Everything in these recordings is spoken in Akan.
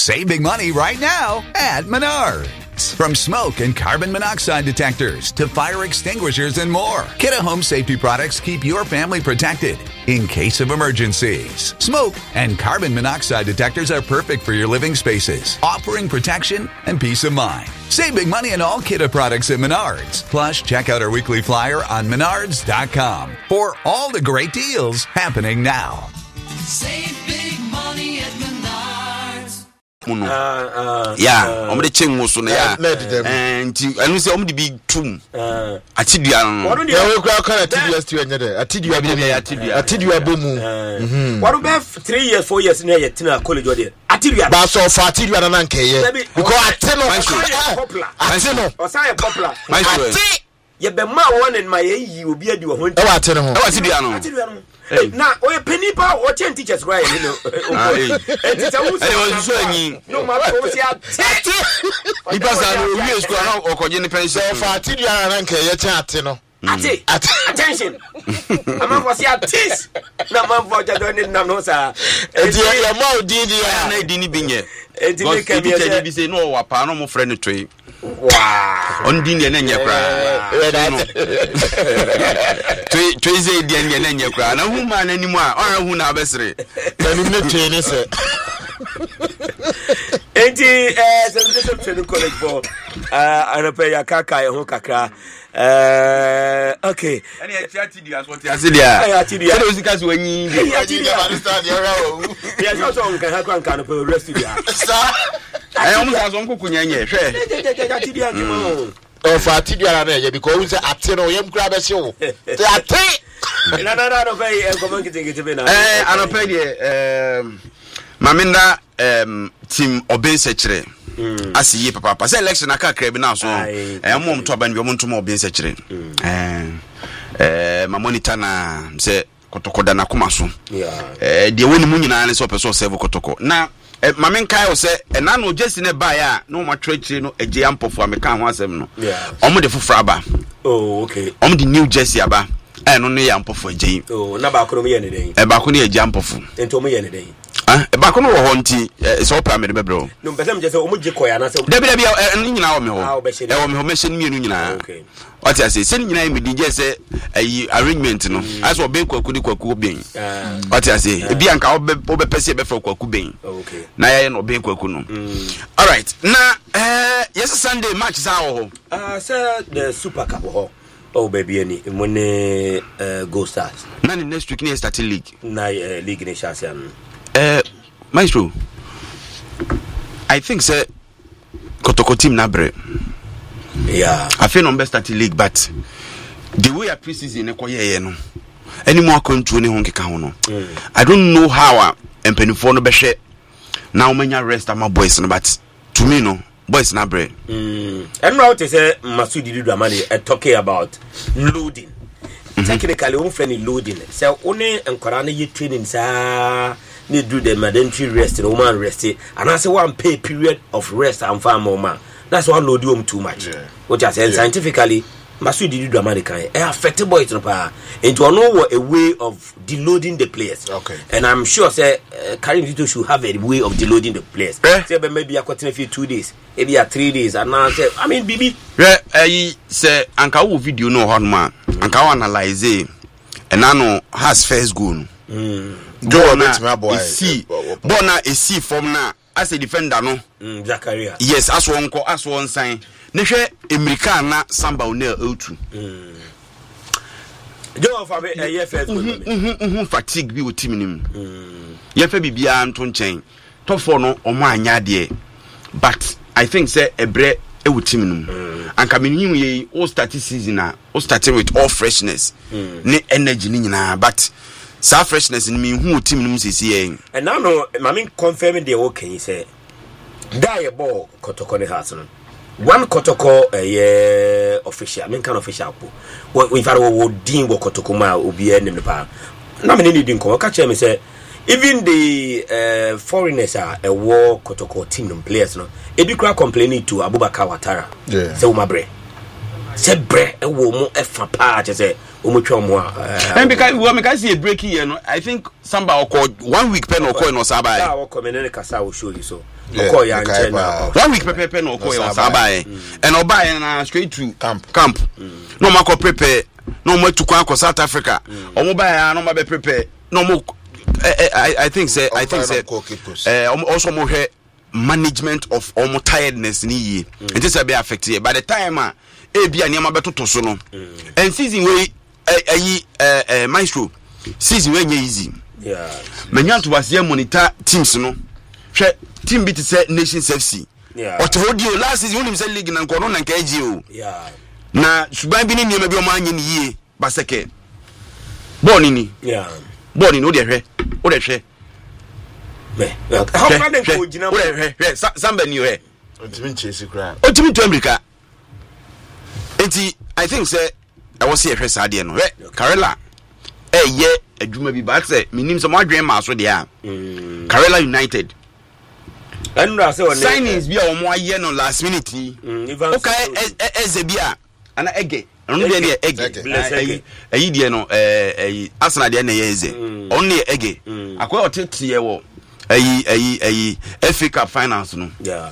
Save big money right now at Menards. From smoke and carbon monoxide detectors to fire extinguishers and more, Kidde Home Safety products keep your family protected in case of emergencies. Smoke and carbon monoxide detectors are perfect for your living spaces, offering protection and peace of mind. Save big money on all Kidde products at Menards. Plus, check out our weekly flyer on menards.com for all the great deals happening now. Save big money at Menards. Yeah, I'm the chain was on there. And I say, I'm the big tomb. I tell you, what do you what about 3 years, 4 years in a Tina college? I tell you, Basso Fati, you are an uncle. Because I tell you, popular. You be ma one in my you will be a do a hundred. I tell him. Now, or a penny power or 10 teachers, right? You know, no matter what you attention. I'm was your teeth. No, my voice, I don't know, sir. It's your mouth, didn't be say no, a panel friend tree. Wow. On Dindy and Yakra. Tracy Dindy and Yakra. No woman anymore. Or who now best. College for I pay a kaka and hokaka. Okay. And I chatted you as what I said. I was because when you understand your own. Yes, also can have one kind of rest. I almost has Uncle Kunyanya. Oh, Fatidia, because we say, I tell you, I'm grab a show. I pay Maminda team obey secretary. I see papa. Say election I can't crave now, so I'm mom to abandon your mom to more being secretary. My monitor say Kotoko Dana Kumasu. The only moon is up so several Kotoko. Now, Mamin Kyle say, and I know just in a buyer, no more trade, no a jump for me can't want them. Omo the Fraba. Oh, okay. The New Jersey Aba. And only ample for Jay. Oh, Nabaconomy any day. A balcony a jump of. And to me any day. A balcony or honty, it's all primary, bro. No, but I'm just a Mujicoy and I said, there be an hour, mention me, okay. What I say, sending your name with DJ a arrangement, no, as well be Kwaku being. What I say, Bianca Obe Pessi before Kwaku being. Okay. Naya no be Kwakuno. All right. Now, yes, Sunday match is our sir, the Super Cup. Oh, baby, any when Go Stars. None next week near starting league. League in Shasian. Maestro, I think, sir, Kotoko team Nabre. Yeah, I feel on best starting league, but the way I preseason no any more control ni honke kahono. I don't know how and penifo no beshe now many rest of my boys, but to me no. Boys na bread. And now to say Masudi Dudamani talking about loading. Technically, one friendly loading. So only and Korana ye training sa need do the mandatory rest and woman rest. And I say one pay period of rest and farm moment. That's why load you too much. What I say scientifically, Masudi Dudamani can affect boys no pa into a way of deloading the players. Okay. And I'm sure say Karim Vito should have a way of deloading the players. Say maybe I continue for 2 days, maybe 3 days, and now say I mean Bibi. I say Anka wo video no hot man. Anka analyze and I know has first goal. Bona is see from now as a defender no. Zakaria. Yes, as one sign. Neshe America na Samba Onel O2. Joe for a fatigue be with team him. Yefe bibia Anton chain. Top 4 no omo anya de. But I think say ebre e with team him. And coming ye all start season na all starting with all freshness. Ne energy ni nyina but sa freshness in me who team him say. And now no I confirming the okay say die ball Kotoko ne house no. One Kotoko official, I mean kind of official. Well, if I would deem what Kotoko ma will be in the power. Now, many didn't come. Catch me say, even the foreigners are a war Kotoko team and players. No, it be crowd complaining to Abubakar Ouattara. Yeah, so my brain. se bre e wo mu e fa pa che se o mu twa mu a and because see a break here no I think somebody called 1 week pen or coin or sabai ah wo come ne kasa wo show you so ko ya nche na 1 week pen or coin or sabai and obai na straight to camp no ma ko prepare no mo to kwa South Africa o mo ba no ma be prepare no mo I think say also more management of almost tiredness ni ye it is be affected by the time e bia niam abetoto so no and season we maestro season we nye easy manya to was monitor teams no hwe team bit say Nations FC otodio last season unim say league na nkono na nka agi o na suban bi ni niam bi o ma anye ni ye baseke ball ni ball ni o de hwe how can they go jina samba ni hwe otimi chase kra otimi to America enti I think say I was here hwe ade no Karela ye adwuma bi ba say minim so modwen ma so de a Karela United anura say one signings bi a omo aye no last minute okay ezebia ana ege no de ne ege ayi de no Arsenal de na ye eze on ne ege akoy otete ye wo ayi FA Cup finals no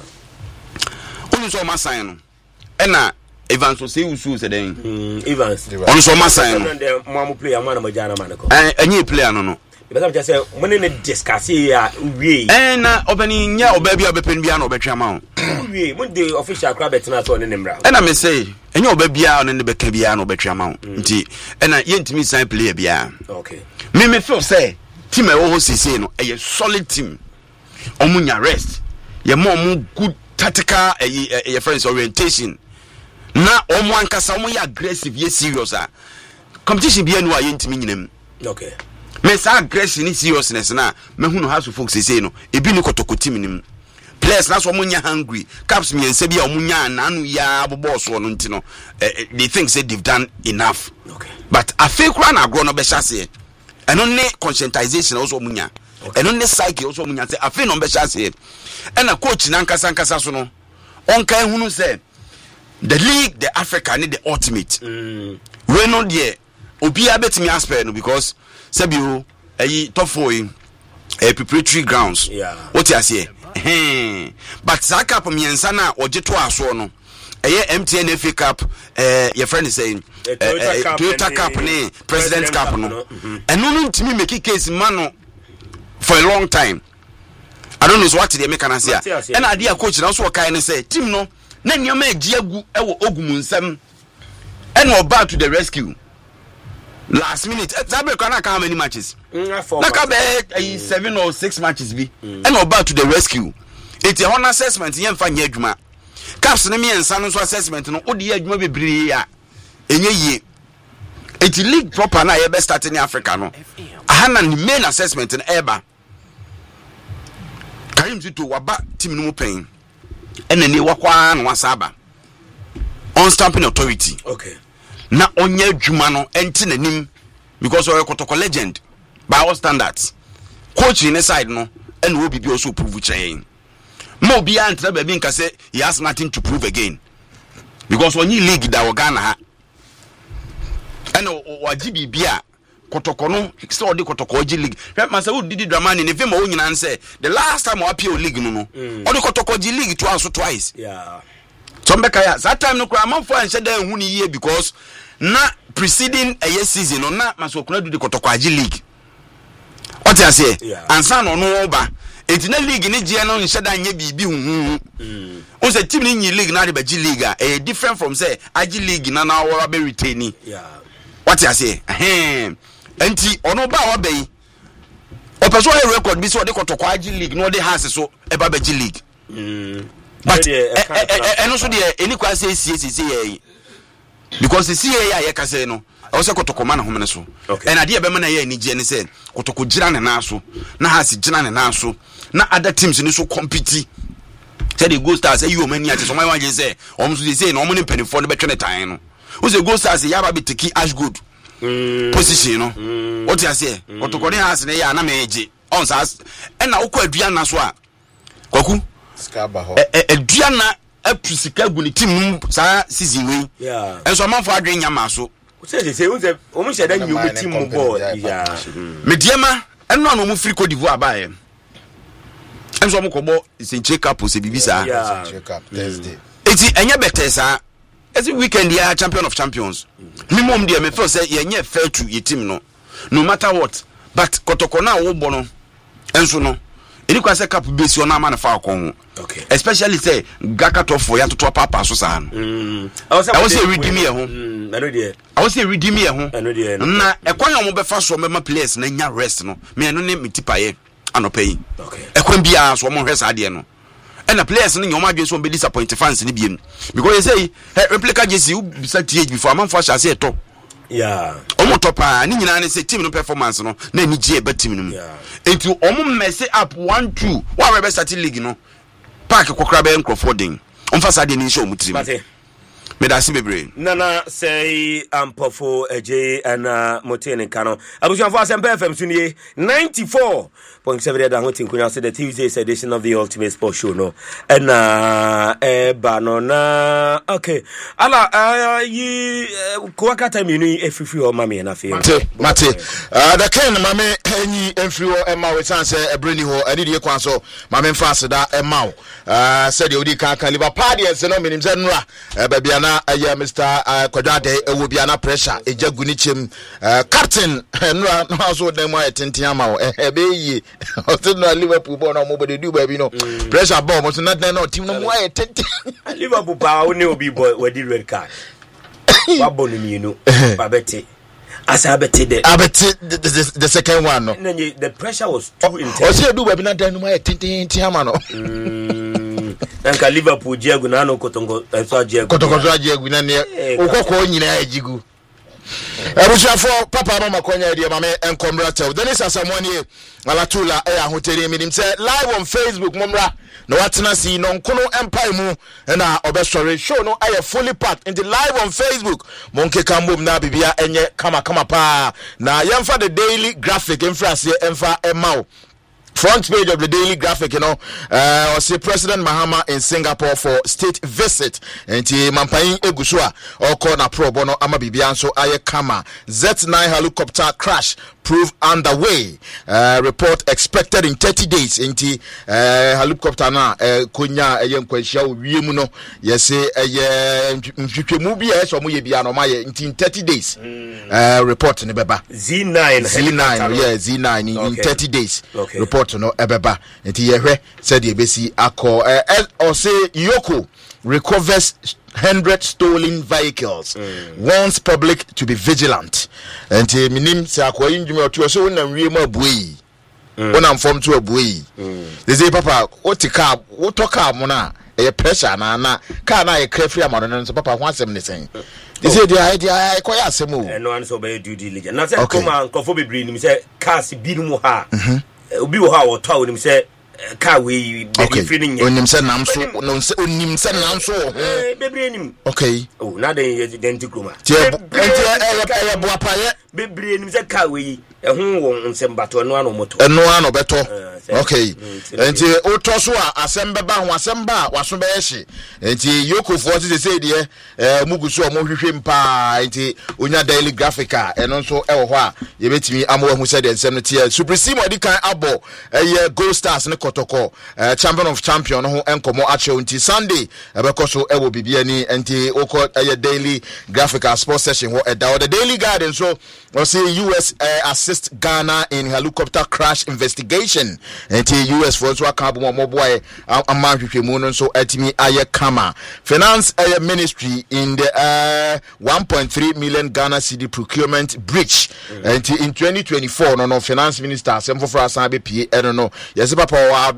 onu so ma sign no na Evans so say usu say den Evans onu so ma sign no mo player man na majana man ko anyi player no because I'm just say money ne discuss ya we na obani nya oba bia obepen bia na obetwa ma we mo de official crab bet na so ne nemra na me say enya oba bia na ne beka bia na obetwa ma nti na yentimi sign player bia okay me feel say team e wo sisi no a solid team omunya rest ye mo good tactical a friends orientation na omu ankasa omu ya aggressive ye serious competition bia no a yentimi nyinam okay me sa aggression ni seriousness na me hu no house folks sisi no ebi ni kotoko team nim players na so omunya hungry caps me ense bia omunya na anu ya bobo so no ntino they think say they've done enough okay but afekura na agro no be hyase eno ne conscientization also munya eno ne psyche also munya say afi no be hyase na coach na nkasa so no onkan hunu say the league the Africa need the ultimate we no there obi abetimi aspect no because sabio top 4 preparatory grounds what you say but saka pa miensa na ojeto aso no MTN FA Cup your friend is saying Toyota Cup ne President Cup no and no ntimi make case man for a long time I don't know what they make an say and idea coach na so kai ne say team no na nyoma agiagu e wo ogumunsam and we back to the rescue last minute Zabe kana how many matches na ka be 7 or 6 matches bi and we back to the rescue it's a honor assessment yen fa nya adwuma caps ne miensa no so assessment no odi adwuma bebre ya enye yie it league proper na ye be start in Africa no ahana ni main assessment na eba Karim Zito waba team no pen ene ni wakwa na wasaba on stamping authority okay na onye adwuma no enti nanim because we kotoko legend by all standards coach in side no ene wo bibi also prove chain mo bi antra ba bi nka say he has nothing to prove again because onye league da Ghana ha ene waji bibia kotoko no say odi kotoko oji league masa wo didi dramani ne fema wo nyina nse the last time we appeal league no odi kotoko oji league twice so mbeka ya that time no kra manfo anhye da hu ni ye because na preceding a year season no na maso kuna didi kotoko oji league what you say ansa no no ba etina league ni je no nhye da nya bibi hu o say team ni league na de ba ji league a different from say aji league na wo be retain what you say enti ono ba wa bai o person e record bi so de kotoko aji league no de has so e ba ji league but eno so de eni kwa say see because the CA ya ka say no o say kotoko ma na homene so and ade e be ma na ya ni je ne say kotoko gira ne na so na has gira ne na so na other teams ni so compete say the Gold Stars say you many ati so my wan say o mo so say no mo ne penifo no be twene tan no o say Gold Stars ya ba be teki ash good position no what you say kotoko ne has ne ya na meje on sa and na ukọ adua na so a kwaku skaba ho adua na to sika gu ni team sa season we enso amanfo adwen nyama so say o mo sheda nyu team ball mediema eno no mo free Cote d'Ivoire bae enso mo kobo isenche cup o se bibisa Thursday eti enye betesa every weekend ya champion of champions mimom de me feel say yenye fair to your team no matter what but kotoko na wo bo no enso no eni kwa say cup base on na fa akon okay especially say gaka to for ya to papa so sa no I was say redeem here ho I was say redeem here ho na ekwan yo mo be fa so mema players na nya rest no me no ne mitipaye anopai okay ekwan bia so mo hwesa ade no and the players no nyoma dwen so be disappoint fans ni biem because they say replica jersey bisa TH before am for shall say to omo topa ni nyina ne say team no performance no na ni je ba team no enti omo mess up 1-2 wa be start league no park kokra be Crawfording on fa sade ni show mu team medasi bebre nana say ampofo eje ana motene kano abusuafo asempa FM sunie 94.7 da hotin kunya say the Tuesday edition of the Ultimate Sports Show no and banana okay ala yi kwakata minu efifi o mame na fe mate the ken mame enyi emfiri o ema we san say ebreni ho ani de kwan so mame fast da ema o said the odi kan Liverpool de no minim se nura babia na Mr. Kodade ewo bia na pressure ejagu ni chem captain nura no so dem wa tenten ama o be yi o to no Liverpool bo no mo be do ba bi no pressure ball mo so na no team no mo wa tenten Liverpool pa o ne obi boy we di red card wa bonu mi no ba beti asabeti the second one no the pressure was too intense o say do ba bi na dan no mo tenten ama no Nka Liverpool jiegu na no kotongo so jiegu na ne okoko nyina ajigu Ebushafo papa mama konya dia mame enkomrata Dennis Asamwani alatula ahoteri minim say live on Facebook momra no watena si no nkono empire mu na obesore show no aye fully packed in the live on Facebook monke kambom na bibia enye kama pa na yemfa the daily graphic infrase emfa emao front page of the Daily Graphic, I see President Mahama in Singapore for state visit. And Mampain Egusua, or corner pro bono Amabibian, so Aye Kama. Z9 helicopter crash prove underway. Report expected in 30 days. Inti helicopter na kunya ayen kwesha wimuno. Yes, movie so muye biano maye in 30 days. Report nebeba. Z9, yeah, Z9 in 30 days. Okay. Report no ebeba enti yehwe said ebesi akọ or say Yoko recovers 100 stolen vehicles wants public to be vigilant enti minim se akọ yinjume otu so wona wiem abuyi wona mfom to abuyi they say papa otika wotoka mo na e pressure na car na e crafty amano no so papa ho asem ne sen they say the idea ko ya asem o no one so be due diligence na say come nkofo bebre nim say cars binu ha obi wo ha wo to onim se car we be free nya onim se namso no se onim se namso bebre nim okay oh na den identity chroma e bo apaye bebre nim se car we ehun wo nsembato no ano moto beto okay enti o to so asembeba ho asemba waso be hye enti Yoko for say de mugusu o mo hwehwe mpa enti onya Daily Graphica eno nso ewo ho a ye betimi amwa hu say de nsem no tie Supreme Odikan abo Gold Stars ne kotoko champion of champion ho enkomo ache enti Sunday ebekoso ewo bibiani enti oko Daily Graphica sports session ho the Daily Guardian so we say US assist Ghana in helicopter crash investigation enti US for so aka bo mo boy amanhwehwemu no so atimi aye kama finance ministry in the 1.3 million Ghana cedi procurement breach enti in 2024 no finance minister asem for asan be pie no yes papa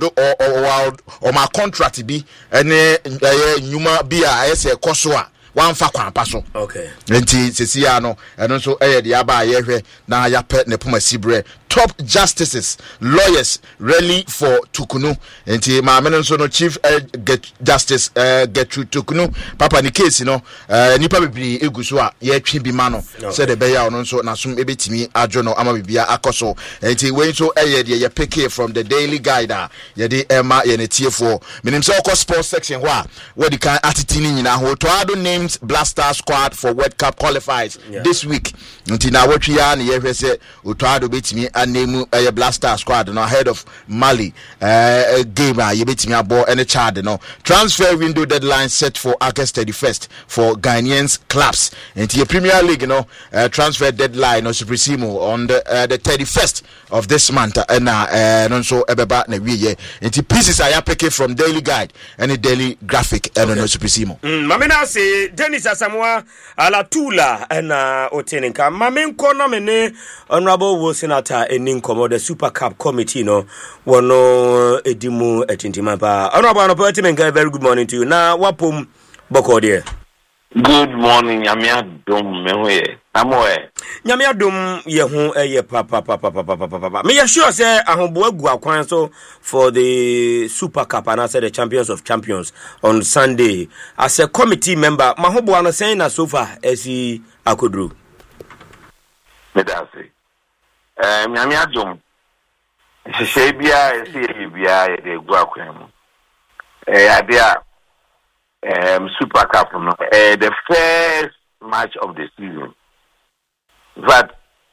o ma contract bi ene nyuma bi a ese koso a wanfa kwampa so okay enti sesia no eno so de aba yehwe na yape ne poma sibre top justices lawyers rally for Tukunu enti maame so no chief justice Gertrude Tukunu papa ni case no nipa bibiri eguso a ye twi bi ma no said the beya no so nasom ebetimi adwo no ama bibia akoso enti we so eye de ye pick from the Daily Guide ye de ema ye netiefo minim se okọ sports section ho a we di kan atitini nyina ho Toado names Blaster squad for World Cup qualifiers this week enti na wotwi ya na ye hwese Toado betimi anemu Blaster squad no ahead of Mali game a ye betimi abo any Chad no transfer window deadline set for August 31st for Ghanaians clubs enti the Premier League no transfer deadline no supremo on the 31st of this month no so ebeba na wiye enti pieces are picked from Daily Guide and the Daily Graphic and no supremo mamena say Dennis Asamoah Alatula na otenenka mamenko na mene honorable wo senator eninkomo the Super Cup committee no wono edimu etintima pa honorable no pertinenka very good morning to you na wapom boko there. Good morning, Nyamia Dum Mewe. Amoe. Nyamia Dum Yehu papa. Me ya sure say ahombo agu akwan so for the Super Cup and I said the Champions of Champions on Sunday. As a committee member, mahobo ano saying na so far esi akodru. Medase. Nyamia Dum. Sesebia esi bia ye de gu akwan. Adia Super Cup, the first match of the season. But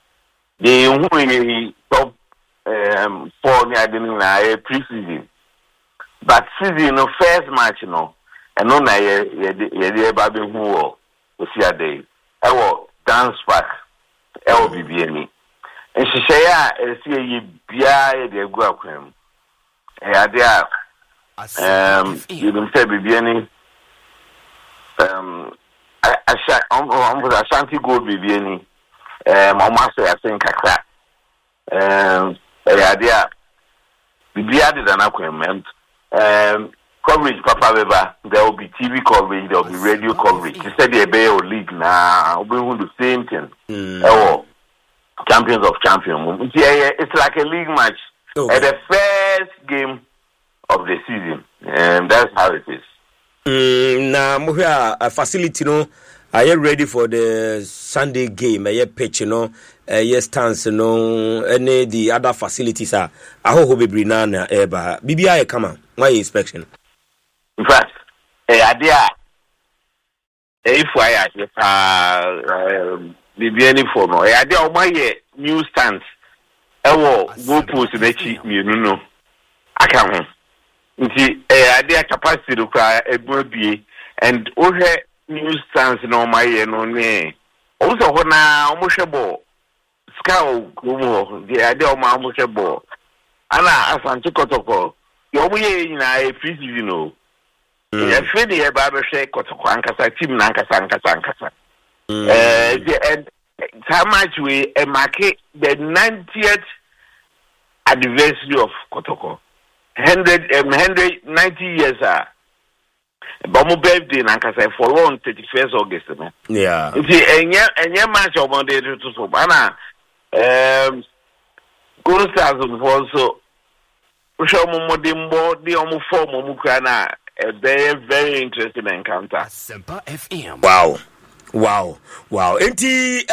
the top 4 near pre-season. But season no first match no, and no na ye baby who was here day. Dance park, BBNE. And she say see ye bia the go akwem. Adia you don't say BBNE. Ashanti Gold BBNE. Mama say I think kakra. Idea. BBNE did an appointment. Coverage, Papa Weber. There will be TV coverage. There will be radio coverage. He said the Bay League now. We will do the same thing. Champions of Champions. Yeah, it's like a league match. At the first game of the season, and that's how it is. Na muhia a facility no are you ready for the Sunday game a pitch no stance no any the other facilities are ho be brina na eba bibia e kama my inspection in fact idea if I BBNE for no idea o my new stance go post na chi mienu no aka ho nti idea capacity require ebie and ohe new stance no my no ne also ho na omohwebo ska go the idea o ma omohwebo ana Asante Kotoko yo moye nyina e pre-season no e fe de e ba be hwe Kotoko ankasa team na ankasa and how much we mark the 90th anniversary of Kotoko 190 years but my birthday na nkasa for on 31st August no yeah enye match on Monday to so bana Guru Stars also show mo modimbo di omo form mo kra na a very interesting encounter. Semper FM. Wow. Enti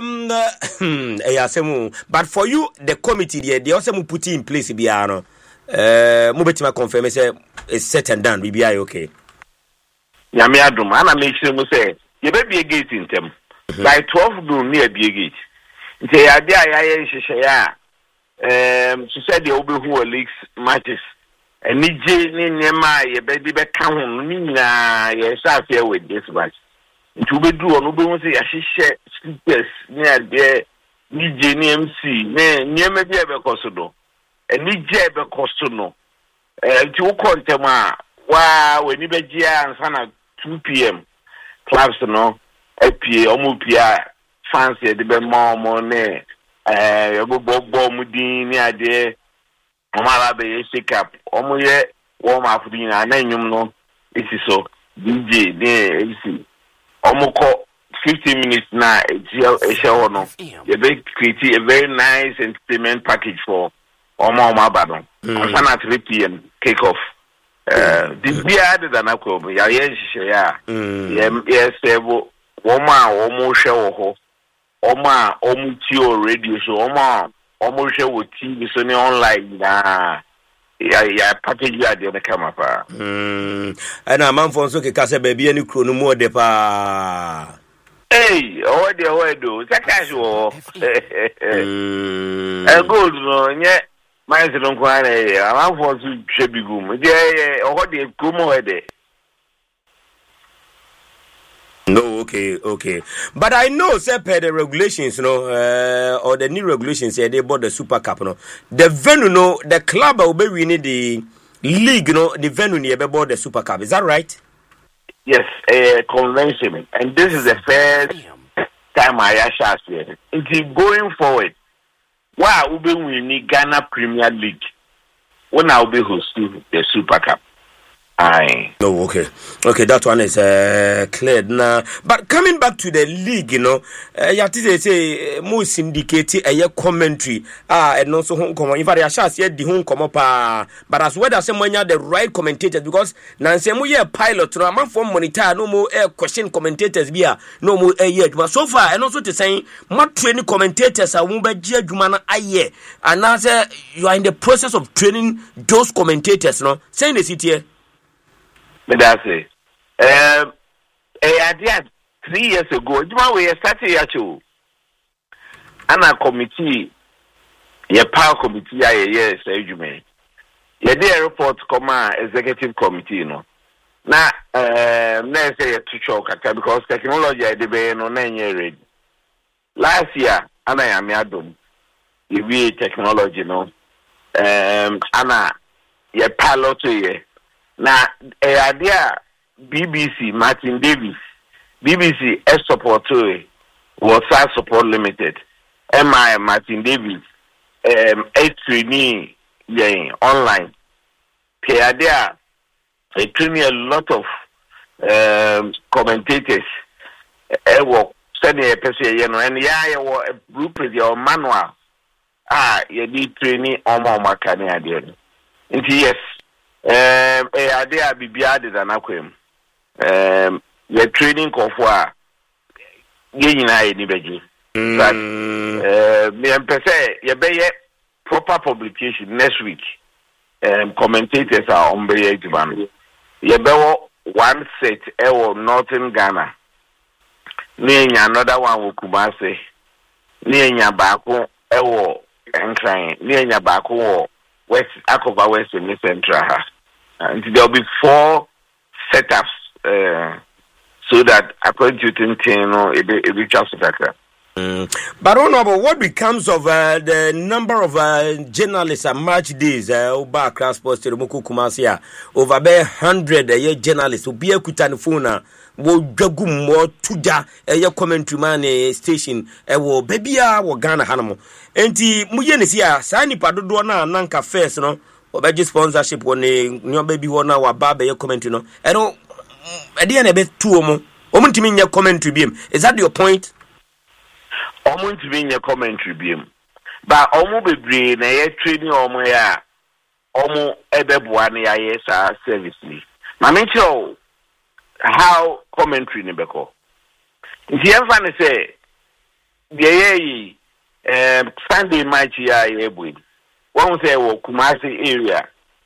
but for you the committee there they also put in place bia no mo betima confirm say it's set and done we be okay. Nyame adom ana make sure mo say ye be a gate in tem by 12 noon near be a gate. Nti ya dia ya nhihye ya she said the obi who leagues matches and nije ni nema ye be di be ka ho ni nyina ye sha fear with this match. Nti be do ono be won say ya hihye speakers ni ade nije ni MC ne nyema bi e be koso do nije be koso no nti wo kontema wa we ni be gia ansa na 2 p.m. clubs no apie omupia fans ye de be mo ne bobo mudin ni ade omara be ye shake up omoye warm up din na anyum no isi so DJ ne isi omukọ 15 minutes now. It's a very creative, a very nice entertainment package for Oma Badon. And at 3 p.m. kick off. This be added an aqua. Yes, almost show Oma Omutio radio show Oma almost show with TV so online. Yeah, package you at the camera. And a man for so case baby any crew no more de pa. Hey, oh, do. It's casual. Good, no, yeah. Mine's don't quite a. I'm for to shabby goom. Yeah, or what the kumo head. No, okay. But I know, sir, per the regulations, or the new regulations, they bought the Super Cup, the venue, the club will be winning the league, the venue near bought the Super Cup. Is that right? Yes, convention, and this is the first time I shall say it. Going forward, why will be winning Ghana Premier League when I'll be hosting the Super Cup? Aye. Oh, okay, that one is cleared now. But coming back to the league, you have to say more syndicate a commentary. And also home come. In fact, I shall say the home come up. But as well as someone the right commentators, because now say we are pilot. No man from monitor. No more question commentators. Be no more yet. But so far, and also to say, more training commentators are won't be jumana aye. And now say you are in the process of training those commentators. No, saying the city. That's it. I did 3 years ago. We started here too. And a committee, a power committee, yes, you may. You did report come executive committee, Now, let's say to choke because technology I debate no 9 years ready. Last year, and I am Yadum. You be technology, Anna, your pilot here. Now, idea BBC Martin Davis, BBC S support was support limited. MI Martin Davis, S3 online. Idea a training a lot of commentators. Sending a person, and a blueprint or manual. You need training on my Canadian. And yes. Idea be added an aquam. The training of what getting any beji. But me and per se, you be proper publication next week. Commentators are on the edge. You be one set Northern Ghana. Near another one will Kumasi. Near Baku, Encline. Near Baku. West Akova West and Central. And there will be 4 setups so that according to Tintino, it will just better. But honorable, what becomes of the number of journalists and match days over across sports to Muku Kumasia over 100 journalists who be a kutanifuna will jagum more tuja a commentary man station wo babia wo Ghana Hanamo. Enti muyenisia sani padodo na nanka first no obeji sponsorship woni nyo baby wona wa baba ye commentary no eno ade na be tuo mo omuntimi nya commentary biem. Is that your point? Omuntimi nya commentary biem. Ba omu bebre na ye training omu ya omu ebeboa na ya sa service ni. Ma mention how commentary ni beko. Nti emfa ne say ye Sunday match ya ebwe. One say wo Kumasi area.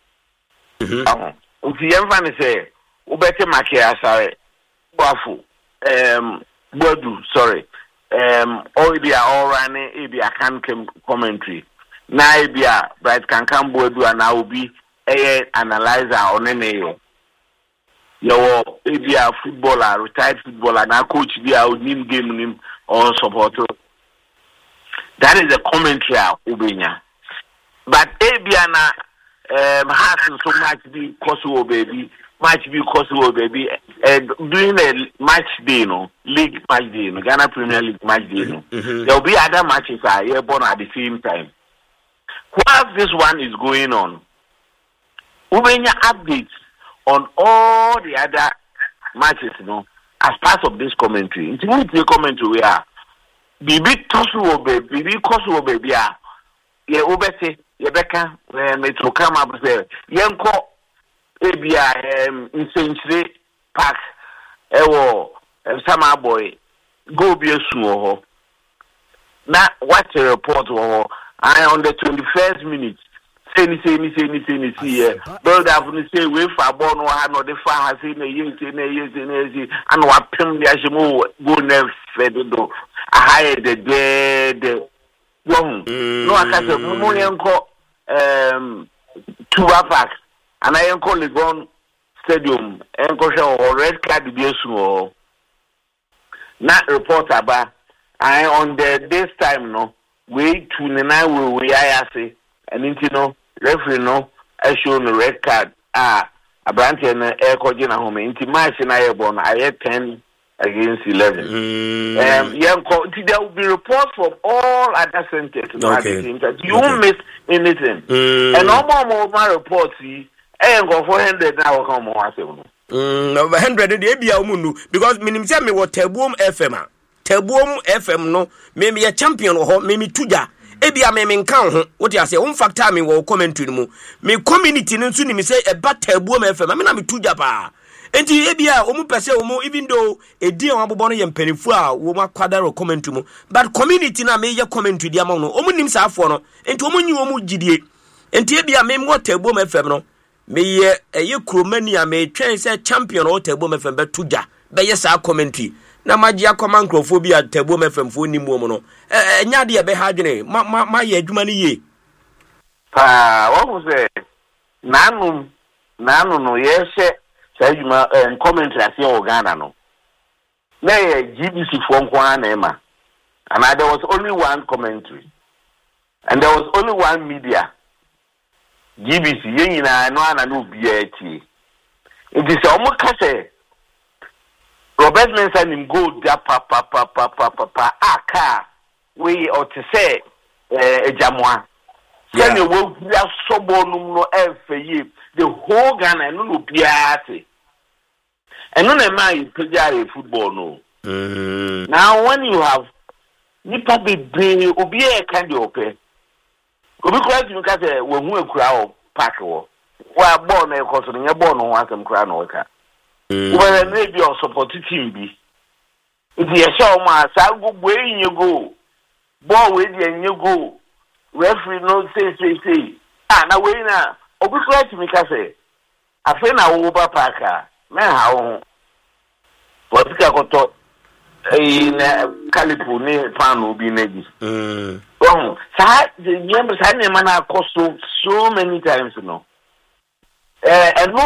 Nti emfa ne say ubete make asare bafu bodu sorry oibia orane ibia kan commentary na ibia bright kan bodu ana obi analyzer onene yo ibia footballer retired footballer na coach bia onim game nim on support. That is the commentary ubenya. But ibia na has so much be possible baby. Match be possible, baby. During the match day, league match day, Ghana Premier League match day, there will be other matches are born at the same time. While this one is going on, we will updates on all the other matches, as part of this commentary. It's going to be a commentary where Bibi Tosu Bibi Kosu baby. Yeah, Obete, Yebeka, it will come up there. Yanko, ABI, in Century Park, Ewo, Summer Boy, go be a sumo. Now, watch a report I on the 21st minute. Say, build up and say, we for born or had no the far has seen a year, and what pim the Ashimo go never fed the door. I hired the dead young. No, I can't say, Moyanko, Tuba Park, and I am calling Legon Stadium, and Kosha or Red Card be a small. Not report about I on the this time, no, we 29 we I say, and you know. Referee no, I show the red card. A branch and air cogina home. Into match and I have 10 against 11. There will be reports from all other centers. Okay. You won't miss anything. And no more my reports. I go 400 now. Come on, 100 because minim say me what Tebuom FM. Tebuom FM no, maybe a champion or maybe tuja. Ebia me nkan ho what you say one factor me wo commentary mu me community no nso ni me say e ba Tebuom FM me na me tuja pa enti ebia omu pese omu even though edi on abobo no ye mpanifu a wo makwadaro commentary mu but community na me ye commentary dia ma no omu nim sa afo no enti omu nyi omu gidie enti ebia me mo Tebuom FM no me ye kromani a me twen say champion o Tebuom FM be tuja be ye sa commentary na magia command microphobia Tebuom FM fo ni mu no nya de be ha dwene ma ye adwuma ni ye what was it nanu no ye she adwuma commentary ase o Ghana no na ye GBC fo nko na ema and there was only one commentary and there was only one media GBC ye nyina no ana no bia ti it is omo ka say Robert Mensah him go there pa aka we or to say ejamwa say we are so bonum no efe the whole Ghana no biate and no man play football no now when you have nipa be obi e kan de ope obi kwa ti nka say we hu akura o park wo wa ball na e ko so nya ball no asem kura no ka well, maybe or support team be. If you show my side go way you go, ball with you and you go. Referee no say. Now wait now. Obi try to make us say. I feel na over parker. Man how? What you got to? In California, pan will be needy. Oh, the numbers I never cost so many times, you know. And no,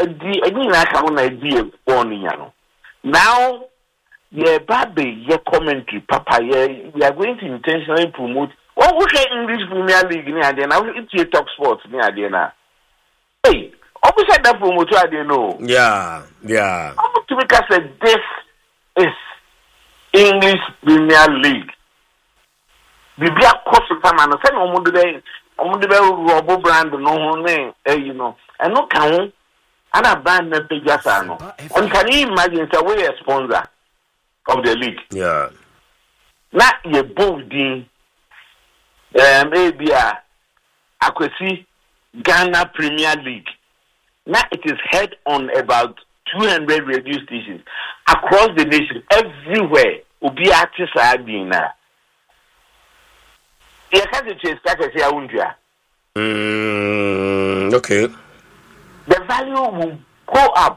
the idea born now, yeah, baby, your commentary, Papa, we are going to intentionally promote. What we say English Premier League near there now? It's your Talk Sports near there now. Hey, obviously that promoter, I don't know. Yeah. I'm to make us say this is English Premier League. We be a cost of time and send on the Robo brand no name, you know. And no can and a brand that they just are no. And can you imagine the way a sponsor of the league? Yeah. Not your building maybe I could see Ghana Premier League. Now it is head on about 200 radio stations across the nation, everywhere. Ubi artists are being now. You can't just start to say, okay. The value will go up.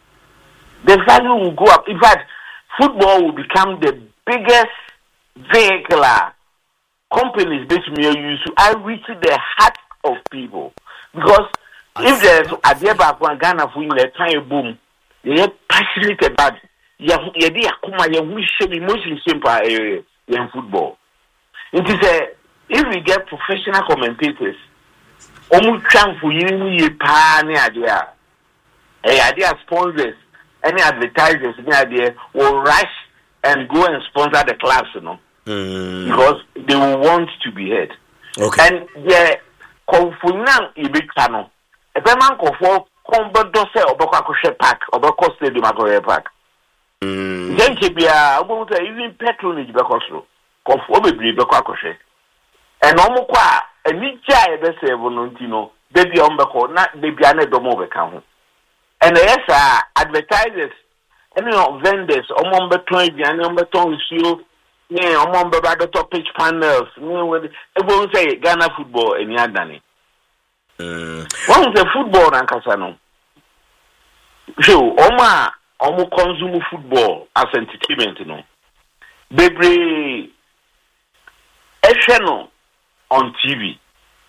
In fact, football will become the biggest vehicular companies based on use to reach the heart of people. Because if there's a day back when Ghana for the time boom, they are passionate about emotion simple in football. It is if we get professional commentators, for you idea sponsors, any advertisers will rush and go and sponsor the clubs, you know, because they will want to be heard. Okay. And Konfunan Ibikano, a man for Combo Dose or Bokakoshe Park or Boko Stadium Park. Jenke bia obo say even patronage be kosro kofo bebre be kwa kohwe and omo kwa ani gya e be save no ntino de bia ombeko na de bia na do mo be ka ho and yes advertisers any vendors omo beton aduane omo beton usuo ne omo be ba to pitch panels ne we ebo say Ghana football any adane one the football and kasa no so omo consume football as entertainment no bebre no on TV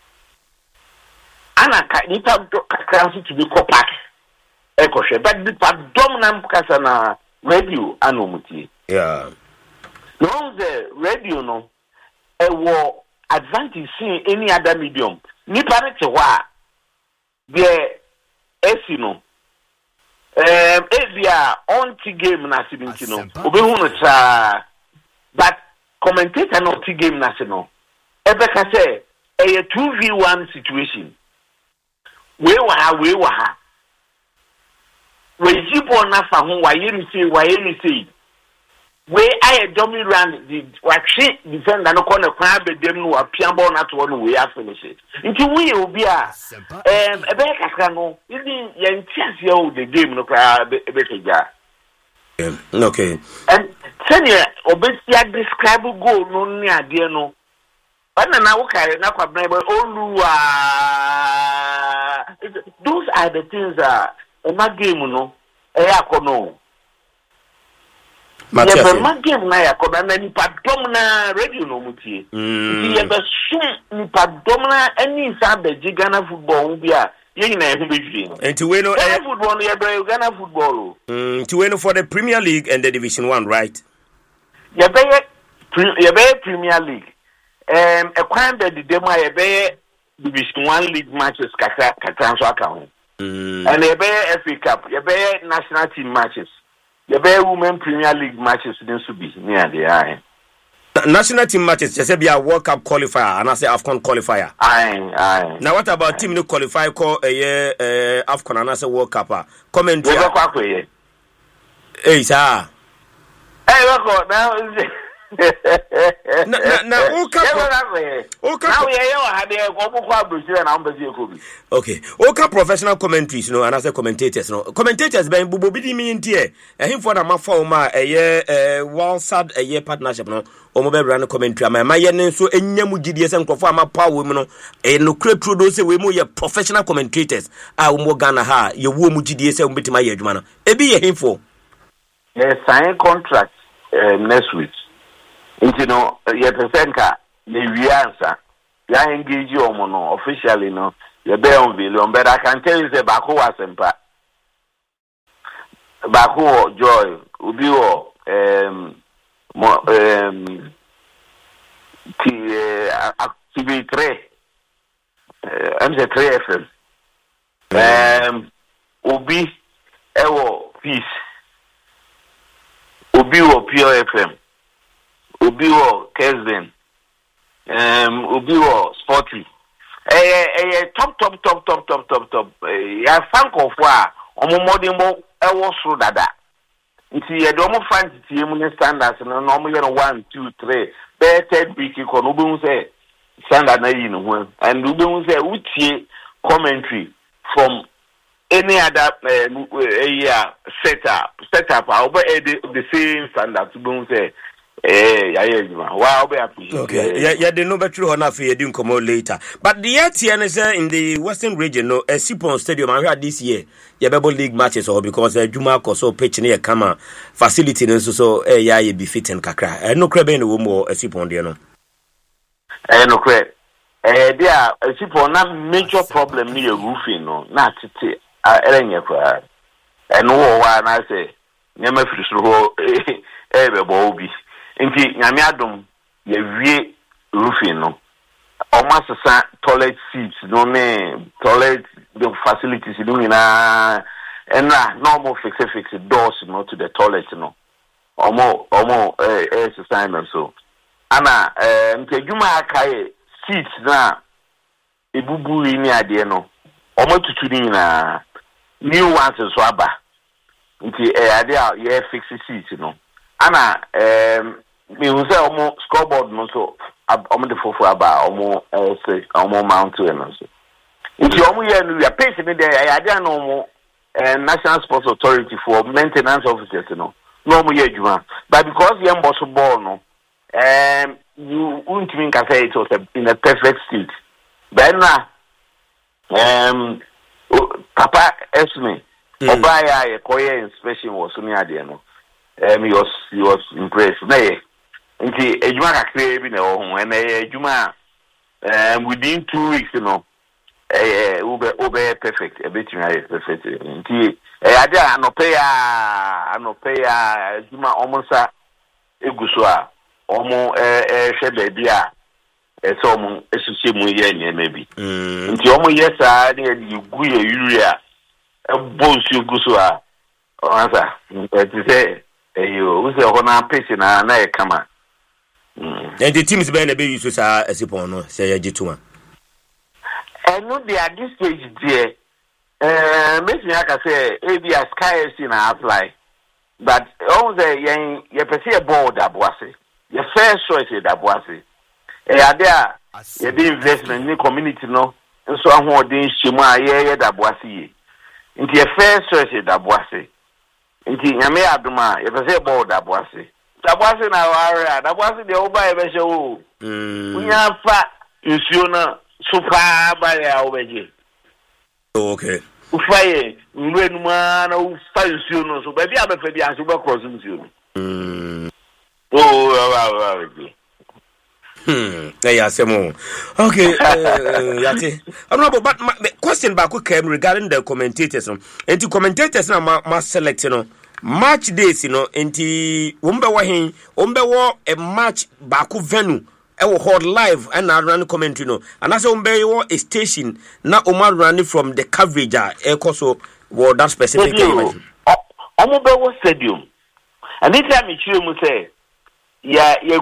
ana ka nipa kakranso to be copac ekoshe but the dominant kasa na radio anomutie no the radio no wo advantage in any other medium nipa ne te ho a de esi no Ezia on T game na sibintino obehu no cha but commentator no T game na se no ebe ka say a 2v1 situation we wa ha we jibo na fa ho wa ye ni say we aye dominant the wachi defender no corner kwa bedem no apia ball na to no we finish it nti we obi a ebe kakra no even ye ntiase o the game no kwa ebe keja okay and senior obesia describe goal no ni ade no bana na wo kare na kwa brebe oluwa those are the things that my game no akono my game na yakoba na ni padom na radio no mutie ye be sun ni padom na any sabe Ghana football bi a ye nyina e ho bedwire enti we no football no ye be Ghana football enti we no for the Premier League and the Division 1 right ye be Premier League e kwan be the demo ye be Division 1 league matches kakra so aka ho and ye be FA Cup ye be national team matches ye be Women Premier League matches din so bi near the national team matches just be a World Cup qualifier and I say AFCON qualifier aye now what about team no qualify call AFCON and I say World Cup commentary hey sir hey look now okay. Okay, professional commentaries, and as a commentators, commentators being Bubu Bidi mean dear, and him for the Mafoma a year, Walsad a year partnership, no, or mobile run commentary. My yen so any Mugidias and Kofama power women, and no crep through those we more professional commentators. I will more Ghana ha, your womb Mugidias and bit my yedman. A be a him for. Yes, sign contract next week. You know, your presenter, the answer. You engage you no officially, no. You be on billion, but I can tell you the Baku Asempa. Baku Joy, Ubio, TV3, MC3 FM. Ubi, Ewo, Peace. Ubi, Pure FM. Ubiwo Kesden Ubiwo Sporty top ya fank of wa omomodimo ewo so dada nti ye do mo fan tie mu ne standards no no mo ye 1 2 3 better big ko no be say standard na yi no ho and we be say utie commentary from any other setup over the same standard to be say okay, yeah, they know better on after you doing come later. But the TNS in the Western region, no, a Sipon Stadium, I heard this year, yeah, Bible League matches, or because Juma so pitch near Kama facility, and so, yeah, you be fit and kakra. No crab in the womb or a Sipon, you know. No crab. There are a Sipon, not major problem near roofing, no, not it, and no one I say, never fish ebe bobi nti nyame adom ye wie roofing no omasesa toilet seats no ne toilet the facilities do na na normal fix doors no to the toilet no omo system so ana nti dwuma akaye seats na ebubu ni ade no omo tutu ni na new ones so aba nti ade a ye fix seat no ana me hu say omo scoreboard no so omo de fofo aba omo say omo mount to no so nti omo ye no ya pace me there ade na omo National Sports Authority for maintenance officers no omo ye adwuma but because ye mboso ball no you won't mean can say it was in a perfect state but now Papa Esme Obaya a Korea inspection was so near there no he was impressed nay nti ejuma kakra bi na ho and ejuma within 2 weeks you know ube perfect a bit perfect nti ade anope ya ejuma almost eguso a omo hwe bia so omo esisi mu ye nyema bi nti omo yesa na gu ye urea bonsu eguso a onasa ti say eyo we say hona pace na e kama and the teams be na be use sa asipon no say ya gituma no they at this stage there make me aka say ABS KFC na apply but all the ye pese e board aboase your first choice is aboase there ye be investment in community no so ahoden hyimu a ye daboase ye nti your first choice is aboase nti nyame adoma ye pese board aboase na ware daboase de oba ye be hye unya fa nsuo na super ba ya obeje okay ufaye nru ma na ufa nsuo no so ba bia be fa bia so ba cross nsuo no yeah, Semo. Okay, Yati. Honorable, but question back came regarding the commentators. And the commentators now must select, match days, and the umbe a match baku venue. I will hold live and I run commentary, and as a station now Omar running from the coverage. Also, that specific Omobewo Stadium. And this time you say, your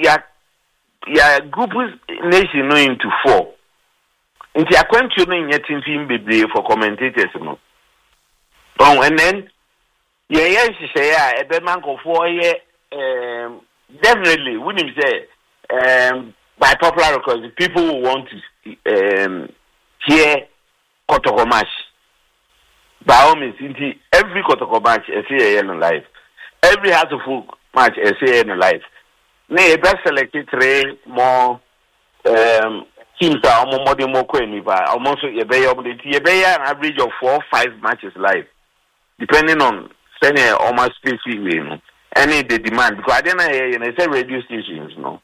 group nation no into 4. Into a country no yet in team be for commentators no. And then yes say a bedman go for definitely wouldn't say by popular request people who want to hear Kotoko match. By all means, every Kotoko match is here in live. Every House of Folk match is here in live. Nay, best selected 3 more teams are more than more queen. Almost a bay an average of 4 or 5 matches live, depending on sending almost specific any the demand. Because I don't know, say radio stations, no.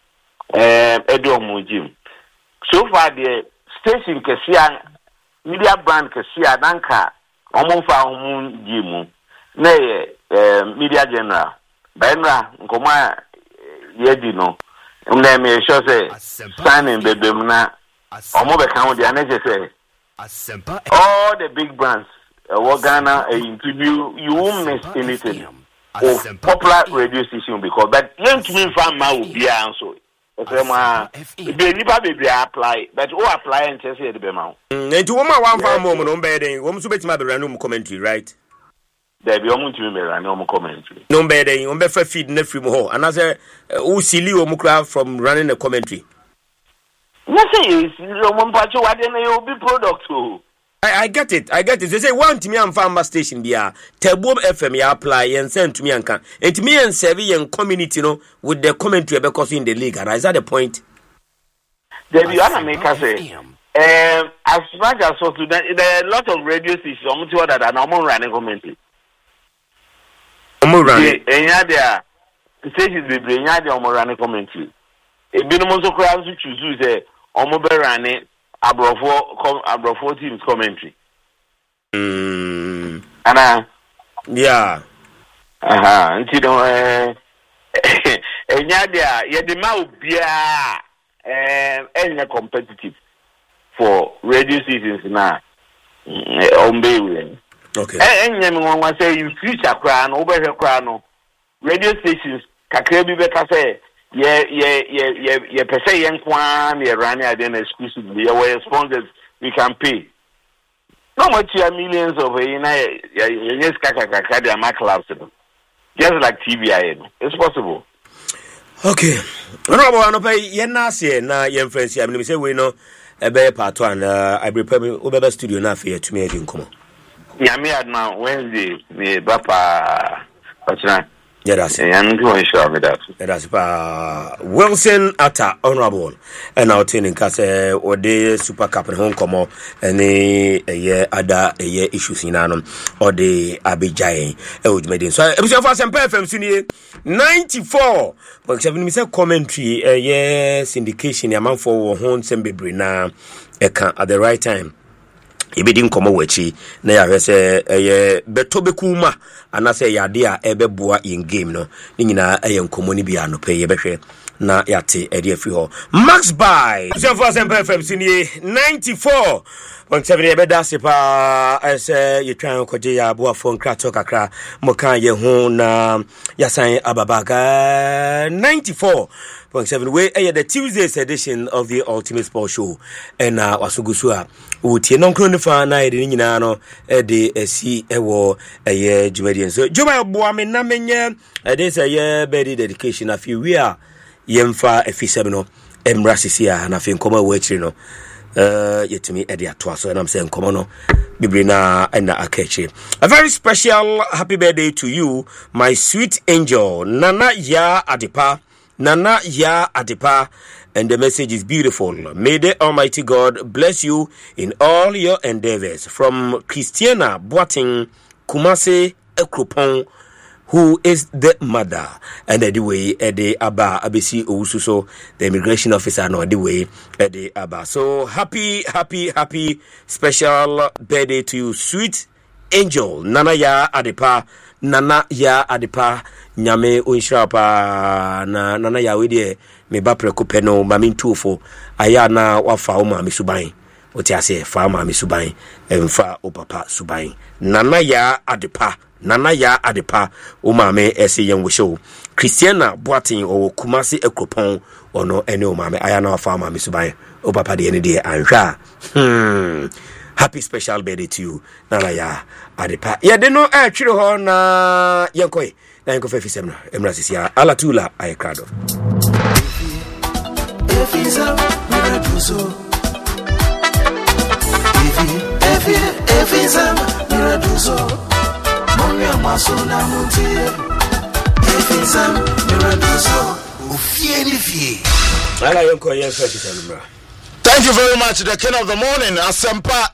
So far, the station Kessia media brand Kessia Danka, almost our Jimu, nay, media general, Benra, Nkoma. Yedino, me sure say signing the Bemna, or more account the NHS. All the big brands, Ghana, interview, you won't miss anything. Popular radio station because that young to me from my will be answered. The Nipa baby apply, but who apply and just say the Bemau. And to one farm moment on bedding, one submit my random commentary, right? There be almost to me a normal commentary. No bedding, on better feed Nefrim Ho, and as a silly or from running a commentary. Nothing is one part of what they will be product to. I get it. They say one to me and farmer station there. Tebo FM ya apply and send to me and can. And to me and Sevi and community with the commentary because in the league. Is that the point? There be other makers say. As much as so today, there are a lot of radio stations that are normal running commentary. Enya dia stations be enya dia omorane commentary ebi no so kra so choose say omo be rane abrofo teams commentary ana yeah nti no enya dia ye de ma obia enya competitive for radio stations na ombe. Okay. And you say you future crown over her crown radio stations kakrebi beka say ye pese yen kwan ye run ya den exclusively ye sponsors we can pay no much millions of yes kaka my clubs just like TBI. It's possible. Okay. Robo no pay yena se na yen friends ya me say we no e be part 1 I prepare me obeba studio na fe to me edi nkomo. Nyame ad na Wednesday me bapa Pachina. Yeah, that's it. And go sure me that. That's pa Wilson Atta honorable and our training case or the Super Cup home komo any other issues in anom or the Abijay e so e be for some FM sini 94.7 me say commentary syndication ya man for hon sembebre na e kan at the right time. Ibidin komo wachi na ya hwese beto bekuma anase yade a ebeboa in game no ni nyina nkomo ni bia no pe yebehwe na yate ede afi ho Max by Semfo Sempe FM sini 94.7 yebeda sepa ese yetwan koje ya boa phone krato kakra mokan ye hu na yasan ababaga 94.7 we the Tuesday's edition of the Ultimate Sport Show and wasugusua utie non kronifa na ede nyina no ede asi ewo jumadian so juma boa me na menye ede say body dedication afi we are yemfa efisem no emrasisia na fi nkoma wachiri no yetimi ede atoa so na mse nkoma no bibiri na ena akechi. A very special happy birthday to you my sweet angel Nana Ya Adepa. Nana Ya Adepa, and the message is beautiful. May the Almighty God bless you in all your endeavors. From Christiana Boating Kumase Ekropon, who is the mother, and the way the Abba Abisi Oususo, the immigration officer, no the way the Abba. So happy special birthday to you, sweet angel Nana Ya Adepa. Nana Ya Adepa nyame onshapa na nana ya we de me ba preko peno mami ntufo aya na wafa o mami suban oti ase fa mami suban emfa o papa suban Nana Ya Adepa o mami ese yen wo show Christiana Boating o Kumasi Ekropon ono ene o mami aya na wafa mami suban o papa de ene de anhwa happy special birthday to you Nana Ya Adepa ya de no twire ho na yenkoi na yenko fe fisem no emrasisia ala tula aykrado efisa miraduso efisa miraduso monya masona muntie efisa miraduso ufie ni fie ala yenko yenko fisem no. Thank you very much, the king of the morning, Asempa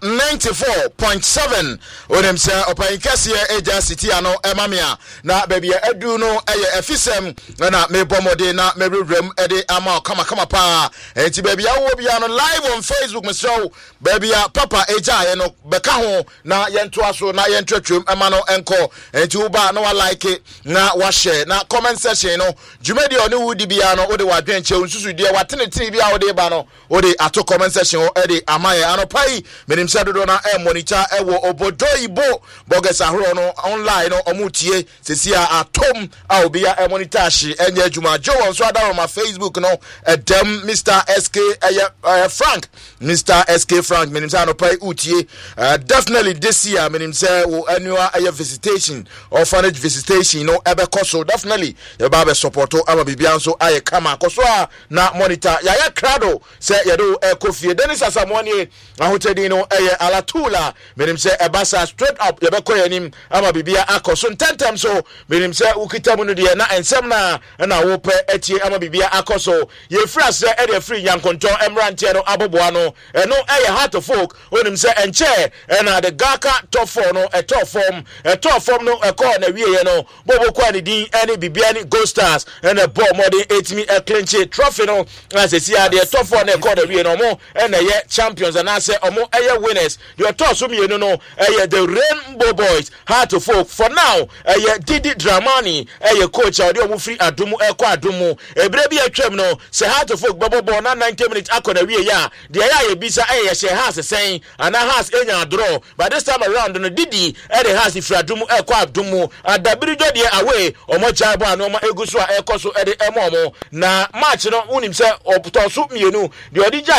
94.7. When him say, Open Cassia, Eja City, ano, Emamia, na baby, Edu no, Efisem, na me bomode, na me rem, Ede, Ama, Kama Pa, and baby, I will be on live on Facebook, show, baby, Papa, Eja, no, Bekaho, na Yentuaso, na Yentrum, Amano, Enko, and Tuba, no, I like it, na wash, na comment section, no, Jumedi, or no, Dibiano, or the Wadrencho, Susu, dear, what TV, or the Bano, or the Ato comment section or Eddie Amaya Anopai, Menim Sadona, monitor, Ewo, Obodoibo, Bogas Arono, online or Omutie, Cecia, Atom, I'll be a monitashi, and Juma Joe on Swada on my Facebook, no, at them, Mr. SK Frank, Mr. SK Frank, Menim Sanopai Utie, definitely this year, Menim say, annual visitation, orphanage visitation, no, Ebecoso, definitely, the Baba Soporto, Ama Bibianso, I come, Koswa, na monitor, Yaya Crado, say, Yado, Kofi, Dennis Asamoni, Ahutedino, Alatula, Menim say, Ebasa, straight up, Yabakoyanim, Ama Bibia, Akosun, 10 times so, Menim say, Ukitamuno, and Semna, and I will pay Eti, Ama Bibia, Akoso, ye fras, Eddie Free, Young Control, Emrantiano, Abuano, and no air heart of folk, when him say, and chair, and the Gaka, top form, no, a top form, no, a corner, we know, Bobo Quanidi, any Bibiani, Ghost Stars, and a bomb, more than 8 me, a clinch trophy, no, as I see, the top form, a corner, we know. And champions and I say winners. Your toss you know the Rainbow Boys hard to folk for now. Didi Dramani coach audio free adumu adumu brebi atwam say hard to folk babo na 90 minutes akona we ya the ya bisa she has saying and has enya draw but this time around no Didi has free adumu adumu adabirijo de away omo jabo anoma eguso ekoso ede emomo na match no unim say otoso mienu the odija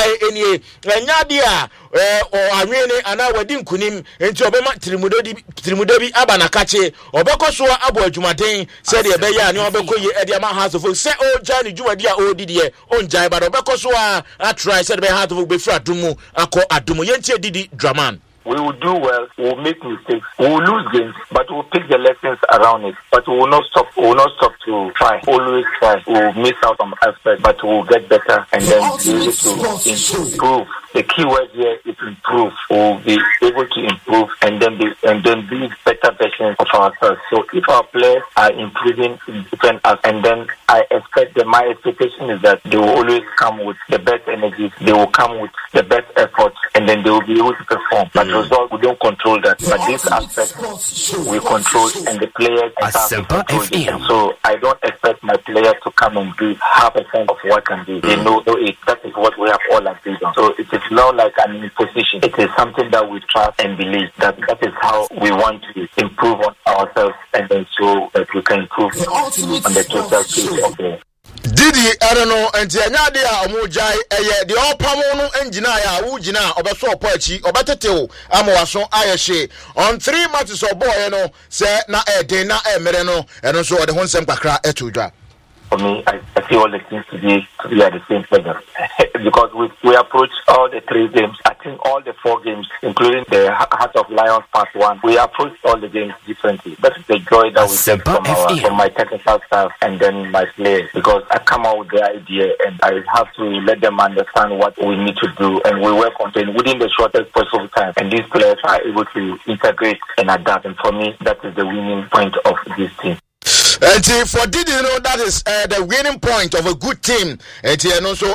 bae enie enya dia anwene ana wadi nkunim enti obema trimudobi aba na kache obekoso abo adwumaden se de ebe ya ne obekoye ede ama house of se o jani dwumadi a odidie onjai ba obekoso a try se de house of be fra adumu akọ adumu yenti edidi Draman. We will do well, we will make mistakes, we will lose games, but we will pick the lessons around it. But we will not stop to try, always try. We will miss out on aspects, but we will get better and then be able to improve. The key word here is improve. We will be able to improve and then be better versions of ourselves. So if our players are improving in different aspects, and then I expect that my expectation is that they will always come with the best energy, they will come with the best effort, and then they will be able to perform. But result, we don't control that. But this aspect we control, and the players control it. So I don't expect my players to come and do 0.5% of what can do. They know it. That is what we have all agreed on. So it is not like an imposition. It is something that we trust and believe that is how we want to improve on ourselves, and then so that we can improve on the total case of the. Didi ereno enti anya de a omujai eye de opamo no engina ya wugina obeso opoachi obetetew amawaso ayehye on 3 matches of boy no se na eden na emere no eno so ode ho nsem kakra etudwa. For me, I see all the things to be at the same level because we approach all the 3 games. I think all the 4 games, including the Heart of Lions Part 1, we approach all the games differently. That is the joy that we get from my technical staff and then my players, because I come out with the idea and I have to let them understand what we need to do, and we work on it within the shortest possible time. And these players are able to integrate and adapt. And for me, that is the winning point of this team. And for Didi, that is the winning point of a good team. And also,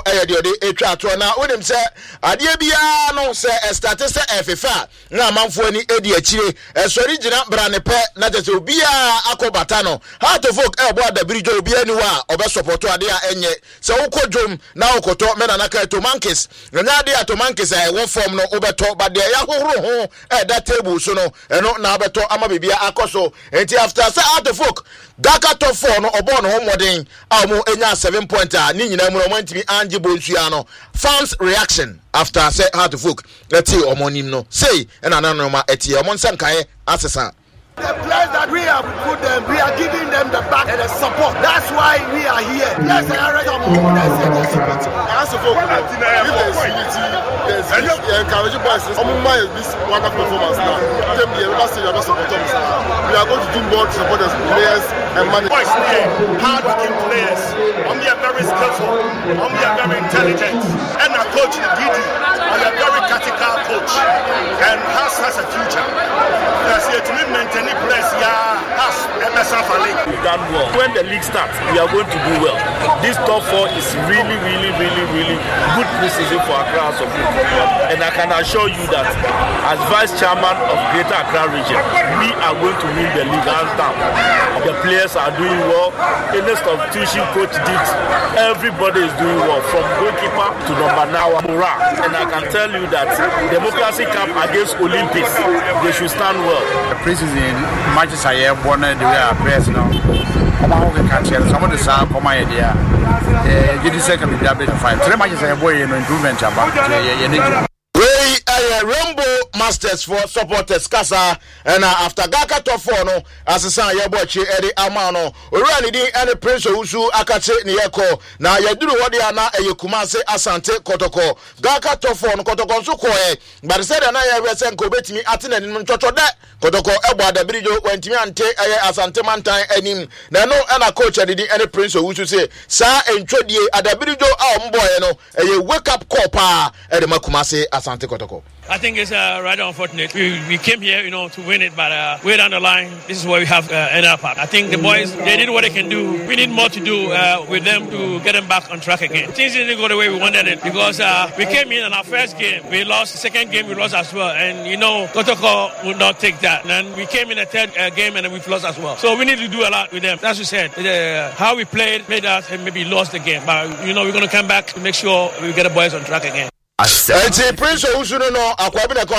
now when him say, Adiabia no say a status FFA, now man for any Edia, as original Branepe, not as Obia Akobatano, how to vote about the bridge of Bianua, or best support to Adia Enye, so Kodrum, now Koto, Menanaka to Monkeys, and Nadia to Monkeys, I won't form no overtalk, but the Yahoo at that table, so no, and not Nabato Amabia Akoso, and after out of folk. Daka top 4 no obo no homodin amu enya 7 pointer ni nyina mu no mantimi anje bonsuano fans reaction after say hard to folk eti omonim no say na nanoma eti omon sankae asesa. The players that we have put them, we are giving them the back and the support. That's why we are here. Yes, I already have more than there's unity, encouraging boys. This wonderful performance now. We are going to do more to support the players and manage. Boys here, hard-working players. We are very skillful. We are very intelligent. And our coach, Didi, we are very tactical coach, and has a future. That's here to maintain. When the league starts, we are going to do well. This top 4 is really good preseason for Accra Support. And I can assure you that as vice chairman of Greater Accra region, we are going to win the league hands down. The players are doing well. In the substitution coach did, everybody is doing well, from goalkeeper to number 9 morale. And I can tell you that Democracy Cup against Olympics, they should stand well. The preseason matches are here, born the way our players now. Some of the sound come my idea. You just can be double 5. 3 matches are boy improvement about Rainbow Masters for supporters Kasa and after Gaka top 4 no as a son Yabochi Eddie Amano Urani di any Prince Usu Akache Nieko na yaduru wadi ana Kumase Asante Kotoko Gaka top 4 no Kotoko Sukoe but said na ya wesen ko betimi atene nim chocho de Kotoko ebo da birijo wentimi ante Asante Mantan enim na no ana coach di any Prince Usu say sa entwodie adabirijo a omboye no wake up call pa e de Kumase Asante Kotoko. I think it's rather unfortunate. We came here, to win it, but way down the line, this is where we have ended up. I think the boys, they did what they can do. We need more to do with them to get them back on track again. Things didn't go the way we wanted it because we came in our first game, we lost. The second game, we lost as well. And, Kotoko would not take that. And we came in the third game and we've lost as well. So we need to do a lot with them. As you said, how we played made us maybe lost the game. But, we're going to come back to make sure we get the boys on track again. Prince Usuno no akwabina kon say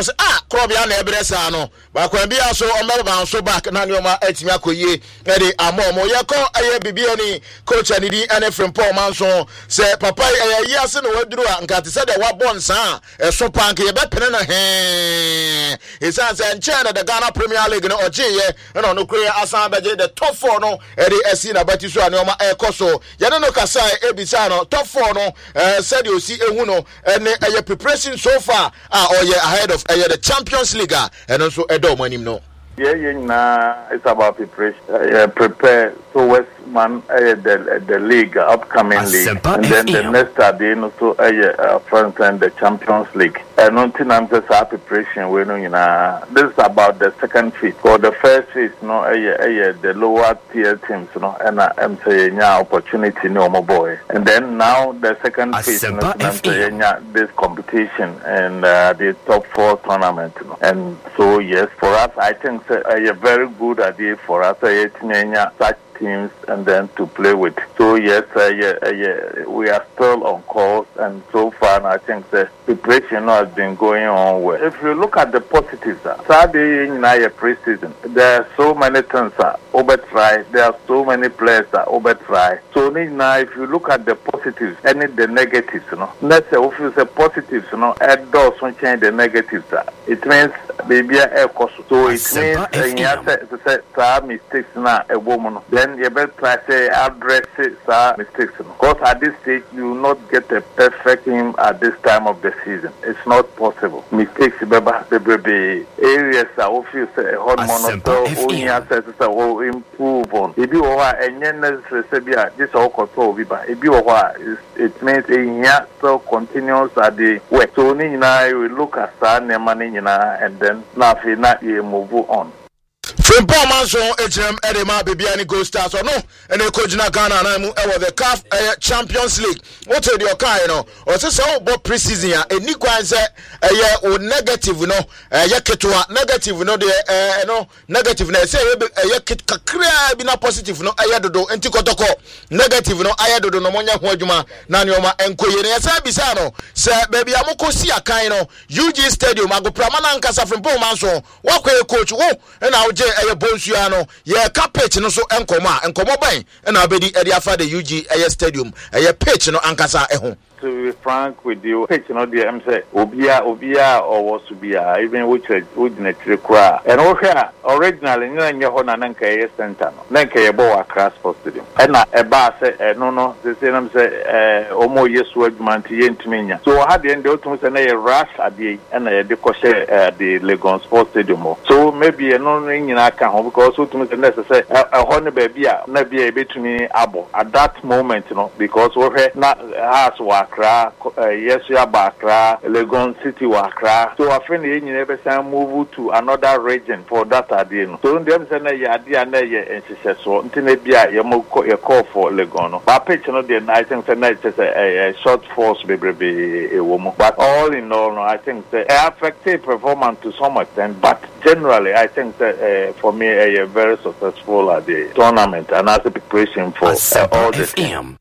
krobia na ebresa no ba kwa bia so omeba so back na nyoma atimi akoyie e de amomo ye ko aye bibia ni coach ani di NFL Paul Manson se papa aye ase no waduru anka te se de wabon sa so pank ye be pene na he isa se nche the Ghana Premier League no ojiye no no kure asan beje the top 4 no e de esi na bati so anyoma e koso ye no kasa ebisa no top 4 no said you see ehu no ene aye preparation so far oye ahead of the Champions League and also edo manim no it's about preparation prepare towards the league upcoming league and then the next day also front and the Champions League and until I'm just preparation we know this is about the second phase for the first phase no the lower tier teams no and I'm saying opportunity no more boy and then now the second phase no I'm saying this competition and the top 4 tournament no. And so yes for us I think a very good idea for us such teams and then to play with. So yes, we are still on course and so far I think the preparation has been going on well. If you look at the positives, Saturday in our pre-season, there are so many things overtry. There are so many players that overtry. So now if you look at the positives and the negatives, let's say if you say positives, add those one change the negatives. It means maybe a cost. So it means you mistakes now a woman. Then you better try to address mistakes. Because at this stage, you will not get a perfect team at this time of the season. It's not possible. Mistakes, there be areas that often say hormone or improve on. If you are a necessary, this all control. If you are, it means a so continuous at the way. So now you look at money and then nothing, not you move on. From Paul Manson, HM Edema, Bibiani Gold Stars, or no, and a Kojina Ghana, and the CAF Champions League. What are your kind or so about preseason? A Nico answer a year or negative, Yaketua, negative, no, negative, say a Yakit be not positive, no, Ayado, and Tikotoko, negative, no, Ayado, no Monia Hojuma, Nanyoma, and Koyene, Sabisano, Sir, baby, Amoko Sia Kaino, UG Stadium, I go Pramana and Casa from Paul Manson, walk away, coach, and I'll a bonsuano, yeah, carpet no so encomo bang, and I'll be the UG Stadium, a pitch no ankasa ehon. To be frank with you, the I'm say Obia or was to be even which would not require. And originally, you know, Nanka Center, Nanka Boa Crass Stadium. And a bar say, no, the same say, Omo yes, word Mantientimania. So I had the end of a rush at the end of the Cochet at the Legon Sports Stadium. So maybe a non ring in Aka because who to me necessary a honey baby, not be able to me abo at that moment, because we're not as work. Yes, we are Bakra, Legon City, Wakra. So I think you never move to another region for that idea. So them say na idea na and she says so. Until you call for Legon. But picture no the I think it's a short force baby a woman. But all in all, I think the affected performance to some extent. But generally, I think that for me a very successful at the tournament and as a preparation for all the team.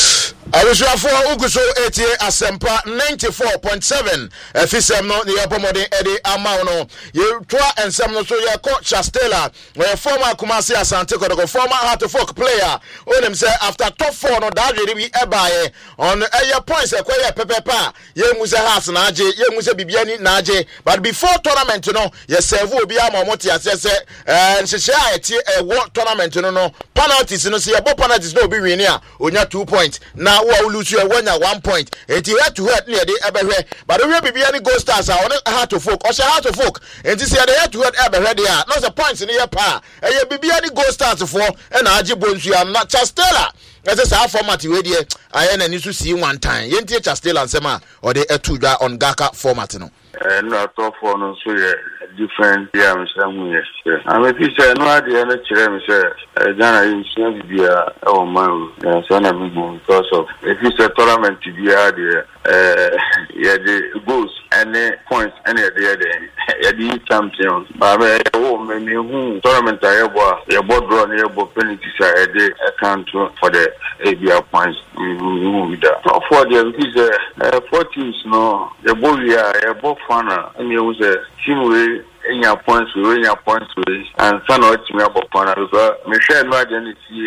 I was for Uguso 80 Asempa 94.7 FSM no the opomode Eddie Amauno you twa and some no so your coach Chastela where former Kumasi Asante Kotoko former Heart of Folk player on him say after top 4 no that really be ebaye on your points e kweye pepepa ye muse house na age ye muse bibiani na age but before tournament you serve obi amamoti asese and she a tournament no penalties no see your penalties no be win here onya 2 points now we lose you 1 point. And you had to hurt near the Eberhe, but we will be any ghost stars on Heart to Folk, or Heart to Folk, and this year they had to hurt Eberhe. There are no points in your power, and you be any ghost stars for and Ajibons. You are not Chastela. As a half format, you I need to see one time. You teach Chastela and Sema or the Etuga on Gaka format. No, top 4 no, so yeah, different I'm saying yes. I'm a piece no idea na chere me say Ghana in Sia bia o man so na me because of if you say tournament bia there yeah the goals and the points and the champions but me who tournament your board draw your board penalties account for the ABR points that for the because 4 teams no the boy your board fana and you was a team way in your points and some of me about fana because Michelle no identity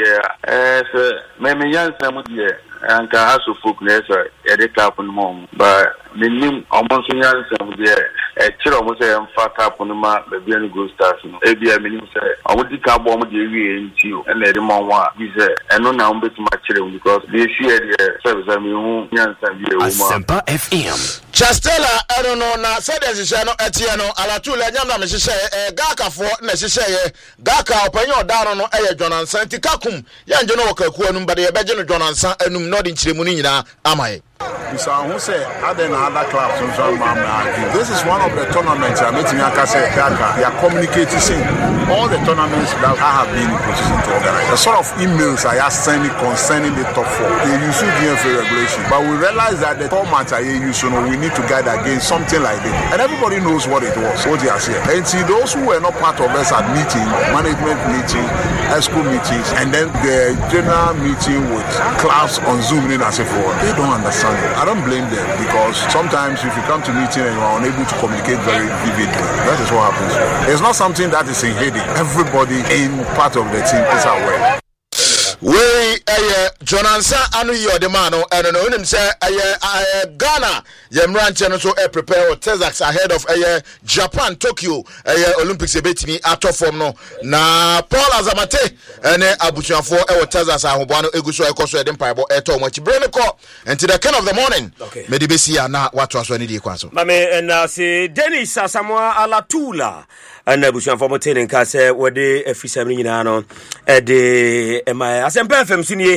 me young some here and can also focus at the cap on mom but the name almost young some there actually almost a fat up on the map the bien go stars ABR minimum say I would take up bomb the into and the mom is and no now bet my children because they share the service I mean young some FM Chastela I don't know na said as no etiano alatula nyamna me hye gaka fo na hye gaka opanyo down no Jonan Santikakum yanje no wakaku anum bade beje no Jonan San anum no de nchiremu ni nyina amaye so who say other clubs this is one of the tournaments I'm meeting say Gaka they are communicating all the tournaments that I have been in position to organize the sort of emails I are sending concerning the top 4 they use DFA regulation but we realize that the format I use we need to guide against something like this and everybody knows what it was what they are saying and see those who were not part of us at meeting management meeting school meetings and then the general meeting with class on Zoom in as if they don't understand it. I don't blame them because sometimes if you come to meeting and you are unable to communicate very vividly, that is what happens. It's not something that is in hidden. Everybody in part of the team is aware. We Jonansa anu yo de man no him say Ghana yemranche no so prepare Texas ahead of Japan Tokyo Olympics ebetimi atofom no na Paul Azamate ene abutuafo Texas ahobano eguso ekoso de mpaibo eto mo chibrene ko until the kind of the morning medibesi na watu aso ni di kwaso mame na se Dennis Asamoah Alatula ana abutuafo mo tene nka se wode afisam ni nyina no de Asempa FM Sunie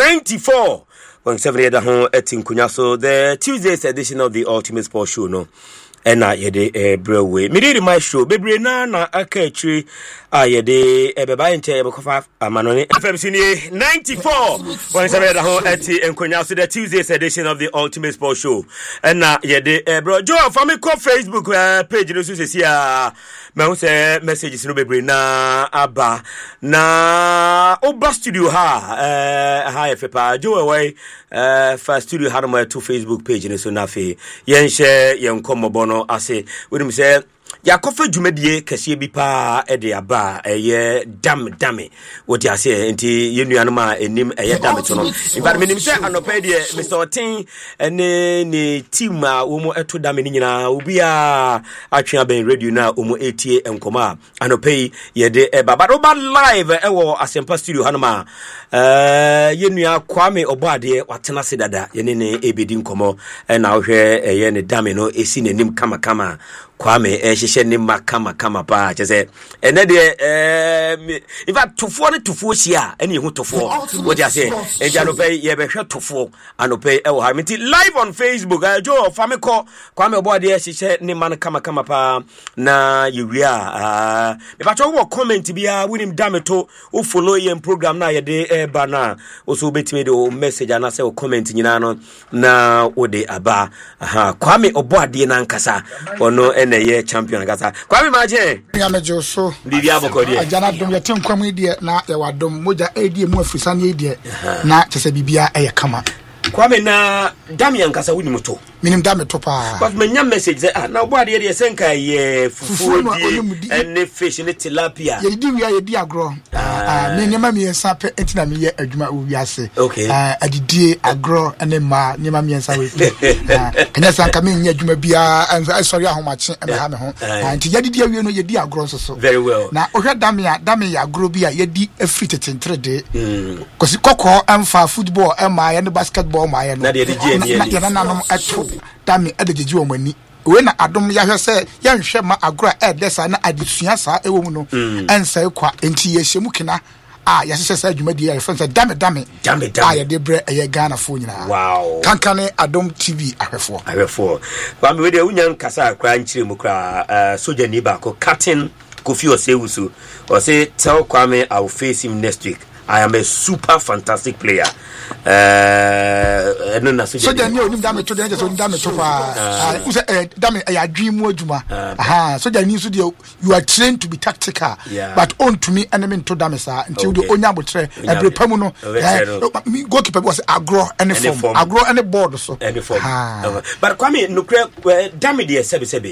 94.7 yeda ho etinkunya so the Tuesday's edition of the Ultimate Sports Show no ena yede brewe me my show bebre na aka atri yede beba nche yebekofa amanone FM Sunie 94.7 yeda ho etinkunya so the Tuesday's edition of the Ultimate Sports Show ena yede bro Joe fami ko Facebook page no so sesia me who say messages no bebre na aba na oba studio ha efepa Joe way first studio ha no to Facebook page no so na fe yen share yen komobo no ase we say yakofa dwumadie kase bi pa de aba dame what you say enti yenuanu ma enim dame to no in fact menim say anopa de Mr. Otin ne team a wo mo eto dame ni nyina obi a atwea ben radio na o mo etie enkoma anopa ye de baba live wo Asempa studio hanoma yenua Kwame Obade watena se dada ye ne ebedi nkomo na wo hwe ne dame no esi nenim kama Kwame hyehyɛ ne makama pa kyese ene de in fact tofo hia ene hu tofo what you say ejanope ye behwe tofo anope wo ha meti live on Facebook Joe famiko Kwame Obade hyehyɛ ne man kama pa na yewia me ba wo comment bia winim dameto wo follow yen program na ye de ba na wo so betime de message ana se wo comment nyina no na wo de aba Kwame Obade na nkasa ono ye champion gasa Kwame maje ngamejo so bibia bokodi ajana dom ye tenkwam idie na ye wadom moja edie mu afisa na edie na chese bibia eye kama Kwame na Damian kasa wuni moto minim dame to pa but menya message say na Obade ye senka ye fufu die ene fish ne tilapia ye di wi ye di agro me nyema mi ensa pe entina me ye adwuma wi ase adidie agro ene ma nyema mi ensa we kenya sanka me nya adwuma bia sorry ahomache me ha me ho anti ye di awie no ye di agro so very well na ohwe dame ya agro bia ye di afri tetentre de kosi kokko amfa football ema ye ne basketball ma ye no na de die na nanom ato dame adejeji o mani we na adom ya hwe se ya nhwe ma agro desa na adesua sa ewo mu no ensa kwa enti ye hyemu kina yɛhyehyɛ sɛ adwumadi yɛ friends dame yɛde brɛ ɛyɛ Ghana fo nyinaa wow kankane Adom TV ahwɛfoɔ ba me we de unya nkasa akra nkyire mu kra soja ni ba ko Captain Kofi Osewusu or say tell Kwame I will face him next week. I am a super fantastic player. No na soja ni onim dame to just onim dame to pa dame ya dream adwuma soja ni so de you are trained to be tactical but on to me enemy to dame sa until the onya botre every pamu no goalkeeper was agro any form agro any board so any form but Kwame no dame de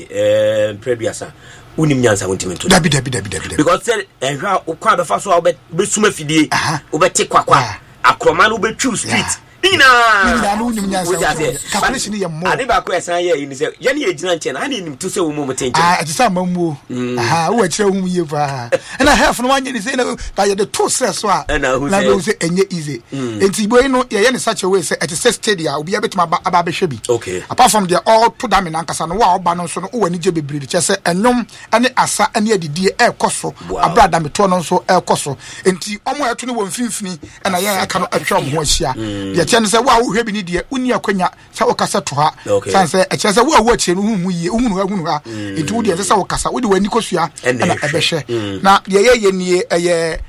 sebe prebiasa unim nyansa wontimento dabi because said ehwa okwa be fa so be suma fidie obete kwakwa akroma no be true street Nina no unim nyansa calculation ye mo ade ba ko esan ye ni se ye ne ejina nche na ane nim to se wo mo tenche ati sa mamuo wo akire hu ye ba na half no wanye ni se na ba ye the two stress so na go say enye easy enti boy no ye ne such a way say at the stadium obi abetima aba be hwebi okay apart from the all to dam na nkasa no wa oba no so no wo ani je bebree che se enwom ane asa ane adidie ekoso abrada me to no so ekoso enti omo eto no wo mfimfini na ye aka no atwa mo ho ahia tian say wa wo hwebi ni de uni akwanya say wo kasa to ha san say e che say wo awu achie no hu yie hunu ha enti wo de say wo kasa wo de wani kosua na ebehwe na ye nie eye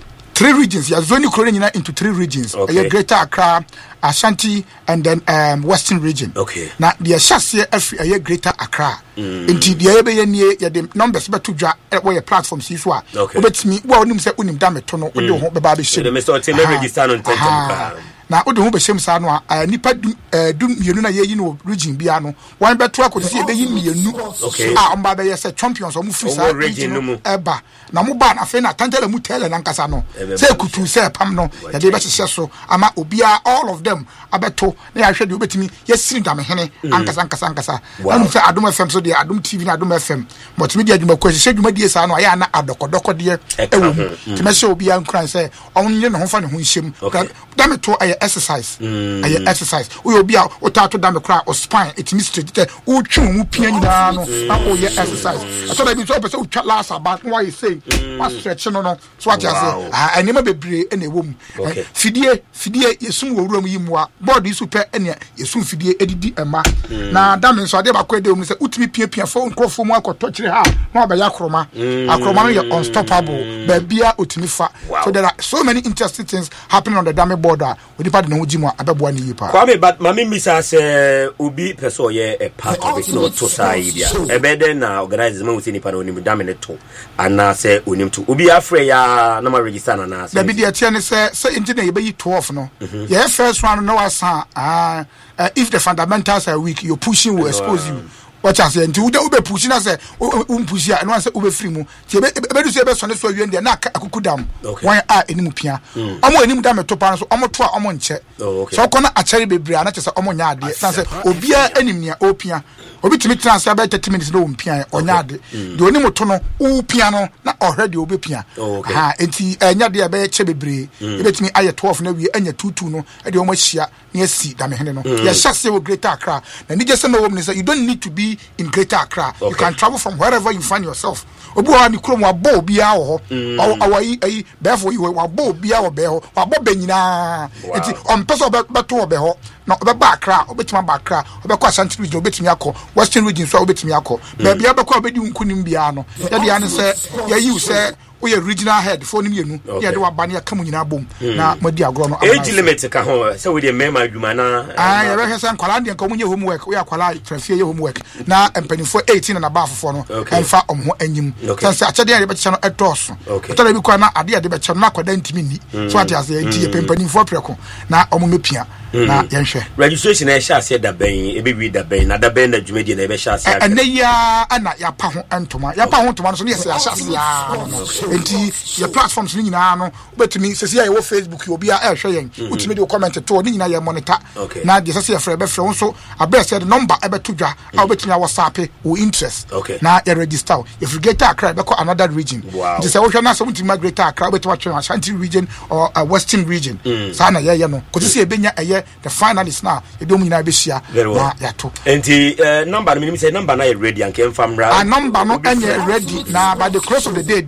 3 regions ya zone kro nyina into 3 regions eye Greater Accra, Ashanti and then Western region na the Ashase afi eye Greater Accra enti de ye be ye nie ye de numbers beto dwa wo ye platform si so a obetimi wo onim say unim da meto no wo de ho be ba be share de Mr. Otile register no intention na ode ho be shem sa no a nipa dum mienu na ye yi no region bia no wan beto akoti ye be yi mienu omba be ye say champions o mu free sa region eba na mo ba na fe na tantele mu tele na nkasa no say kutu say pam no ye de be hye so ama obia all of them abeto na ya hwe de obetimi ye siri da me hene ankasa anu say Adom FM so de Adom TV na Adom FM but media djuma ko hye djuma die sa no ya na adokodoko de ewo mu ti me hye obia nkran say onye ne ho fa ne ho hyem da me to exercise exercise we obi a otato da me kra o spine it means to o twu mu pia nyina no na o ye exercise so da bi so person o twa last about why you say what stretch no so what you say anima bebre na ewom fidie yesum wo wuram yimu a board yi super ene yesum fidie edidi ema na da me so ade ba kwa de mu say utimi pia fo nkrofo mu akoto kire ha na oba ya kroma akroma no ye unstoppable ba bia otimi fa so there are so many interesting things happening on the dame border we part no jimu abeboa ni yipa Kwame but mami misa say obi person ye a part of it no to sai bia ebede na organize man we nipa no nim dame ne to ana say onim to obi afre ya na ma register na say da bi de tie ne say engineer ye be yi 12 no ye first one no asa if the fundamentals are weak your pushing will expose you what I say until ube push na say push ya no say ube free mu ti be do say be so ne so awie ndie na akuku dam wan a enimu pia omo enimu dam to pa so omo to a omo nche so kona achari bebre na che say omo nya ade na say obia enim nia opia obi timi trans about 30 minutes no mpia onya ade de onimu to no upia no na already obe pia enti enya de be che bebre ebetimi aye 12 na wie enya 22 no e de omo hia na si dam hene no ya shase wo Greater Accra na ni just no wo say you don't need to be in Greater Accra you can travel from wherever you find yourself obi wa ni krom wa bo bia wo ho ayi therefore you wa bo bia wo be ho wa bo benyina enti on person beto wo be ho na obeba Accra obetima ba Accra obekọ Ashanti region obetimi akọ Western region so obetimi akọ ba bia bekọ obedi nkunim bia no ya dia ne se ya yi se we regional head for nim yenu ya de wa ba ne ya kamu nyina bom na modi agro no age limit ka ho se we de mema adwuma na ya be hwese nkwala de nka munye homework we akwala trafie ye homework na empanifo 18 na ba afofo no emfa omho anyim sanse achade ya be che no edoso to da bi kwa na ade ya de be che no akwada ntimi ni so ate ase enti ye empanifo preko na omo mepia na yenhwe registration e sha se da ben e bi da ben na da ben na dwumedi na e be sha se ya ana ya pa ho entoma no so ne se ya sha se ya enti your platforms ni nyina no betumi sesi ya wo Facebook yo bia e hwe yen utimi de comment to ni nyina ya monitor na de sesi ya frɛ be frɛ wo so abɛ sɛ number e be to dwa a betumi WhatsApp wo interest na ya register if you get Accra be call another region it is a wo hwe na so utimi Greater Accra betumi atwe Ashanti region or Western region sa na ye no ko sesi e benya eye the finalists na e do mu nyina be hia na ya to enti number no minimum say number na ready and came from number no enye ready na by the close of the day there na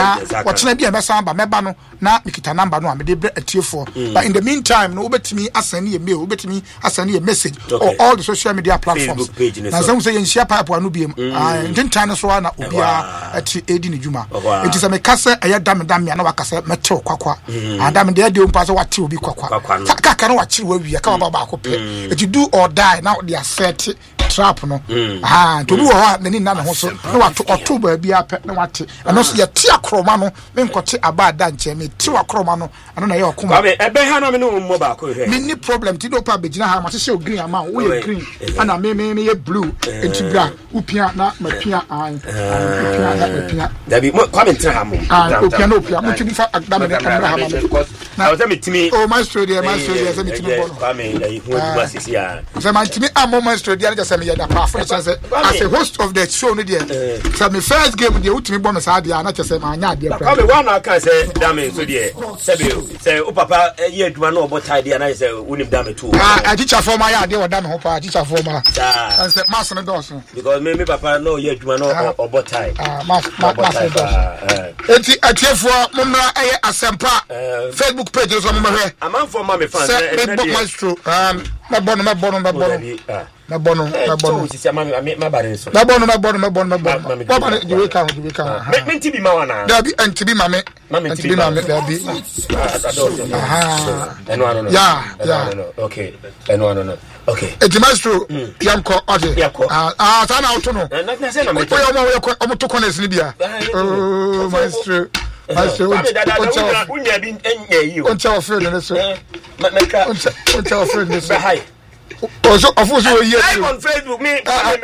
watching be a mesamba mebano na mikita number no amede bre atiefo but in the meantime no obetimi asani a mail obetimi asani a message or all the social media platforms na some say share pipe anu biem ntintan so na obia ati edi ne djuma enti se me kase eya dam na wakase mete kwakwa adam de ade ompa so wate obi kwakwa kaka na wachiri wa wi ka ba ko pe enti do or die now they are set trap no to bi wo ha nani na ho so na wato October bia pe na wate ano so ye tia kroma no me nkote aba da nche me tia kroma no ano na ye okuma ebe ha na me no mo ba ko he me problem ti do pa begina ha ma se green ama wo ye green ana me ye blue enti bra upia na mapia upia na mapia dabi mo kwa me ntra ha mo upia mo ti fa agda me kamera ha ma na o se me timi oh my story se me timi bono kwa me hu du asisi ya se man timi amo my story dia just me ya da pa for as a host of the show no dia so me first game dia utimi bo me sa dia na chese ma anya dia kwa me wana kan se dame so dia se o papa ye aduma na obotai dia na se unim dame too a teacher for my ya dia oda me ho pa teacher for ma and say mass no dos because me papa no ye aduma na obotai mass enti atiefo momra eye asempa Facebook page so mo hwe amanfo ma me fan me book maestro me bono sisi ma bare so me bono baba di we kan me tibi ma wana da bi antibi ma me da bi no ya okay no okay eti maestro yanko ode sana auto no na se na me o to kones ni bia oh maestro unya bi enye yi o ncha ofre no so meka ncha ofre no so hi also ofuso we here on Facebook me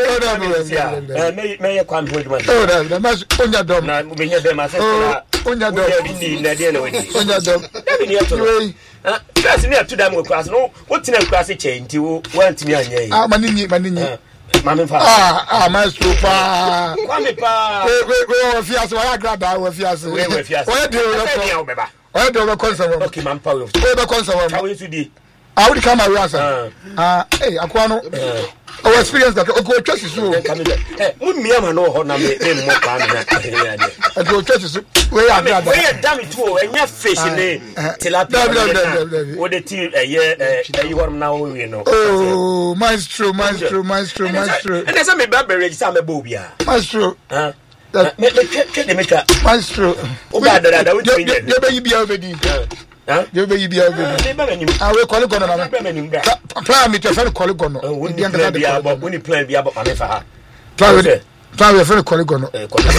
me kwa mhoji man na mas onya dom na me here dem asese na onya dom ni na dia na we onya dom ni ato class ni atu dam class no wotina class che nti wo wantimi anya yi maninyi mami fa maestro pa kwame pa we fiase wa grada we fiase we fiase we de we concern okay man pa we be concern how you do I would come around hey akwano our experience that go church so unmiama no ho na me mo pa na go church so we are grada we dam to enya fish ni tilapia wo de ti eye worm na we no oh maestro and say me ba register me bo bia maestro me ke meka maestro o ba da we ti ye be yi bia obedi you be bia obedi we call gono na plan me to fan call gono woni plan bia ba me fa ha plan we fan call gono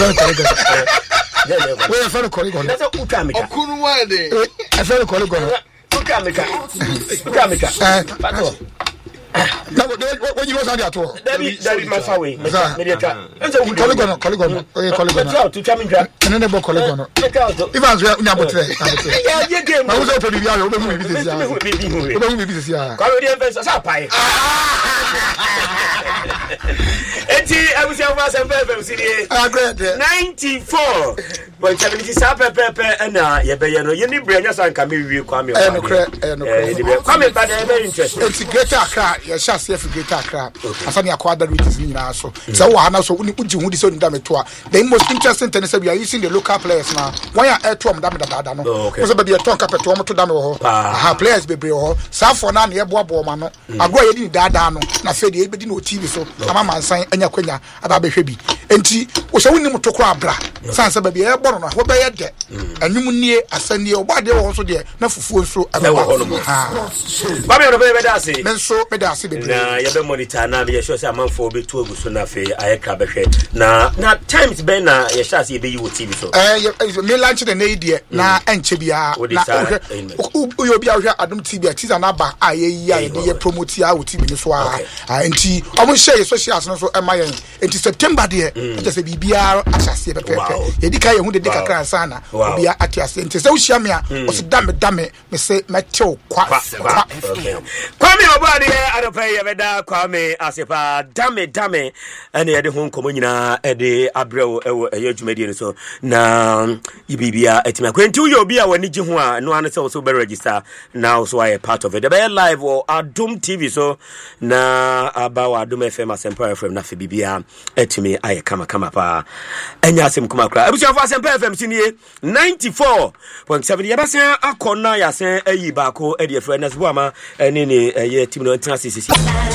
we fan call gono that's ukamika okunu wa de I fan call gono ukamika pato when you was on the ato that my far way mediator ense we call gono to chamindra ene bo call gono even so nya botre ye game ma uzo to bia we be mu bi sia kwa we dey fence sa pai enti abusi afasa pepe usidie 94 but chabiti sa pepe na ye be ye no ye ni branya san ka me wie kwa me no kwa me bad very interesting enti greater Accra ye sha se fi greater Accra asani akwa da regions ni na so so wa na so uni uji hu di so nda meto a the most interesting thing is we are using the local players now why are to am da no because be be talk carpet to da me ho players be bre ho sa for na ye boabo ma no agro ye di da no na fe de e be di no TV so ama mansan anya kwanya aba behwe bi enti wo se woni mutokro abra san se ba bi e boro no wo be ye de anwum nie asanie obade wo so de na fufuo so aba ba me no be da se men so be da se be na ye be monitor na be sure say amanfo be to oguso na fe ayeka behwe na times be na ye sha se ye be yi wo TV so me launch the na die na enche bia na yo bia hwe adom TV tiza na ba aye ye promote ya wo TV ni so enti omo share socials no so emayen enti September de just bibia asase pepe ye dika ye hu de dika kran sana obia atiase enti se wo hia me a o se dame me se metew kwa me obade adopɛ yɛbɛda Kwame Asepa dame ɛne yɛde ho nkɔmmɔ nyinaa ɛde abrɛw ɛwɔ ɛyɛ dwumadie no so na yibibia ɛtumi akwenti woyɛ obi a w'ani gye ho a no ano sɛ wo so bɛregister na wo so ayɛ part of it ɛbɛyɛ live wɔ Adom TV so na aba wɔ Adom FM Asempa FM na afɛ bibia ɛtumi ayɛ kama paa ɛnyɛ asɛm kuma koraa abusuafo Asempa FM sinie 94.7 yɛbɛsɛn akɔ na yɛasɛn ayi baako ɛde afrɛ nas boama ɛne ne ɛyɛ team no tena sisi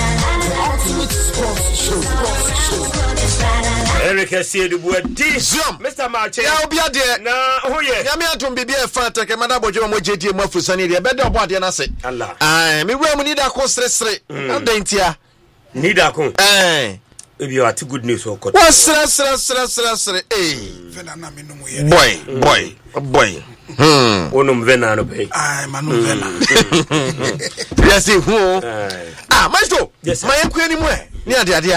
Eric Siedubuadi Mr. Marche ya obi ade na hoye ya me atom bibia e fa take mada bojo mo jedie mo afusani de be de obo ade na se Allah me wura mu ni da ko sresre adantia ni da ko ebi o ati good news o ko wa sre vena na me no mo ye boy onum vena no be manu vena yes who maestro yes my enkwani mu ni ade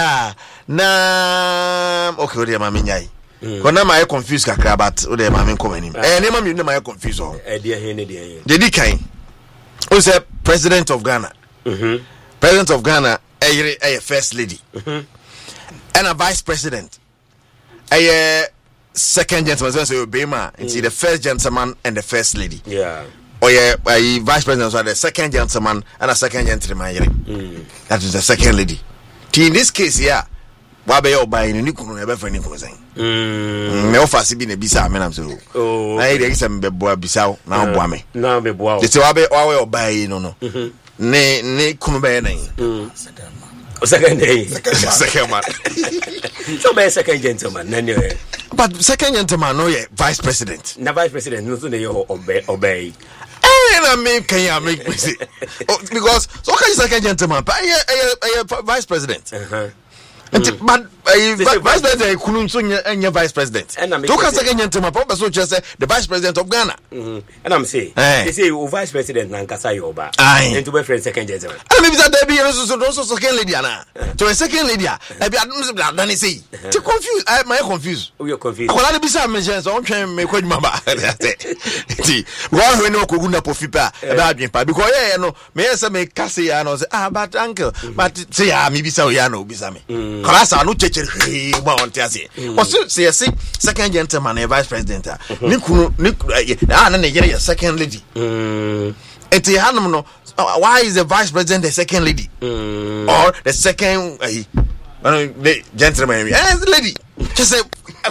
na okay ode ma menyai kona ma confuse kakra but ode ma men komani ne ma me ma confuse o dedi kan o say president of Ghana president of Ghana a first lady and a vice president a second gentleman so Obama it's the first gentleman and the first lady or a vice president so the second gentleman and a second gentleman that is the second lady in this case wabe yo buy ni kunu e be fa ni kunu sen me offer bi na bisa me na so na e dey sem be boa bisa na boa me na be boa o wabe yo buy no ne kunu be na second day second man so be second gentleman na ne but second gentleman no vice president na vice president no so dey obey na me can you make me say because so can you second gentleman but vice president but vice president couldn't so any vice president to can second gentleman papa so just say the vice president of Ghana and I'm say they say vice president na nkasa yoba into be friend second gentleman and maybe that there be so second lady ana to a second lady e be adom say to confuse I confused you confused ko la be say me so on twen me kwaduma ba ti one when no kogu na pofipa e be adwen pa because no me say me kase ya no say but uncle but say me be say ya no be say me Kalasa no chechere ba on tiase. O say second gentleman and vice president. Ni kunu na na yere second lady. Eti hanum no why is the vice president the second lady? Or the second the gentleman the lady. Just say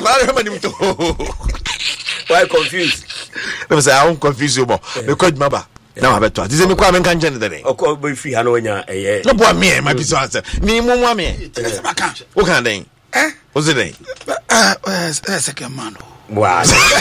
why confused? Let me say I won't confuse you more. Because maba na ma beto ati se me kwa men kan jene dere o ko be fi ha no nya no boy me ma bi so answer me mo mo me o kan den o se den second man wow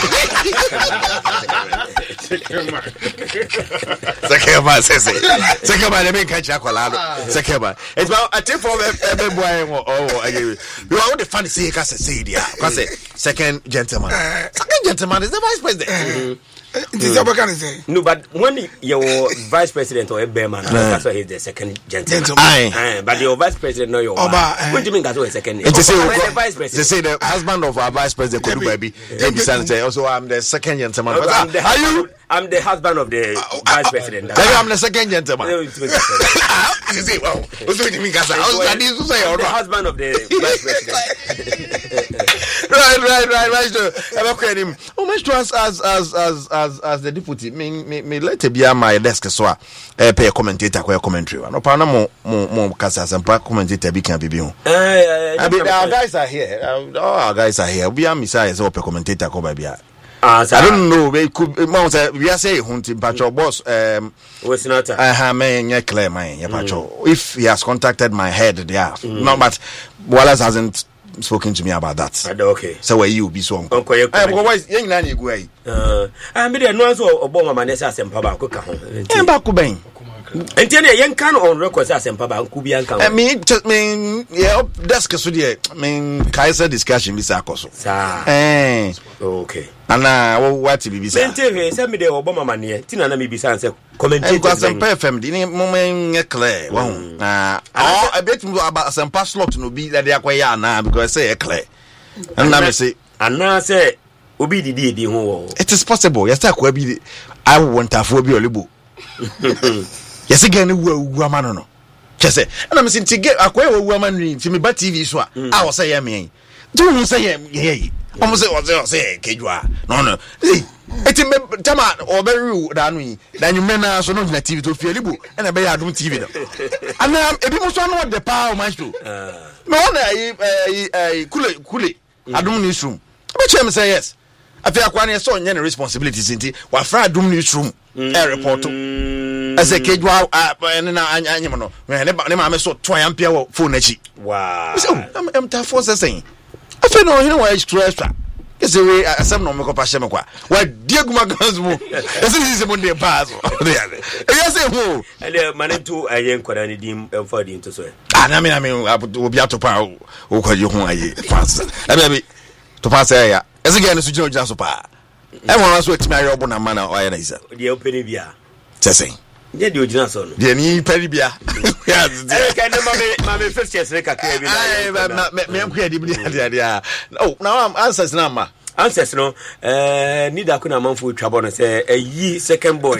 second man me kan cha kwala no second man it's about I take for be boy you are the fan say ka say dia because second gentleman is the vice president no, but when your vice president or a bearman, that's why he's the second gentleman. But your vice president, no, your what do you mean that's a second? They say the husband of our vice president could baby. Also, I'm the second gentleman. Are you? I'm the husband of the vice president. I'm the second gentleman. You say, wow, what do you mean? I'm the husband of the vice president. Right. Oh, much to us as the deputy. Me let be my desk so pay a commentator or commentary. No, no, Casa and commentator became baby. Our guys are here. Our guys are here. We are Messiah so commentator ko baby. I don't know. We could we are saying hunting patrol boss. What's not? Man, clear man. If he has contacted my head, there. No, but Wallace hasn't spoken to me about that. Okay. So where you be so? Okay. Otherwise, young nanny go away. I mean, no so Obama Manessa and Papa Cook. And Bakubang. And tell you, young can on records as and Papa Kubian. I mean, just mean, yeah, that's because mean Kaiser discussion with Sarkozy. Okay. And what to be said? Send me the Obama money. Tina me be sans commenting. Got some FM, didn't moment clear. I bet you about some past lot to be that they acquire now because I say clear. And now I say, and now say, Obi did it is possible. Yes, I want a phobia libu. Yes, again, Guamano. Chese and I'm saying to get akwa woman to me ba TV so I was say ya me do say ye almost say kejua no eti me tama oberu danu dan you mena so no na TV to fielibu and be ya adum TV no and ebi mo so no the power man show me wona kule adum newsroom be chem say yes afi akwa na so nya responsibilities nti wa fra adum newsroom report as a kejua na anyem no ne ma me so to yampia wo phone achi wow so am ta force saying afi no hini wa extra kese we asem no me ko pa sheme kwa wa dieguma ganzmu ese mo de pass yes ho ele manetu ayen kwada ni dim emfa di nto so na me obi atopa o kwaje ho aye pass abi to pass ya ese ge ne su jina so pa e mo so etimi ayo bo na mana o aye na isa de openi bia tese je de ojina so no de ni peri bia ya ka ne mame first year ka ka bi na me enku adi bi dia oh now answers na ma answers no need akuna manfo twabo no say yi second boy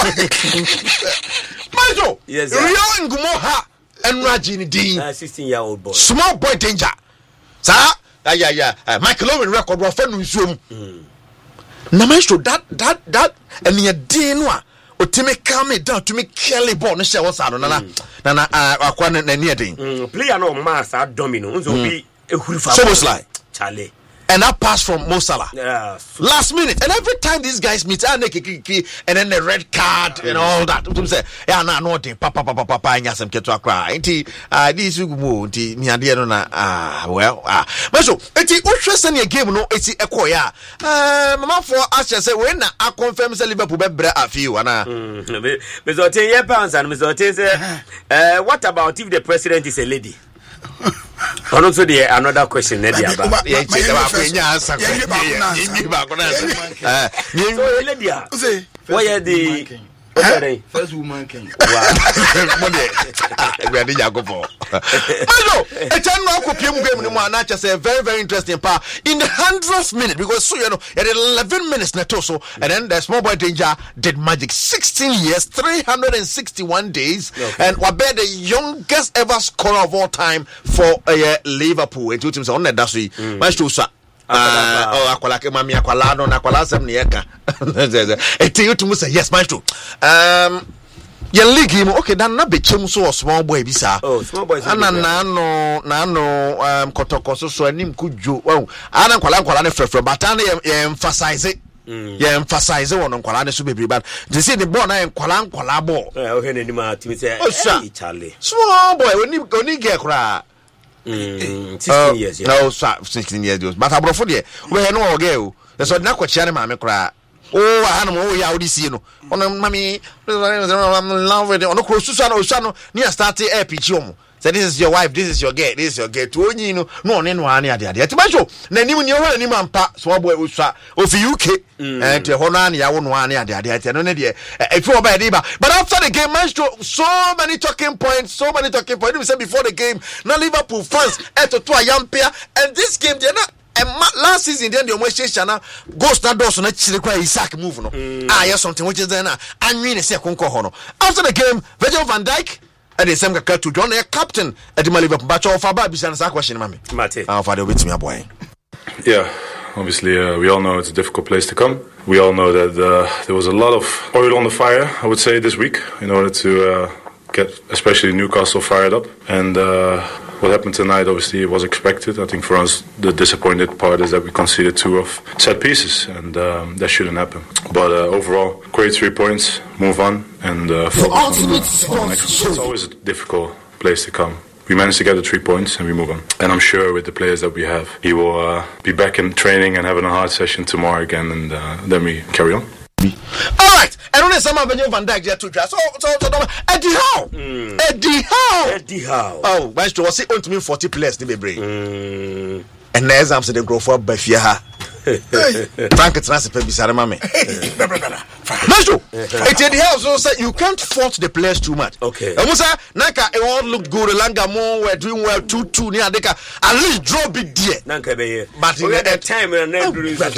Majo yes Rio Ngumo ha enraji ni din 16-year-old boy small boy danger sa Michael Owen record wa fanu nsuom na Majo that enya din no a otime calm it down to me kelly ball no share what's na akwa na ni den player no mass domino nzo bi ehurifa so was like Charlie and that pass from Mo Salah. Yes. Last minute. And every time these guys meet, and then the red card and all that. Say, yeah, no, papa, and yes, I'm get to cry. This you move, but so, it's interesting your game, no, it's a choir. Mama for us, say, when I confirm Liverpool, a few, and Mr. 10 year pounds, and Mr. 10 what about if the president is a lady? Also, another question. So, why are the first woman king? Very, very interesting part in the 100th minute because so at 11 minutes so and then the small boy danger did magic 16 years 361 days and Wabe the youngest ever scorer of all time for Liverpool and two teams on that akwala ke mami akwala no na akwala sem ne yeka eti to say yes maestro your league him okay dan na bechem so small boy bi sa small boys na no kotoko so anim kujo ana akwala ne frefre but ana emphasize won akwala ne so bebre but they say the ball na akwala ball okay ne ma timi say Charlie small boy oni get kra 16 years no 16 years but abrofo de we he no oge so na kwachi ne maame kra ana mo ya odisi no ono mami love with ono kro susu na osano ni start pitch omo say this is your wife, this is your girl, this is your girl to onyi no ani ade tibacho na nim ni ho ni mampa so boy usua of UK and ho no ani ya wo no ani ade no ne de if you buy dey ba but after the game maestro so many talking points we said before the game na Liverpool fans to ayampia and this game they na last season then the almost na ghost na doors na chire kwa Isaac move no yes something which is then anwi ne se konko ho no after the game Virgil van Dijk and the same to John a captain at the Liverpool but of our question mami Mate father with me boy. Yeah, obviously we all know it's a difficult place to come. We all know that there was a lot of oil on the fire, I would say, this week in order to get especially Newcastle fired up. And what happened tonight, obviously, it was expected. I think for us, the disappointed part is that we conceded 2 of set pieces, and that shouldn't happen. But overall, great 3 points, move on, and focus on the next. It's always a difficult place to come. We managed to get the 3 points and we move on. And I'm sure with the players that we have, he will be back in training and having a hard session tomorrow again, and then we carry on. All right, and only some of Van Dijk there to so Eddie Howe. Oh, Maestro was it on to me 40 players to be bring. And there's I'm saying grow for Bafia. Frank Transfer Bisara Mame. Maestro, Eddie Howe also said you can't fault the players too much. Okay. Musa, Naka, it all looked good. Langamo were doing well 2-2 near Deka. At least draw big dear. Nanka be. But in that time and then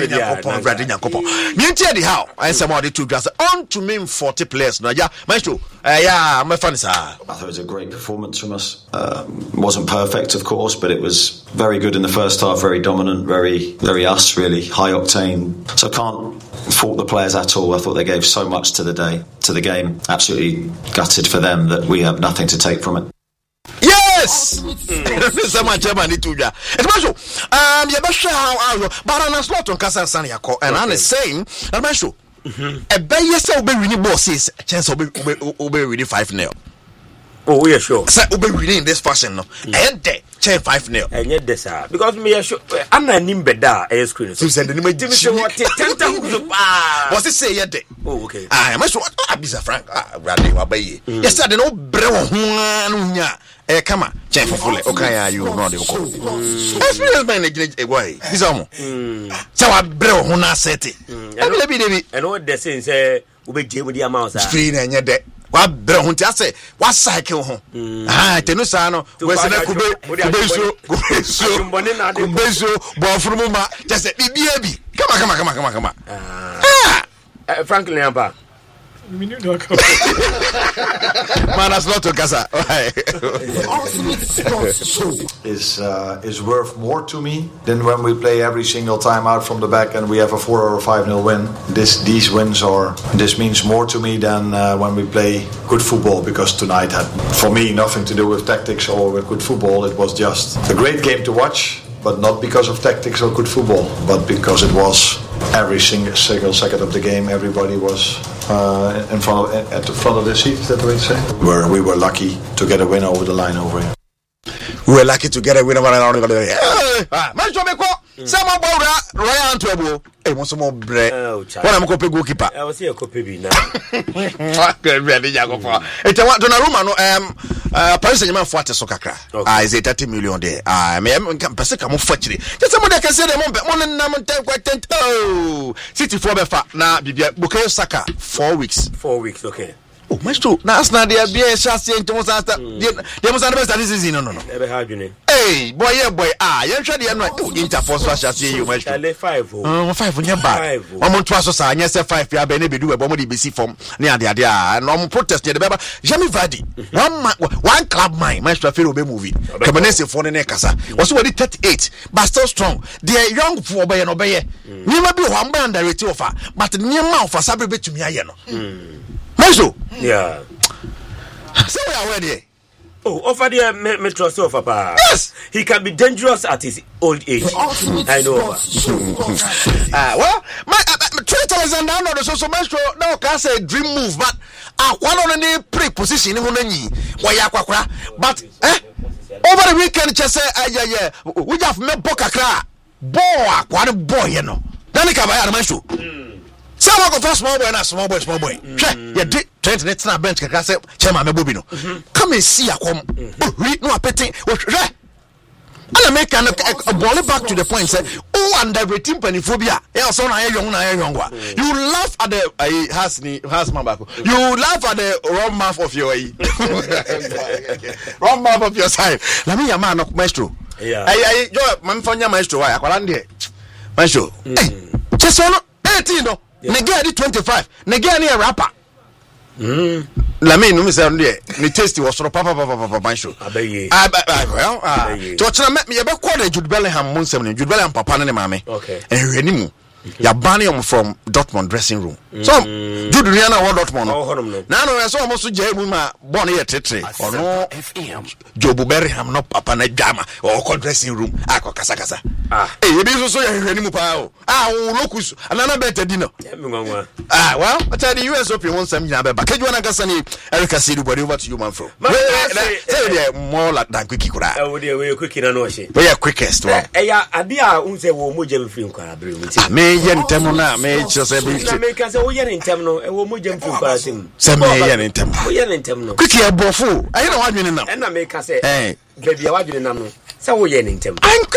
Eddie Howe, and some of the two just on to mean 40 players. No, yeah, Maestro, yeah, my fun, sir. I thought it was a great performance from us. Wasn't perfect, of course, but it was very good in the first half, very dominant, very us, really, high octane. So I can't fault the players at all. I thought they gave so much to the day, to the game. Absolutely gutted for them that we have nothing to take from it. Yes! Someone German need to ja. It's Maestro. You better share how but I'm not slot on Casa San Yako, and I'm saying, Maestro. A bay yourself be winning bosses, a chance of be winning 5-0. Oh, we are sure. So we be winning this fashion, no. And they change 5-0. And yet, this because me are sure. I'm not Nimbeda air screen. So send the name of what? What's it say yet? Oh, okay. I must what Abisa Frank. Radley Wabaye. Yes, I don't know. Brew. Come on, Jeff Full. Okay, you know the experience by a way. He's almost so I brew who not set it. And what the sense say, we be with the amount of screen and yet. What brown I say? What cycle home? Tenusano, where's the Kubeso, Bofruma, just a baby. Come on. Franklin Ampa. Manas Lotto Casa. Is worth more to me than when we play every single time out from the back and we have a 4 or 5-0 win. This means more to me than when we play good football, because tonight had for me nothing to do with tactics or with good football. It was just a great game to watch, but not because of tactics or good football, but because it was every single second of the game. Everybody was at the front of the seat. Is that the way to say? Where we were lucky to get a win over the line over here. We were lucky to get a win over the line over here. Some about Ryan Trouble. Hey, want some more bread? What I'm going to goalkeeper. I was here, copy now. Ready, Jacob. It's a Donnarumma. Paris Saint-Germain fought a soccer. Is it 30 million there? I mean, Pascal Muffatri. Just somebody can say the moment. Oh, City for Befa. Now, Bukayo Saka 4 weeks. 4 weeks, okay. Oh, Maestro, now they are being chassis and Thomas after they must understand this is no. Never had you name. Hey, boy, you're trying to know Interforce chassis, you Maestro. 5 on your back. 1 month was so, yes, 5 year Benny do a bomb BC from near the idea, and no protest near the Baba. Jamie Vardy, one club mine, Maestro Philo movie. Cabernet for the Necasa was already 38, but still strong. They are young for obey and obey. Never be one band director offer, but near mouth for Sabre to me. Maestro. Yeah. So we are ready. Oh, offer the metro sofa, papa. Yes. He can be dangerous at his old age. I know. Well, my Alexander, no, the social Maestro, no, can say dream move, but one on the pre-position, but over the weekend, just say, we have met Bokakra. One boy, you know. Then he can buy a Maestro. Some of us small boy. You did Trent Net's not bench. I said, Chairman Bobino. Come and see a read no appetite. And I make a ball back to the point. Say, oh, under rating peniphobia. Also, young. You laugh at the has my back. You laugh at the wrong mouth of your wrong mouth of your side. Let me a man of Maestro. Yeah. I man for your Maestro. I call Maestro. Hey, just on 18. Negani 25. Negani a rapper. La me no me say there. Me taste was so papa Maestro. Abaye. Well, to try me e be call Jude Bellingham Monsem Jude Bellingham papa ne mame. Okay. Ehwenimu. Ya bani from Dortmund dressing room. So Jude Rihanna wa Dortmund. Na no so almost je mu ma born here tetre. Ono Jobu Bellingham no papa na jama or dressing room. Akọ kasa. Eh e bi so ya ehwenimu pa o. O locus anana better dinner. Well, I tell the US Open won some nyina be ba. Keju na kasa ni Erica Sidu body over to you man from. Say more like than quickie kura. We quickie na no she. We quickest one. Ya ade a unse wo mo jam free nkwa abre mu. Me yen tem na me just every. Na me ka say wo yen ntem no e wo mo jam free nkwa asim. Say me yen ntem. Wo yen ntem no. Quickie abofo. I know what you know. Na me ka say. Baby a wadwene nam no. Say wo yen ntem. I'm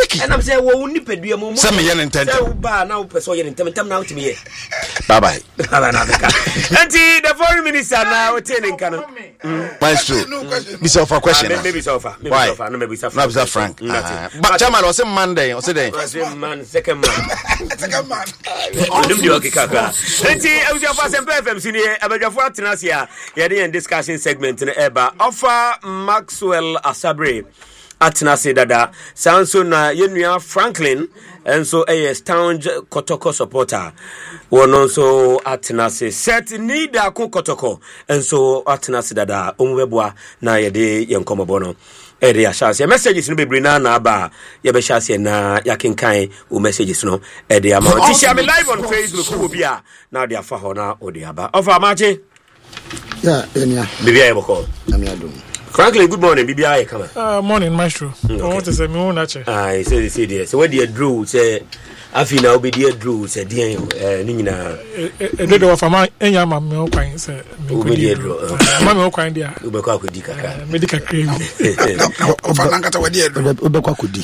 tricky. And I'm saying, well, only pedua mo. Some yen intent. Ba now person yen intent now to me. Bye bye. Auntie, the foreign minister now attending Kano. Maestro. Bisa for question. Maybe sofa. Why? No, maybe sofa. No, Mr. Frank. But chairman was a Monday or today. Second man. Second man. Auntie, I was your first FM senior. I was your first tenacia. Yadi discussion segment in Eba. Offer Maxwell Asabre. Atenase dada sanso na yenua Franklin enso Stange Kotoko supporter wono nso atenase set nida ko Kotoko enso atenase dada omweboa na yede yenkomobo no ere ahase messages no bebre na aba ye be hase na yakenkan o messages no ere ama ti share me live on Facebook obi a na de afa ho na odi aba ofa amache enya bibia yeboko amiadum Franklin, good morning. BBI, come on. Morning, Maestro. Okay. I want to say, me own nature. I say this. So, what do you drew? Say, I feel now be dear drew. Say, dear, Nina. They do for my any mamma, me okay. Say, me dear drew. Mamma okay, dear. Ubeka kudi kaka. Medical cream. Ofa nankata wa dear drew. Ubeka kudi.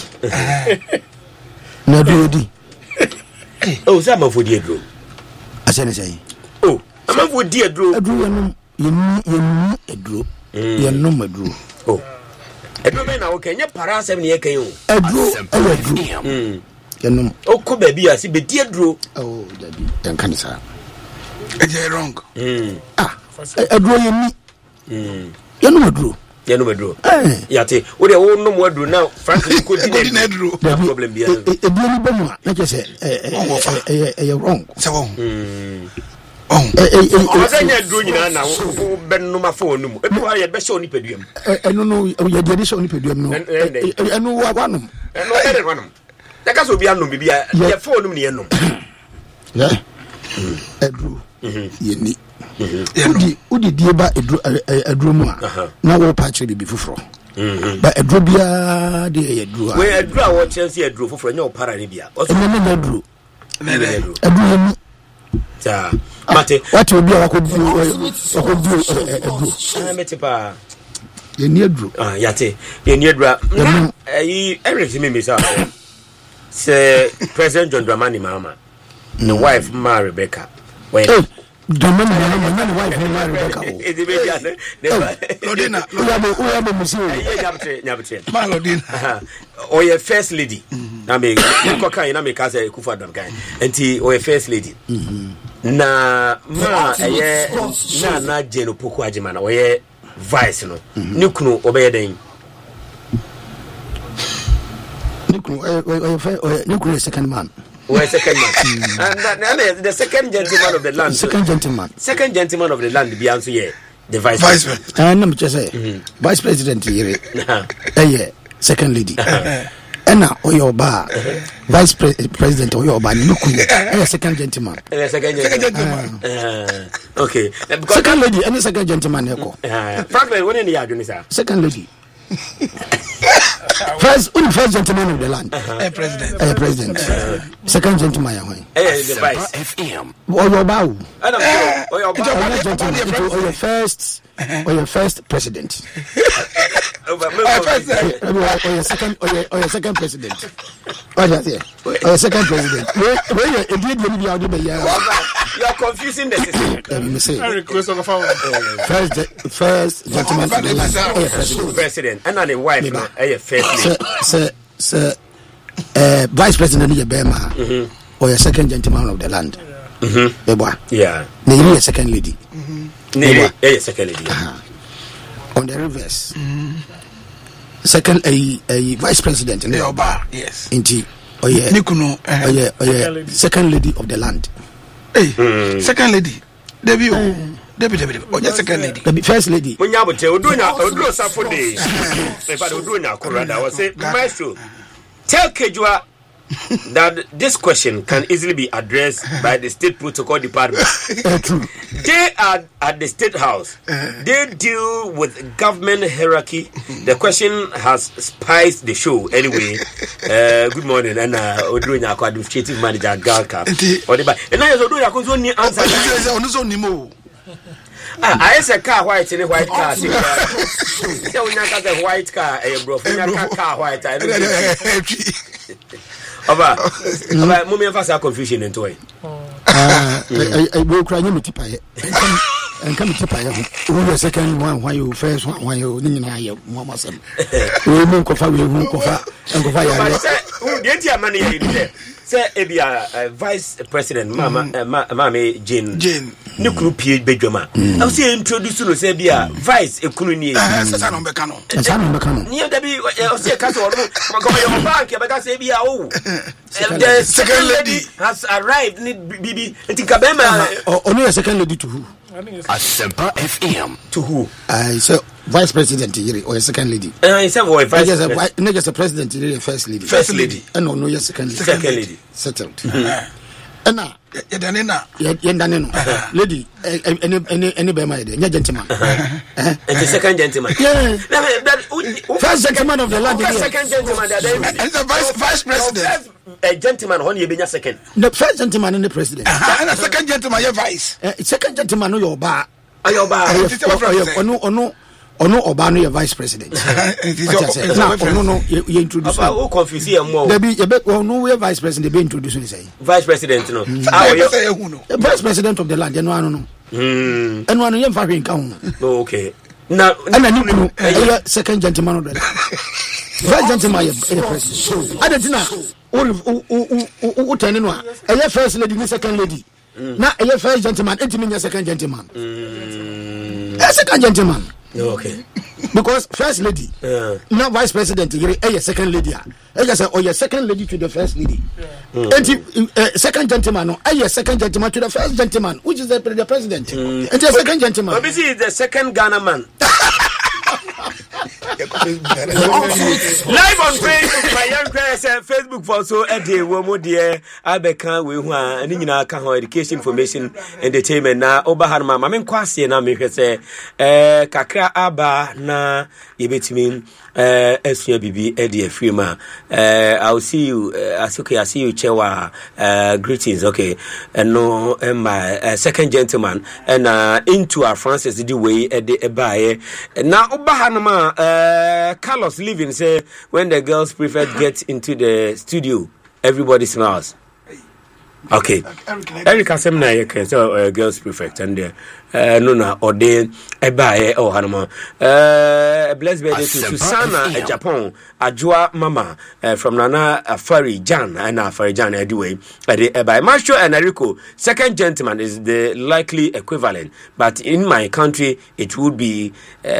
Na drew di. Oh, some of dear drew. I say. Oh, I'm for dear drew. Drew, you drew. Ya no madru oh edro be na wo kenye para asem ne yekan o edru ya no okko ba bi ase be die dro oh dabi yan kan sa e wrong edru ya ni ya no madru ya te wo de wo no madru now Franklin ko di na edru problem bi ebi ni ba mu na ke se e wrong se wo Ozanya drone na wo benno ma phone mu ebi wa ye be show ni peduam eno no ye de show ni peduam no eno wa wanum eno e de wanum da ka so bi anum bibia ye phone mu ne enum ya edru ye ni udi die ba edru mu na wo pa che bi fufuro ba edru bia de ye edru we edru a wo chance edru fufuro nya o para ni bia o no edru ni ta mate what will be our could do metipa ye ni edru yate ye ni edru Eric me say President John Dramani Mahama the wife Ma Rebecca when Dramani Mahama the wife Ma Rebecca e de be Lodina we have musi nyabte Ma Lodina or your first lady na me ko kan na me ka say Kufa Adam kan enti or your first lady na ma na jeno poku ajima na oye vice no nikunu obeye den nikunu second man and the second gentleman of the land second gentleman of the land be answer here the vice president and I'm just say vice president here second lady Ena Oyoba, Vice President Oyoba, Nuku, second gentleman. Okay. Second lady, any second gentleman. Franklin, what in the yard, sir? Second lady. First gentleman of the land. President. Second gentleman. The vice. FM. Oyoba. Your first president. Or your second president. Your second president. You are confusing the system. First gentleman of the land. President. And the wife. Sir, vice president of Bema. Or your second gentleman of the land. Yeah. Maybe a second lady. Second lady. On the reverse. Second a vice president in the yes. Inti second lady of the land. Second lady. Debbie. Oh, just second lady. The first lady. When you have to do Saturday. If I don't do now, Corrada, I will say, Maestro, tell Kejua that this question can easily be addressed by the State Protocol Department. They are at the State House. They deal with government hierarchy. The question has spiced the show. Anyway, good morning. And Odrunya, administrative manager, Galka. And I was only answer. I say car white in a white car. So we not a white car, a bro. Car white. Oba mommy emphasize confusion into it. We cry you tipa and come tipa who second one why you first one why you nina ye mama sam we mun ko fa and ko fa ya the entire money say ebia vice president mama Jane ne kru pie bedwama I say introduce no say bia vice ekunu ni sasa no beka no ni da bi o say ka so no go your bank e beka say bia the second lady has arrived ni bibi etika bema onu the second lady to who Asempa FM to who I say vice president here or second lady I say vice president not just a president here first lady and no yes second lady settled and now lady any be my dear gentleman and the second gentleman first gentleman of the land second gentleman and the vice president a gentleman on you second the first gentleman and the president and the second gentleman your vice second gentleman your bar ono oba no vice president no you introduce who confuse him more no we vice president be introduce me say vice president no vice president of the land no eno no yem fa hwen ka ho okay na second gentleman of the first gentleman the president adentina o tani no a first lady ni second lady na a first gentleman entimi second gentleman second gentleman okay because first lady now vice president here second lady say your second lady to the first lady second gentleman no second gentleman to the first gentleman which is the president and the second gentleman but is the second Ghana man live on Facebook my young guys Facebook for so a day wo mo de abeka we hu ani nyina ka ho education information entertainment na obahar ma me nkwase na me hwese kakra aba na yebetimi esua bibi e de afirma I'll see you I see you chewa greetings okay and no my second gentleman and into our Francis the way e de ebae na obahar ma Carlos Living say when the girls prefect get into the studio everybody smiles. Okay. Eric Asemna yeke so girls prefect and no na ode ebae o hanoma blessed birthday to Susanna Japan Ajua Mama from Nana Afari Jan and Afari Jan anyway ebae Maestro and Enrico second gentleman is the likely equivalent but in my country it would be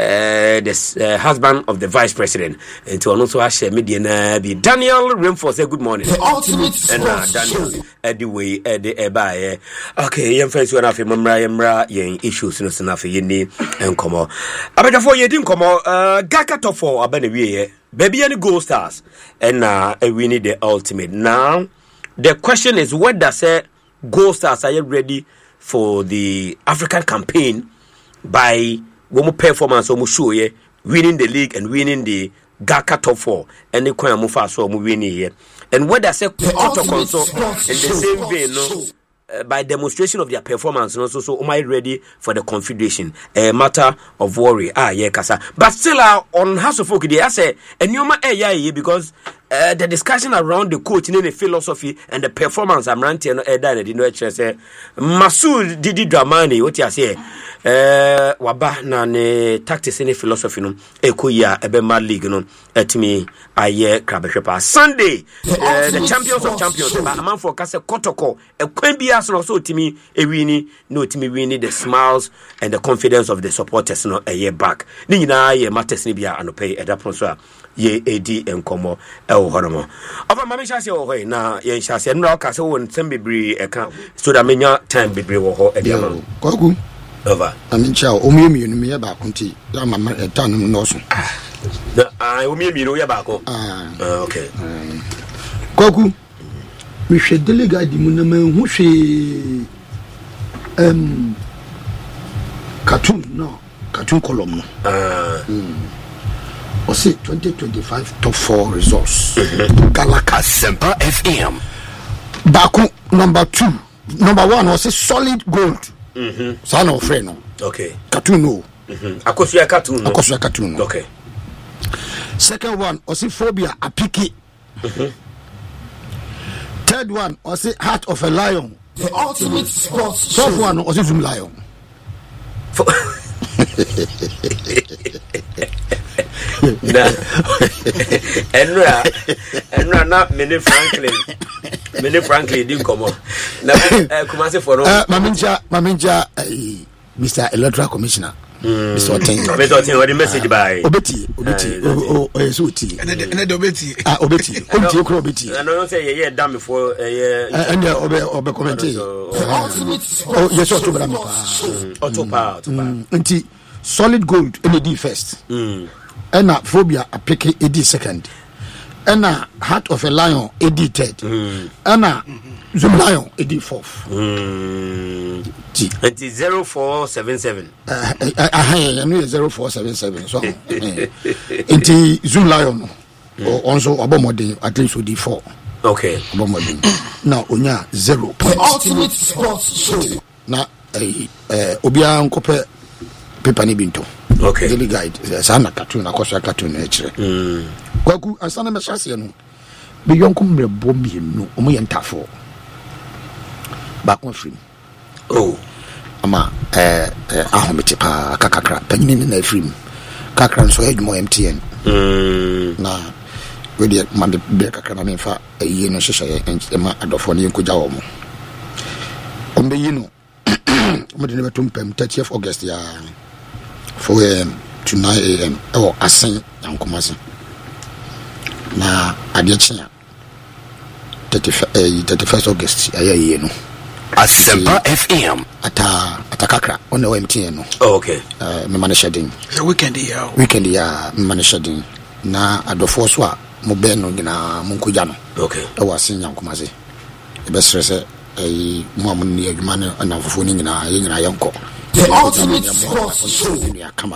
the husband of the vice president and to also share media na be Daniel Rainforth say good morning and Daniel anyway ebae okay yem face one afi mamra yen issues no sinafe yeni enkomo abadafo yedi nkomo Gaka top 4 abana wiye baby any gold stars and we need the ultimate now the question is whether say gold stars are you ready for the African campaign by one performance or show ye winning the league and winning the Gaka top 4 and the kwan mufa so mu winning here and whether say protocol in the same vein no by demonstration of their performance and also so am I ready for the confederation a matter of worry kasa but still on House of Folk they say and because the discussion around the coach in the philosophy and the performance I'm ranting say Masoud Didi Dramani what you say waba na ne tactics in philosophy no ekoya ebema league no etimi aye krabehwepa Sunday the champions of champions but among for kase kotoko ekwan bia so timi ewini no timi wini the smiles and the confidence of the supporters no a year back ni nyina ye matters ni bia anopay edapon so ye edi enkomo honomo ofa mama chase wo ho na ye chase no ka se won sembebri eka so da menya time bebre wo ho ediama kwaku over amincha omiemienu me ba kunti ya mama etan no so omiemienu ya ba ko okay kwaku mi hwe delegate mu na manhu hwe cartoon column no o say 2025 top 4 results Galaka Sempa FM Baku number 1 was a solid gold son of friend no okay cartoon no akosua cartoon no okay second one was a phobia apiki third one also Heart of a Lion. The ultimate sports fourth one also Zoom Lion. Enra na Mene Franklin didn't come on. Na Kumasi for no. Maminja Mr. Electoral Commissioner. Mr. Oten. Mr. Oten, what the message by? Obeti. Suti. And Obeti. Obeti. Obeti. I don't say yeah done before and Obe commenting. Oh yes, October. Until solid gold in the first. And phobia a pick AD second. And Heart of a Lion AD third. And Zoom Lion AD fourth. It is 0477. I know 0477. So into Zoom Lion or also Obomodi at least with D4. Okay. Obomodi. Now onya 0. Ultimate sports show. Na Obia Nkope paper ni binto. Okay. Daily guide. Sana cartoon akoso cartoon na chire. Kwaku asana mesase no. Be yonko mrebo mienu omo ye ntafo. Back on free. Oh. Ama ahomete pa kakakra panyini na free. Kakra so edmo MTN. Na we dey man be kakra na menfa ye no hyehyɛ ema adofo ne nkogya wo mo. Ombe yi no. Mo de ne betum pem 30th August ya 4 a.m. to 9 a.m. Oh, asen yankomase. Na adechia 31st August aye no. Asempa FM atakakra on the MTN no. Oh, okay. Me manage din. The weekend ya me manage din. Na adofo so a mo be no gina mo nkogya no. Okay. E wa sen yankomase. E be stress mo amon ni adwuma ne anafofo ni gina ye gina yanko. The ultimate sports show. Kama.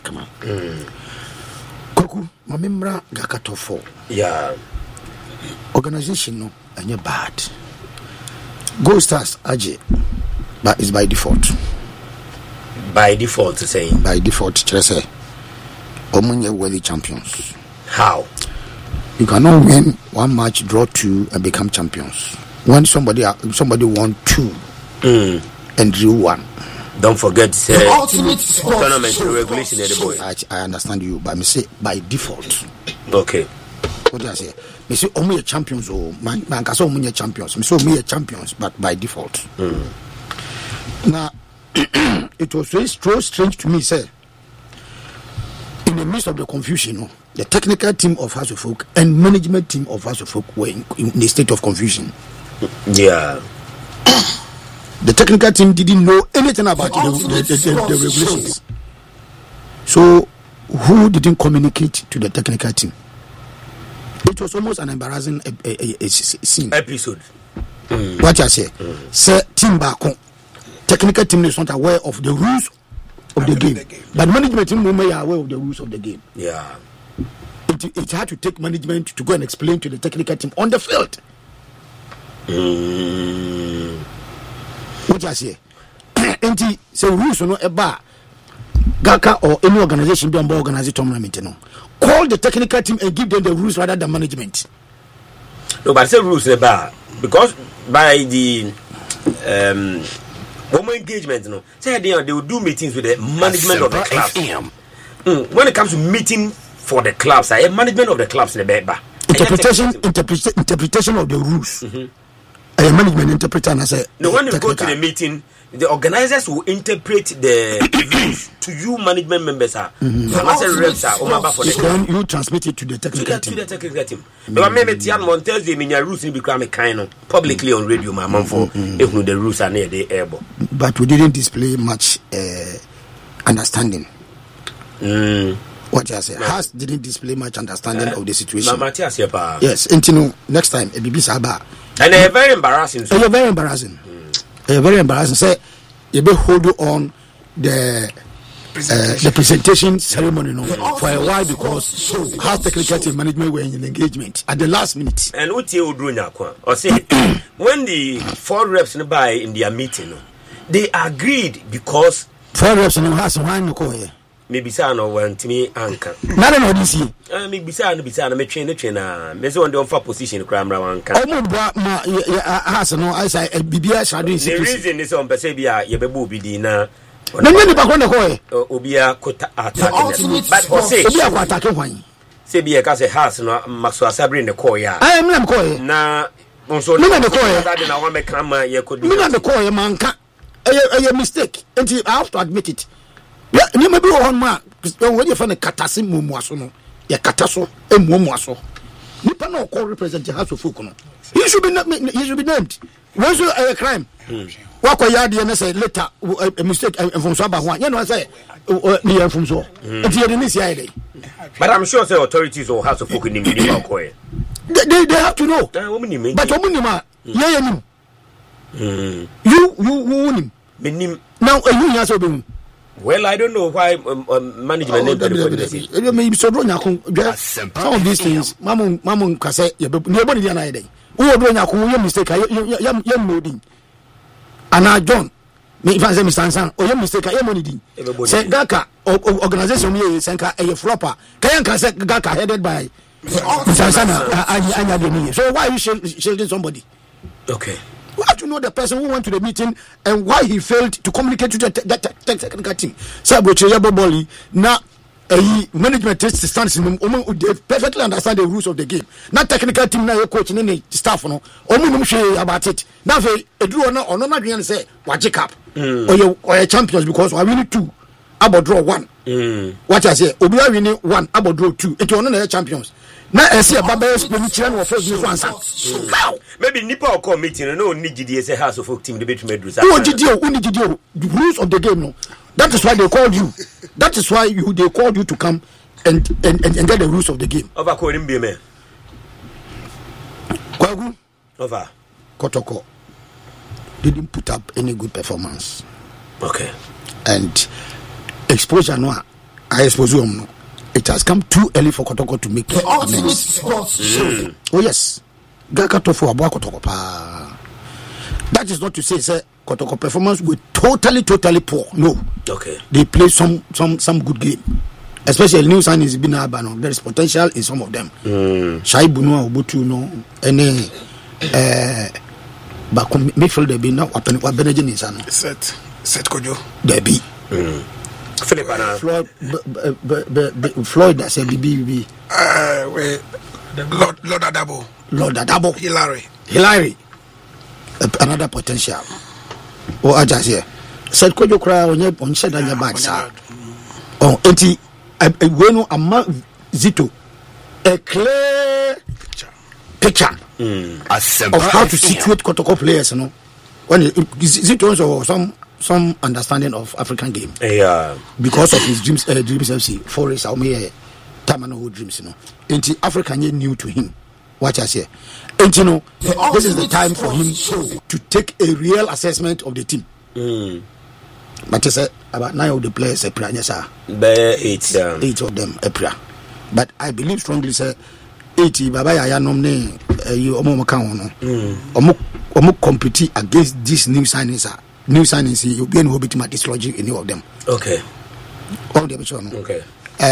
Koku mamemra gakatofo. Yeah. Organization no anya bad. Gold Stars AJ, but it's by default. By default, saying. By default, say, Omunye worthy champions. How? You cannot win one match, draw two, and become champions. When somebody won two and drew one. Don't forget, say, ultimate tournament regulation. The boy. I understand you, but I say by default. Okay. What do I say? Me say omuye champions o man ka say omuye champions. Me say omuye champions, but by default. Now it was very strange to me, say, in the midst of the confusion, the technical team of House of Folk and management team of House of Folk were in a state of confusion. Yeah. The technical team didn't know anything about the regulations. So who didn't communicate to the technical team? It was almost an embarrassing scene. Episode. What I say? Say team back technical team is not aware of the rules of the game. But management team are aware of the rules of the game. Yeah. It had to take management to go and explain to the technical team on the field. What I say? And say rules no eba Gaka or any organization be on organizing tournament no. Call the technical team and give them the rules rather than management. No, but say rules about because by the women engagement, no. Say they will do meetings with the management of the clubs. When it comes to meeting for the clubs, management of the clubs in the back. Interpretation of the rules. Management interpreter and I say no. When you go to the meeting, the organizers will interpret the rules to you, management members. Then you transmit it to the technical team. But maybe Tian Montez, they mean your rules will become a kind of publicly on radio. My mom for if the rules are near the airborne. But we didn't display much understanding. What I say, Has didn't display much understanding of the situation. Yes, and next time a BB Saba. And they're very embarrassing. You're very embarrassing. Very embarrassing. Say you be hold on the presentation ceremony for a while because how technical team management were in engagement at the last minute. And what you do now, or say when the 4 reps by in their meeting, they agreed because 4 reps in the house why no call here. maybe sa no wantimi anka na na odi si maybe sa no me twen na me so on the position kra mra wanka omo bra ma has no I say bibia shadu the reason is on pese bia ye bebu bi di na ni ba ko na ko obia kota attack but o say obia ko attack hwan se bia ka se has no Maxwell Sabri ne ko ya I am na ko na onso na me ko ya that na wa me kama ye ko di na me ko ya manka a mistake and I have to admit it. Yeah, you may be on ma when you find a katasi mumuaso no ya kataso e mumuaso nipa no call represent the house of folk no he should be named when so a crime wa kwa yard and say later a mistake from so about one you know say me from so and you didn't see ID but I'm sure the authorities or house of folk in the ko they have to know but omunima yeah nim you menim now you answer be well I don't know why management maybe so do nyako some of these things mamun kase you nobody dey na dey who do nyako you mistake you modin ana John me if I say Mr. Ansan you mistake you money din say Gaka organization me senka a flopper can say Gaka headed by Mr. Ansan anya dey so why you shielding somebody okay. We have to know the person who went to the meeting and why he failed to communicate to the technical team. Now, management takes the stance. They perfectly understand the rules of the game. Not technical team, now coach and any staff. No, about it. Now, a draw or no, not say, watch it up. Or your champions because we winning 2, about draw 1. What I say, Obia winning 1, about draw 2. It's one of the champions. Now I see a barbarous position of first now maybe nipa or meeting no need GDS a house of folk team debate to do the rules of the game no that is why they called you that is why they called you to come and get the rules of the game over calling be me Kwagu over Kotoko didn't put up any good performance okay and exposure no I expose you no. It has come too early for Kotoko to make amends. Oh yes, Gakato for Abua Kotoko pa. That is not to say Kotoko performance was totally poor. No. Okay. They play some good game. Especially new signings been Abano. There is potential in some of them. Shai Bunua Ubutu no any but midfield be now open what Benjamin is set Kojo. There be. Floyd that said BB Lord Adabo Hillary another potential or I just here said could you cry on said on your back sir oh enti bueno ama Zito a clear picture of how to situate Kotoko players no when Zito also some understanding of African game. Yeah. Because of his dreams FC, Forest, Tamano dreams, you know. And African new to him. Watch us here. And you know, this is the time for him to take a real assessment of the team. But you say about 9 of the players, eight of them, but I believe strongly, sir, 80 Baba Yaya nomne you omo compete against these new signings. New signings, you'll be able to dislodge any of them. Okay. All the episode. Okay.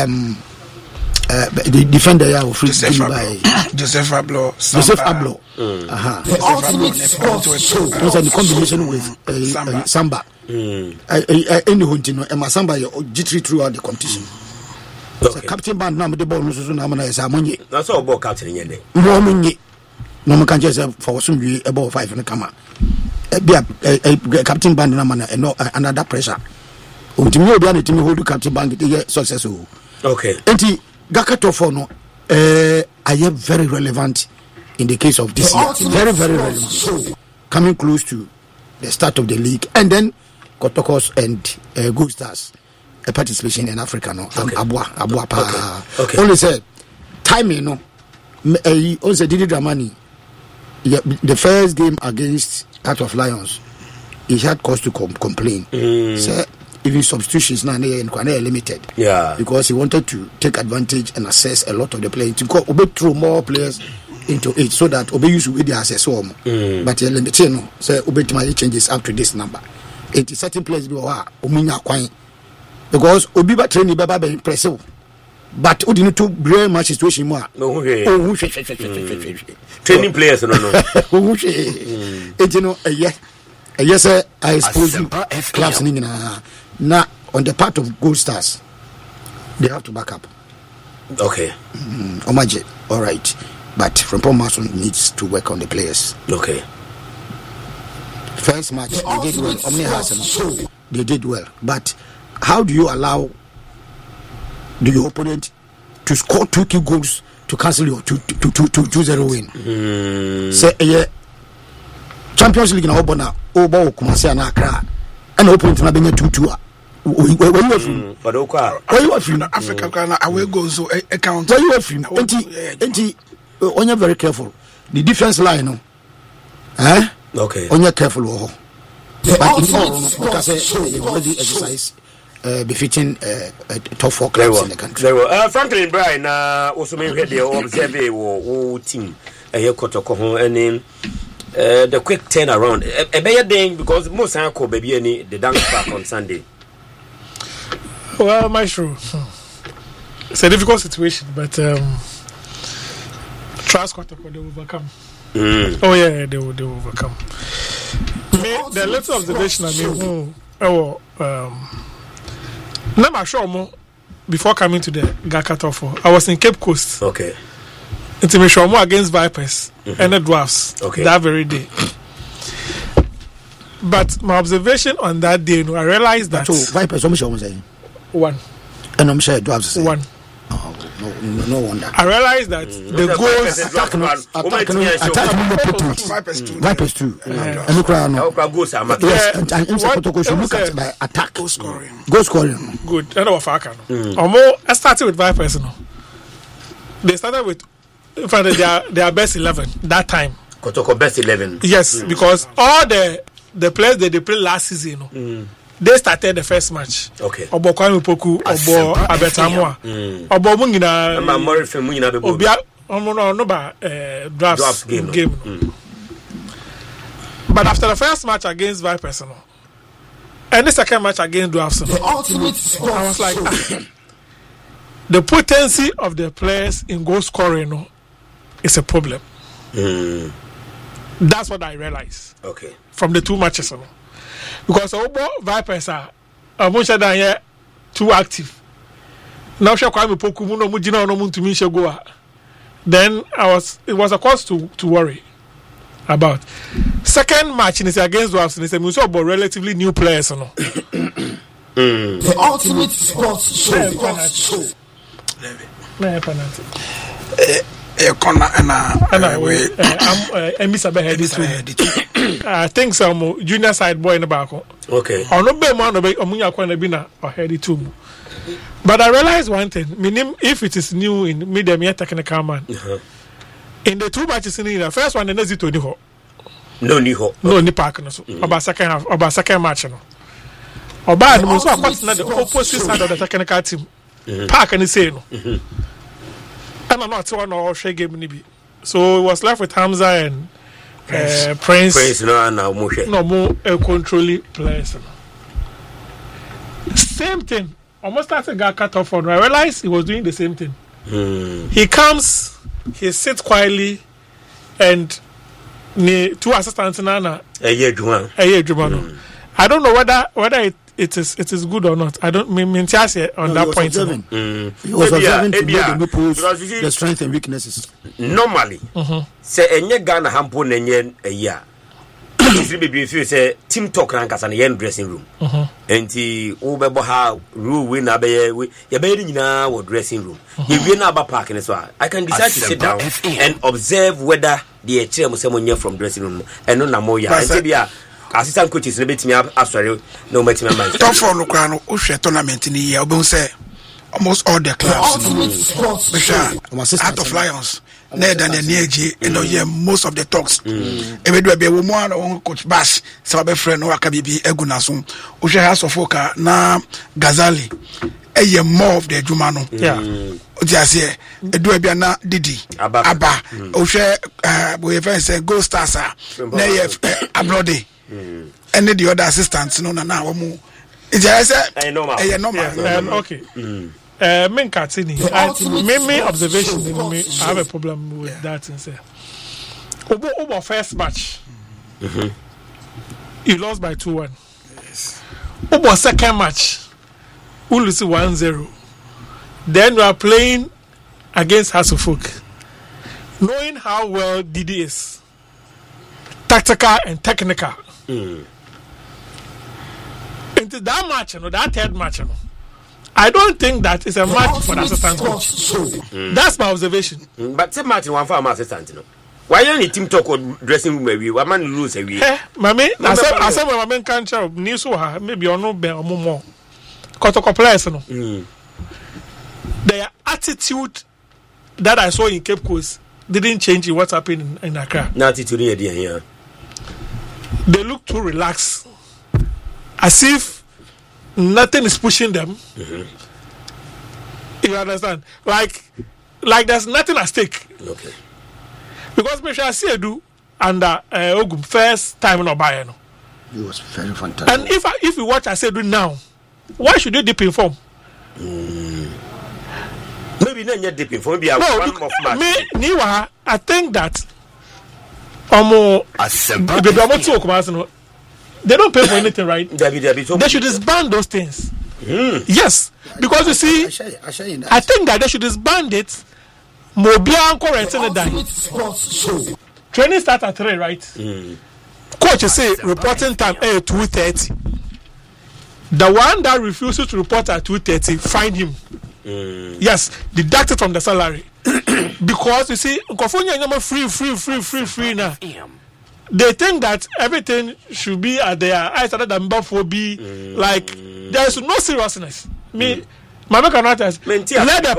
The defender of free by Joseph Ablo. The ultimate sports show. The combination with Samba. Any hunting, and Samba G3 throughout the competition. Okay. Captain Band number the ball, that's all about captain in your no man can just for some about 5 in the camera. Be a captain band and no another pressure. Ultimately, the team hold the captain band successful. Okay. Enti Gakato for no, I am very relevant in the case of this year. Very relevant. Coming close to the start of the league, and then Kotokos and Good Stars participation in Africa. No, okay. Abua pa. Okay. Only said timing. No, also Didi Dramani. The first game against Heart of Lions, he had cause to complain. So even substitutions now limited. Yeah. Because he wanted to take advantage and assess a lot of the players to go through more players into it so that Obe used to be the access home. But he limited so Obe changes up to this number. 80 certain players be Omunya Kwai. because Obiba training Baba be impressive. But we didn't to very much situation more. Training players no. You know, yes, I suppose clubs now on the part of Gold Stars, they have to back up. Okay. Omaje, all right. But Frimpong Mason needs to work on the players. Okay. First match, they did well. They did well. But how do you allow the opponent to score 2 key goals to cancel your 2-0 win? Say, Champions League na Obona, Obo Kumasi and Accra, and opponent na benye 2-2. Where you are from? Where you are from? Africa Ghana away goals so account. Where you are from? Enti when you're very careful. The defense line, no. Okay. When you're careful, but in all, because they already exercise befitting top 4 clubs in the country. Very well. Franklin Bryan, also made the observe team. A Kotoko and the quick turnaround. A better day because most uncle baby any the dance park on Sunday. Well, Maestro, it's a difficult situation, but trust Kotoko, they will overcome. Oh yeah, they will overcome. The little observation I mean, never sure more before coming to the Gakatofo. I was in Cape Coast. Okay. Intimation more against Vipers and the Dwarfs. Okay. That very day. But my observation on that day, I realized that Vipers, how much was saying? 1. And I'm sure Dwarfs 1. No wonder. I realized that the goals Vipers 2. Vipers 2. And look around. Yes, and look at by attack. Goal scoring. Good. And of Faka. I started with Vipers. They started with in fact their best 11 that time. Kotoko best 11. Yes, because all the players that they played last season, they started the first match. Okay. Obo Kwame Poku, Obo Abetamwa, Obo Mungina, Morife Mungina, Obia, no ba drafts game. But after the first match against Vipers, and the second match against Drafts, I was like, the potency of the players in goal scoring is a problem. That's what I realized. Okay. From the 2 matches, because Obo Vipers are too active. Now she Kwame Poku no mujina no muntu mi go. Then it was a cause to worry about. Second match is against Dwarfs, and it's a muso about relatively new players. The ultimate sports show. I think some junior side boy in the back. Okay. Or no be man be omunya kwa na bi na head it too. But I realized one thing, meaning if it is new in medium technical man. In the 2 matches in the first one the next to the no ni ho. No ni park no so. About second match no. About the so partner the opposite side of the technical team. Park and say no. And I'm not one or share game nibi. So it was left with Hamza and Prince. Prince no more controlling players. Same thing. Almost started got cut off on. I realized he was doing the same thing. He comes, he sits quietly, and 2 assistants nana. A year Juma. I don't know whether it is good or not. I don't mean on that point. He was observing to know the strength and weaknesses. Normally, say enye Ghana hampo nenye a year. Say team talk rankas and yen dressing room. And the Ubebo ha rule win abe ya be nyina wo dressing room. You win aba park and so I can decide to sit down and observe whether the chair must someone from dressing room and no na moya. And bia assistant coaches no betimi asori no betimi man. Top 4 no kra no ohwe tournament ni ya obo say almost all the clubs out of Lions near than the Neji and most of the talks every do be woman on coach Bash sabe friend no akabibi egunaso ohwe House of Oka na Ghazali more of the Jumano just here do bia na Didi Aba ohwe we say Gold Stars na Ablode and the other assistants no na Okay. Men Katini, my observation, I have a problem with that. Over first match, you lost by 2-1. Over second match, you lose 1-0. Then you are playing against Hasselhoff, knowing how well Didi is, tactical and technical. Into that match, that third match, I don't think that is a match for the assistant coach. That's my observation. But say match one for an assistant, why are you team talk or dressing room maybe? One man lose a week. Mami, I said my man can't show news or maybe or no bear or more. Kotoko players, no. Their attitude that I saw in Cape Coast didn't change in what's happening in Accra. No attitude here. They look too relaxed, as if nothing is pushing them. You understand? Like there's nothing at stake. Okay. Because Michelle Siedu under Ogum first time in Obayano. It was very fantastic. And if you watch Siedu now, why should you dip in form? Maybe not yet dip in form. Maybe one of match. Niwa, I think that they don't pay for anything, right? They should disband those things. Yes, because you see, I think that they should disband it. Training starts at 3, right? Coach say reporting time 2:30. The one that refuses to report at 2:30, find him. Yes, deduct it from the salary. Because you see, free now. They think that everything should be at their eyes other than Buffalo be like there is no seriousness. Mama cannot let the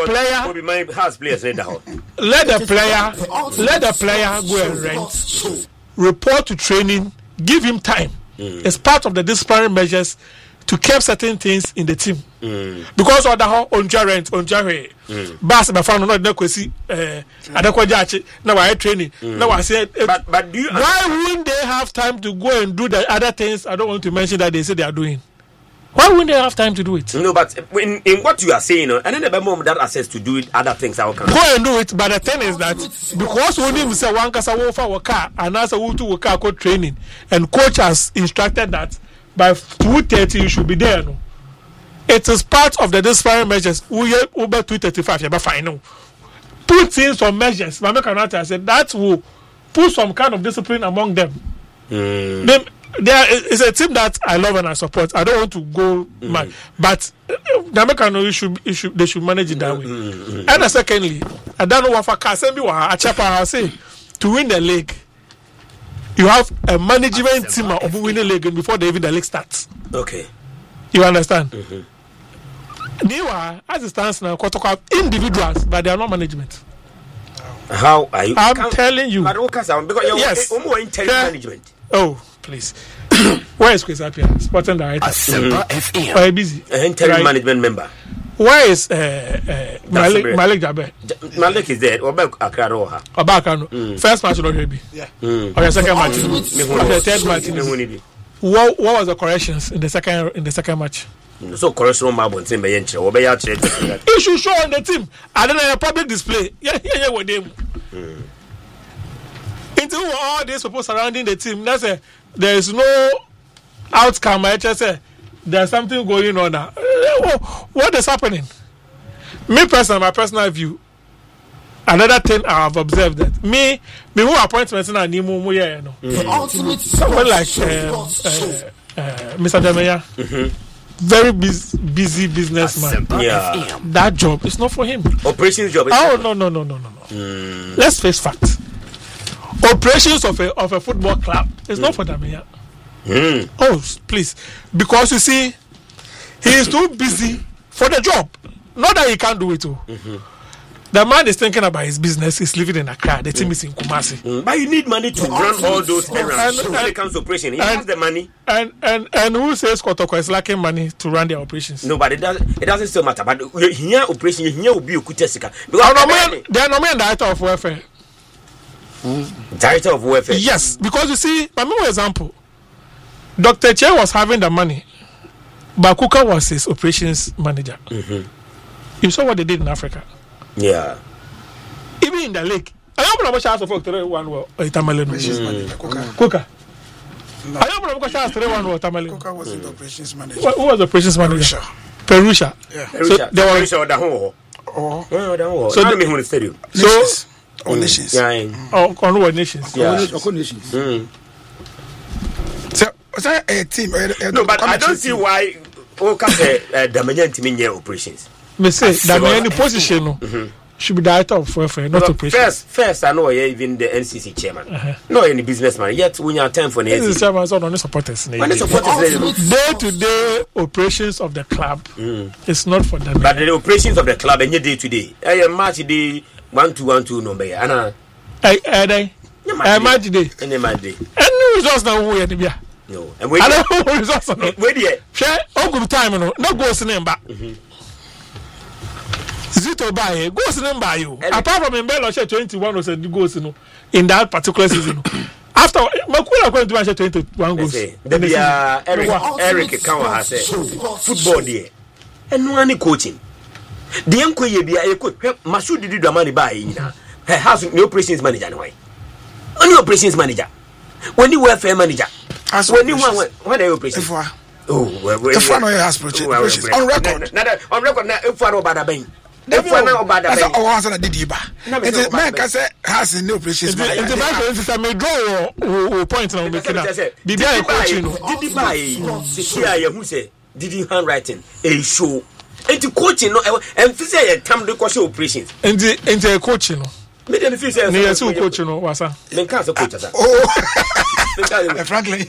player go and rent, report to training, give him time. It's part of the disciplinary measures to keep certain things in the team. Because of the whole on rent, Bass by found not kwesi adekwajachi now I training. Now I said but do you why wouldn't they have time to go and do the other things I don't want to mention that they say they are doing? Why wouldn't they have time to do it? No, but in what you are saying, and then the moment that access to do it, other things how can go and do it. But the thing is that because we need to say one kasa wofa waka and as a wutu waka co training, and coach has instructed that by 2:30 you should be there. No, it is part of the disciplinary measures. We over 2:35. You fine. No, put in some measures. Mama Kanata said that will put some kind of discipline among them. There is a team that I love and I support. I don't want to go mad, but they should manage it that way. And secondly, I don't know what for Kasembi I say to win the league, you have a management team of winning the league before even the league starts. Okay, you understand? They were as it stands now, individuals, but they are not management. How are you? I'm telling you. Because yes. Management. Oh, please. Where is Chris Appiah, sporting director? FM. Are you busy? Interim management member. Where is Malik Jaber? Malik is there. Obakano. First match not be. Yeah. Or the second match. Or the third match. What was the corrections in the second match? So correction mabon team be yenche. You should show on the team. I don't know a public display. Yeah, with them. Into all these people surrounding the team, there is no outcome. I just say there's something going on now. What is happening? Me personally, my personal view. Another thing I have observed that me who appointments in a new someone like Mr. Demeya, very busy businessman. Yeah, that job is not for him. Operations job. No. Let's face facts. Operations of a football club is not for Demeya. Oh, please, because you see, he is too busy for the job. Not that he can't do it too. The man is thinking about his business. He's living in Accra. The team is in Kumasi. But you need money to run all those errands. And when it comes to operation, he has the money. And who says Kotoko is lacking money to run their operations? No, but it doesn't still matter. But here operation, here will be a kutesika. They are not director of welfare. Director of welfare. Yes, because you see, my example, Dr. Che was having the money, Bakuka was his operations manager. You saw what they did in Africa. Yeah. Even in the league. I don't know what chance of 3-1 or Tamale. Kuka. I don't know what chance 3-1 or Tamale. Kuka was the operations manager. Who was the operations manager? Perusha. Yeah. So there was the whole. So let me hold the stadium. So all nations. On what nations? All nations. So a team. No, but I don't see why. Damien team in your operations. Me say Damien the position should be director of welfare, not operations. First, I know even the NCC chairman. No, any businessman. Yet when you have time for the NCC chairman, so on the supporters. Day-to-day operations of the club is not for them. But the operations of the club and your day-to-day. I match day 1-2-1-2 number. Anna. I match day. Any match day. And results now we are the. No, and wait. I don't know results. Wait here. Share all good time. No goes in back. Zito buy goes in by you. Apart from Mbelo, 21 was goes in that particular season. After Makula going to match 21 goals. Eric Kawa has said football there. And no any coaching. The Enkoye be a coach. Masudi did the money buy in her house no operations manager. No, only operations manager. When you welfare manager. When you want when are you operations? Oh, if one has operations on record. On record now if one about a bank. That's all answer did you ba. It man can say has no operations manager. The bank is may draw point now make it. Did I coaching? Did you buy? See who say did you handwriting a show? And to coaching no and say a time to coach operations. And the coaching. Me the feel say near so coaching no wasa. Men can so coach asa. Oh. Frankly,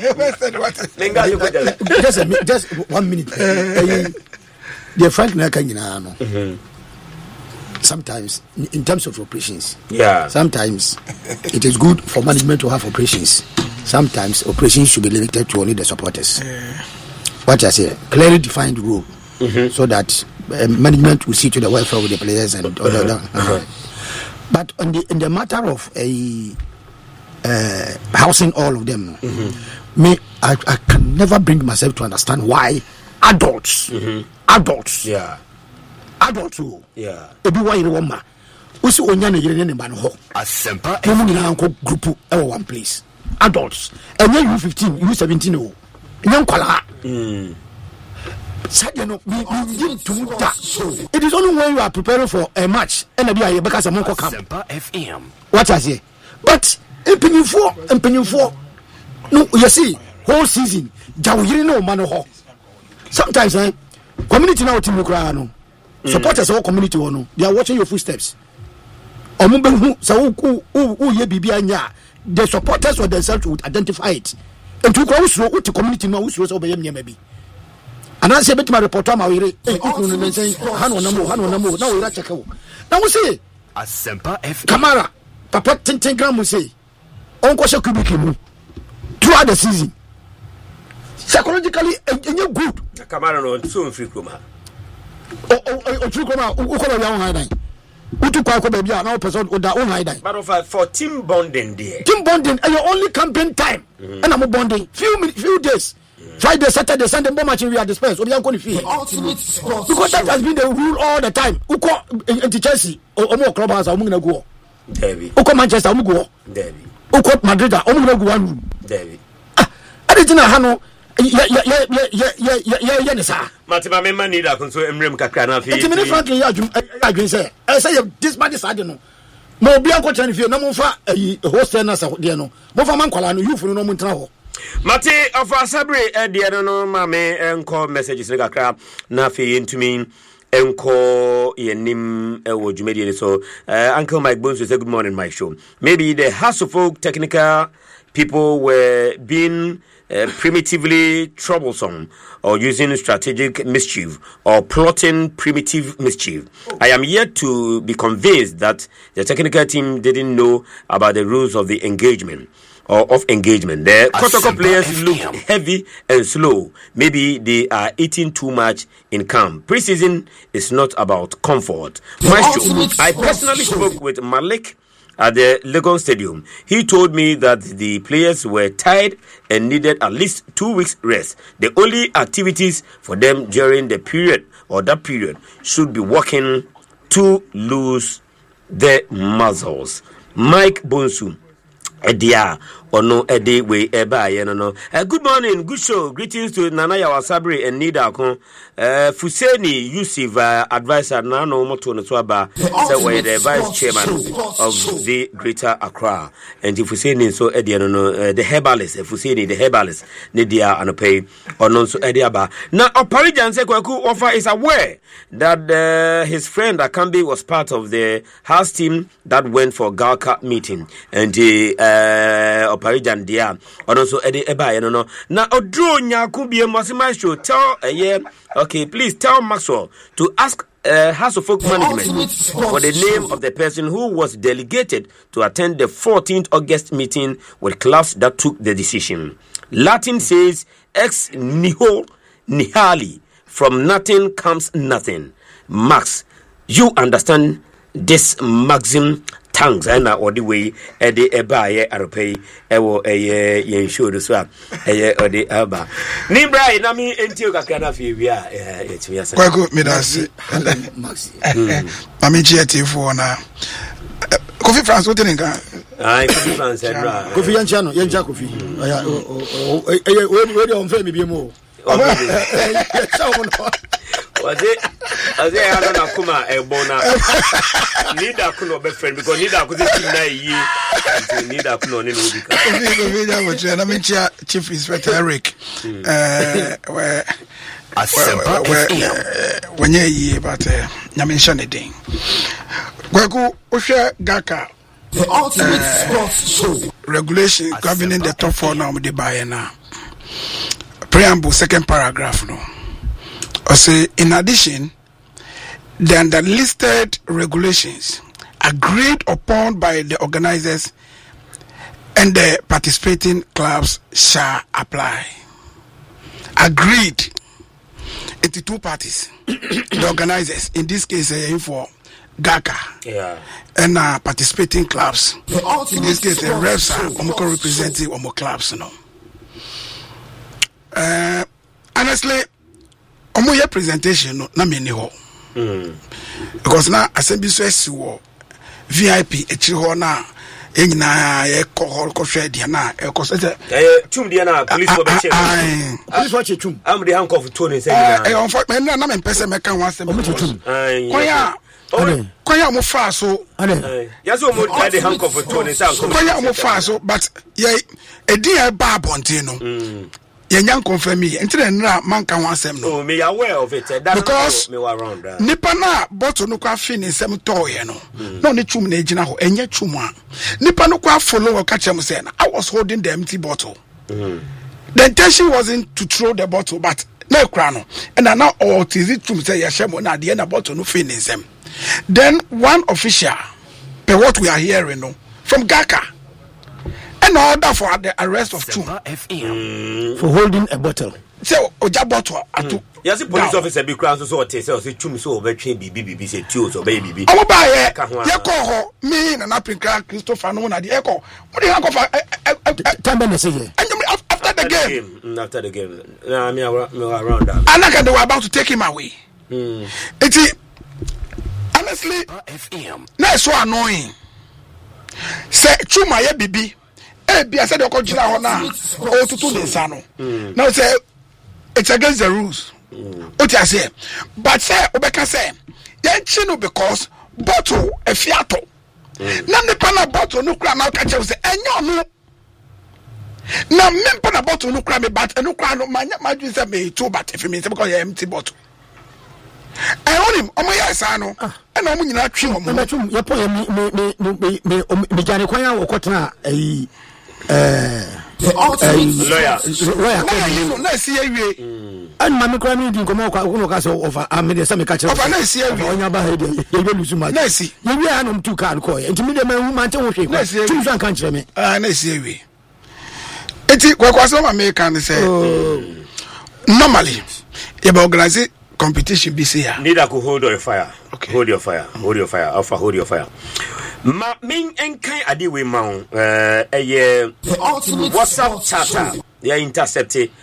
just 1 minute. The Frank Nakanyina no. Sometimes in terms of operations, sometimes it is good for management to have operations. Sometimes operations should be limited to only the supporters. What I say, clearly defined rule, so that management will see to the welfare of the players and other. But in the matter of housing all of them, I can never bring myself to understand why adults, adults who everyone in one man who's only in man ho group one place adults and then U15 U17 young kwala it is only when you are preparing for a match and a because of Monko camp what I say but in for no you see whole season jawiri no man ho sometimes community now team no supporters of community no they are watching your footsteps omubehu so who ye bibia nya the supporters or themselves would identify it and to go so with the community no so obey me maybe and I say bet my reporter ma we say hano namo now we check now we say Asempa F Kamara papa 10 gram say onko she kubiki mu throughout the season psychologically you good Kamara no so free chroma free chroma uko ya on high utu kwa baby na person oda on high but for team bonding there and your only campaign time and I'm bonding few days Friday, Saturday, Sunday, match we are dispersed. Because that has been the rule all the time. Uko into Chelsea or more clubhouse, I'm going to go. Uko Manchester, I'm going to go. Uko Madrid, I'm going to go one room. I didn't know. Matima member need a console Emrem Kakana. It's frankly, I say this man is I don't know. No, be a coach and if you're no more for a host and as a deano. Mofa Mankola, you for no Montrao. Mate of Asabre, I don't know, Mamma, and call messages like a crab, Nafi into me, and call Yenim, what you made. So, Uncle Mike Bones will say good morning, my show. Maybe the Hasselfolk technical people were being primitively troublesome or using strategic mischief or plotting primitive mischief. I am yet to be convinced that the technical team didn't know about the rules of the engagement. Or of engagement. The Kotoko players look heavy and slow. Maybe they are eating too much in camp. Preseason is not about comfort. I personally spoke with Malik at the Lagos Stadium. He told me that the players were tired and needed at least 2 weeks rest. The only activities for them during the period should be walking to lose the muscles. Mike Bonsu. Edia ono ede we eba ye no. Good morning, good show. Greetings to Nana Yawasabri and Nida Kon. Fuseni Yusuf advisor Nano Moto no Twaba say we the vice chairman of the Greater Accra. And Fuseni so Edia no the herbalist Fuseni the herbalist Nidia anope ono so Edia ba. Now Oparijan say Kwaku offer is aware that his friend Akambi was part of the house team that went for Galka meeting and Oparijan dia also Eddie Eba no na odro nyaku bie mosima show tell okay, please tell Maxwell to ask House of Folk Management for the name of the person who was delegated to attend the 14th August meeting with clubs that took the decision. Latin says ex nihilo nihali, from nothing comes nothing. Max, you understand this maxim? Thanks, and or the way Eddie Eba Aropay Ewo yen show the swap or the Aba. Nimbra Nami Antioga Canafi, we are it's me as quite good. Midas Amici for now. Coffee France, what in I Coffee France, Coffee and Channel, Yanja Coffee. Where do you feel me be more? Was it? As I had a Kuma a bona. Nida could not be friend because Nida could Nida could not know. Chief Inspector Eric. When ye but Yamin Ding. Kwaku Usha Gaka. The ultimate sports show. Regulation governing the top 4 now with the buyer now. Preamble, second paragraph no. I say, in addition, the underlisted regulations agreed upon by the organizers and the participating clubs shall apply. Agreed. 82 parties. The organizers, in this case, for GACA and participating clubs. In this case, the refs are representing clubs. Honestly, your presentation na me ni ho because na assembly so esiwo VIP echi ho na enyina ye ko hwe dia na e ko se tum dia na police wo be che police wo che tum am de handcuff to ne se na on for me na me pese me kan wan se me tum kwaya mo fa so yaso mo de handcuff to ne se kwaya mo fa so but ye edi e ba bonte no Yan confirm me, and then man can want them. No, me aware of it. Because me around that. Nipana bottle no kwa fin in some toy, no ni chum ne jina ho, and yet chuma. Nipano kwa follow or catch him saying, I was holding the empty bottle. The intention wasn't to throw the bottle, but no crano. And I now all tis it to say Yashemo na the end bottle no fin in them. Then one official, per what we are hearing no, from GACA. An order for the arrest of two for holding a bottle. So, Oja bottle. Yes, the police officer be crowned so what say chum so over train BB say two so baby. Oh, buy Yako, me and an crack Christopher no na the echo. What do you have after the game? After the game. No, me around that. And they were about to take him away. It's honestly, that's so annoying. Say, Chuma ye bibi. I said, "Okay, Jina Hona, oh, to do this, no." Now say it's against the rules. What I say, but say, Obeka say, "Yen chino because bottle a fiato." Now the pana bottle no cry now catch us say, "Enyo no." Now me pana bottle no cry me but no cry no man you say me too but if me say because empty bottle. I own him. Oh my God, no. And I'm going to trim him. Your point, me, Johnny Quaya or Cotton, lawyer. Let's see you. And Mammy Crammy didn't come over. I made some catch up. Let's see you. You don't lose my Nancy. You are on 2 card coin. And to me, the man who might tell you, choose one country. Me. Let's see you. It's what was American say. Normally, you organize it. Competition be here. Need I could hold your fire. Okay. Hold your fire. Hold your fire. Alpha, hold your fire. Ma main enkai adiwe maun WhatsApp chatter they intercepted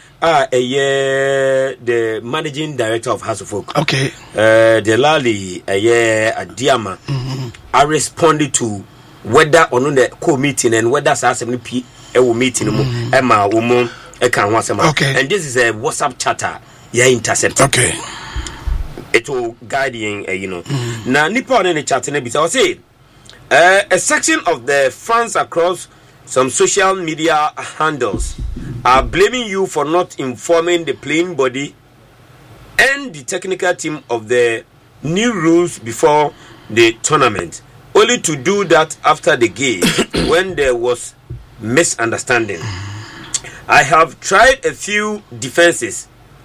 the managing director of House of Folk. Okay. The Lali Adiama I responded to whether or not the co-meeting and whether SASMP meeting Emma Umo okay. And this is a WhatsApp chatter intercepted. Okay. It will guide you now Nippon in the chat I was saying a section of the fans across some social media handles are blaming you for not informing the playing body and the technical team of the new rules before the tournament, only to do that after the game when there was misunderstanding. I have tried a few defenses,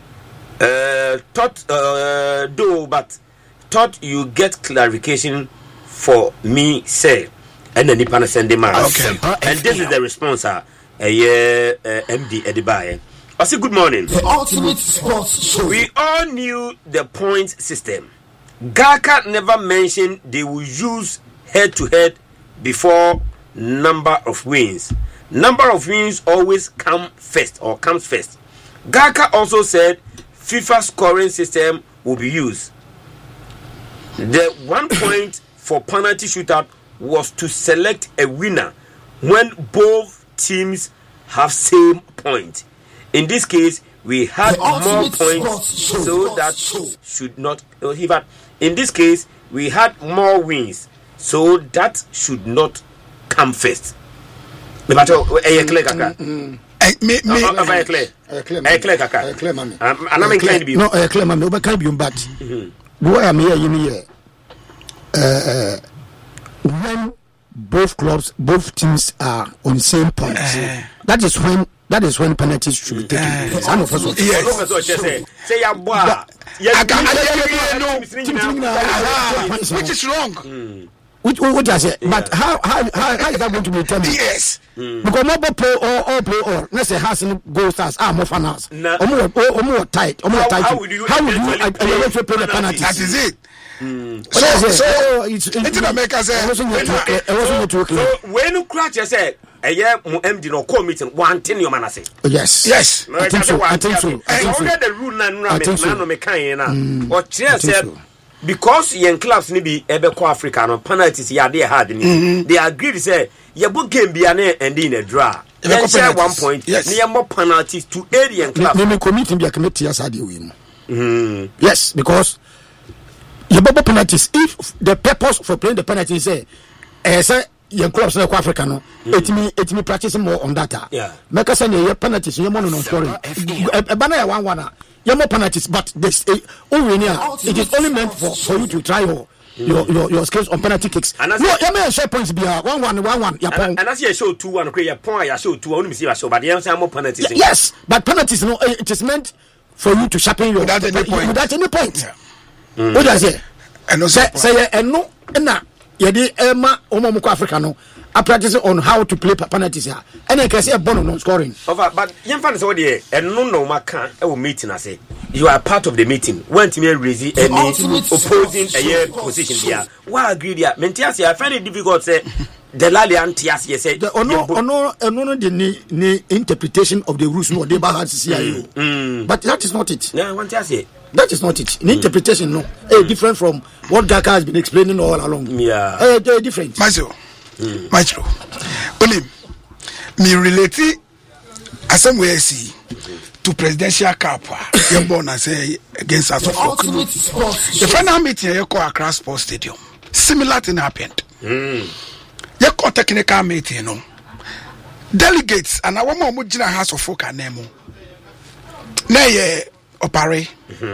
but thought you get clarification for me, say, and then Nippon send them out. Okay. And this is the response, MD Edibaye. I say good morning. The ultimate sports show. We all knew the point system. Gaka never mentioned they will use head-to-head before number of wins. Number of wins always comes first. Gaka also said FIFA scoring system will be used. The 1 point for penalty shootout was to select a winner when both teams have same point. In this case, we had more points, so that should not. In this case, we had more wins, so that should not come first. No matter clear kaka. Clear kaka. Clear mami. I'm inclined to be. No, clear mami. But can't be but. Boy, I'm here. You when both both teams are on same point, that is when penalties should be taken. Some of us which is wrong. Which I say, but how is that going to be determined? Yes, because more play or let's say has goal stars are more finals. More tight. How would you play the penalties? That is it. So it's in America. So when you crash, you say, MD no call meeting one thing your man say. Yes. I think so. The rule na me kan na. Or said because yen clubs ni bi ebeko Africa no penalties ya dey hard ni. They agreed say ye book game bi na ending a draw. Then share 1 point. Near more penalties to area club. Me committee be committee as ade we. Yes, because the bubble penalties, if the purpose for playing the penalties say young clubs in Africa no, it me practicing more on that. Yeah. Make us say your penalties, your money on scoring. A banner 1-1. Your more penalties, but this it is only meant for you to try your skills on penalty kicks. No, you may share points be 1-1. And as you show 2-1, okay, your point I show 2 only see show, but you have more penalties. Yes, but penalties no, it is meant for you to sharpen your without any point. Yeah. What I say? Say no na yedi ema omo Africa no I practice on how to play penalties here. And I can say a bonus non scoring. But yen fan so there and no maka e will meeting I say. You are part of the meeting. When to me raise any opposing a position here. Why agree there? Mentiasi I find it difficult say the Lali Antiasi say no the interpretation of the rules no they bad CIO. But that is not it. Yeah, want to say that is not it. In interpretation, no. Different from what Gaka has been explaining all along. Yeah. Different. Maestro. Only me relate somewhere see to presidential cap. Young born and say against us. The final meeting you call Accra Sports Stadium. Similar thing happened. You call technical meeting, no. Delegates and our mom would House of Folk and Nemo. Nay Opare.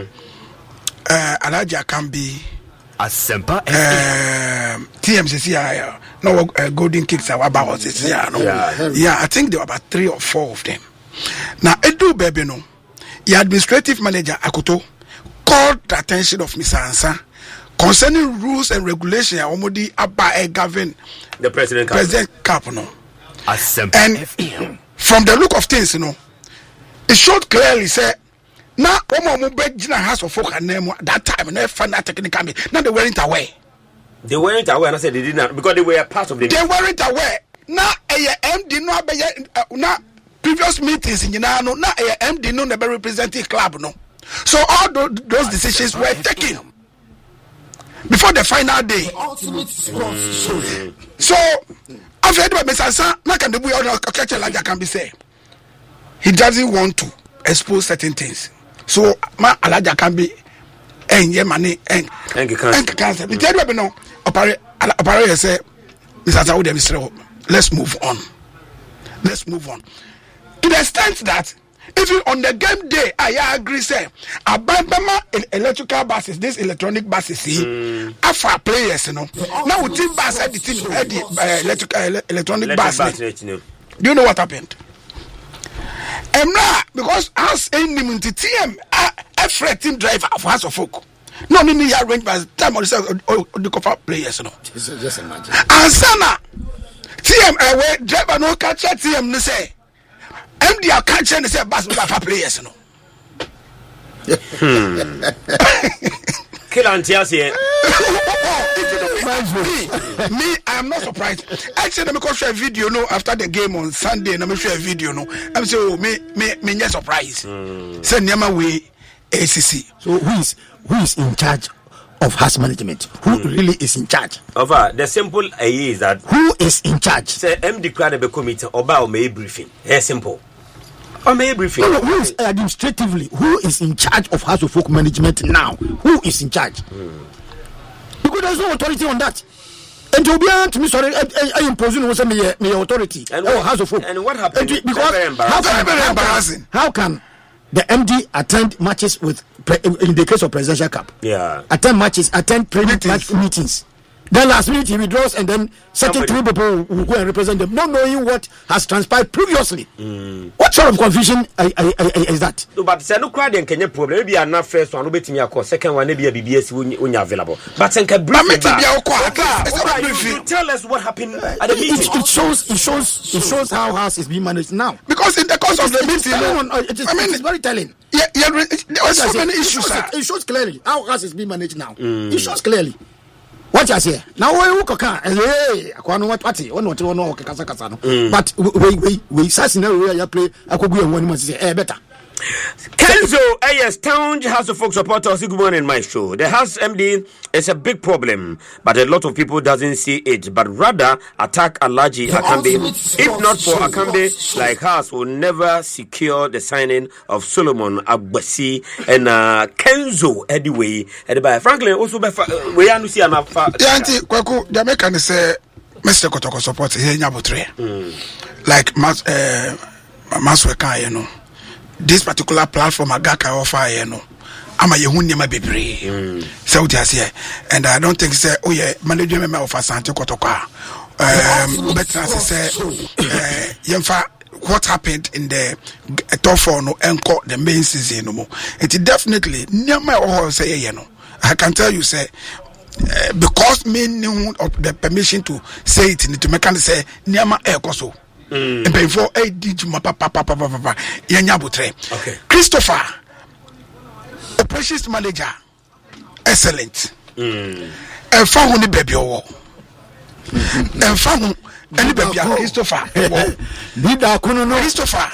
Alaja can be Asempa TMCC no golden kicks are about it. Yeah, I think there were about 3 or 4 of them. Now Edu Bebino, the administrative manager Akoto called the attention of Mr. Ansa concerning rules and regulations Omodi Abba govern the President Cap no. And from the look of things, it showed clearly say now House of Folk and name that time and find that technical now they weren't away. They weren't aware, and I said they didn't, because they were a part of the. They weren't aware. Now, MD no now previous meetings in Yinano, now MD no never representing club no. So all those decisions were taken before the final day. So after that, Mr. San, can the boy can be said. He doesn't want to expose certain things. So ma Alaja can be money and cancer. The tell you no operate say Mr. Saudi let's move on. Let's move on. To the extent that even on the game day, I agree say abandonment in electrical buses, this electronic buses, after players, you know. Now we team bus at the team electronic bus. Do you know what happened? Because as any TM a team driver of House of Folk. No, me arrange by time on the cover players, you know. Just imagine. And Sana TM away driver no catch TM no say. MD are catching the say bus for players, you know. Kill Antias here. Me, I am not surprised. Actually, I'm share a video no after the game on Sunday. I'm share a video no. I'm saying me not surprised. Say Nyama we ACC. So who is in charge of house management? Who really is in charge? The simple is that who is in charge? Say MD crowd be committee oba o may briefing. It's simple. Or may briefing. No, who is administratively? Who is in charge of House of Folk management now? Who is in charge? Because there's no authority on that. And to be honest, to me, sorry, I impose no me authority. And House of Folk. And what happened? Because very embarrassing. How can the MD attend matches with in the case of Presidential Cup? Yeah. Attend matches, attend match meetings. Then last minute he withdraws, and then certain three people will go and represent them, not knowing what has transpired previously. What sort of confusion is that? No, but say no crowd and Kenya problem. Maybe I'm not first one. Maybe me a second one. Maybe a BBS when you're available. But you tell us what happened at the meeting. It shows how house is being managed now. Because in the course of the meeting, it's very telling. Yeah, there are so many issues. It shows clearly how house is being managed now. It shows clearly. What you say? Now we kaka hey akwano what party one kasa no. But we such scenario you play akogu and one say better. Kenzo, yes, Town House of Folk supporters, good morning, my show. The House MD is a big problem, but a lot of people doesn't see it, but rather attack Alaji Akambe. If not for Akambe, like House will never secure the signing of Solomon Agbasi and Kenzo anyway. Frankly, also we are see an Yanti Kwaku Jamaican say Mr. Kotoko support here in Yabutre. Like Masweka, you know. This particular platform Agaka offer, you know, I'm a Yehunima Bibri. So just and I don't think say, oh yeah, management of Asante Kotoka. Better say, what happened in the top four no encore the main season no more. It definitely near my all say you know. I can tell you say. Because me knew of the permission to say it to make say Niama Ekoso. And before I did my papa Yanyabutre. Okay. Christopher, operations manager, excellent. And found baby or and found any baby Christopher. Did I couldn't know Christopher?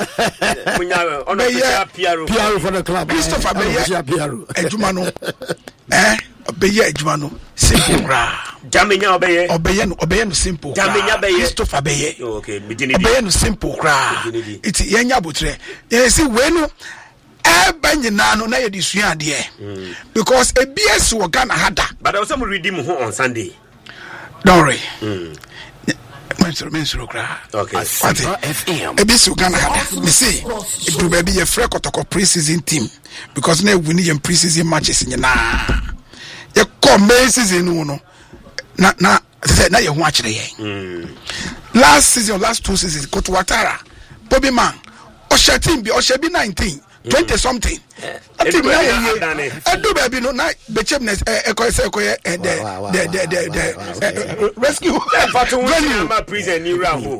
PR for the club. Christopher Beya Ejumano. Obeye Ejumano simple ra Jamenya obeye no simple Jamenya beye Christopher beye okay obeye no simple ra it yenya botre you see we no nyina no na ye disua de because ABS wo Ghana hada but I was some redeem on Sunday don't worry Mensuru kra okay FM ABS wo Ghana hada me say it do be a free Kotoko pre-season team because na we need pre-season matches nyina ye come season no na ye ho akire ye last season last two seasons Kotowatara Bobby Man Osha team bi Osha bi 19 20 something ati na ye do baby no na be chemness ekoye the rescue venue ma prison ni raho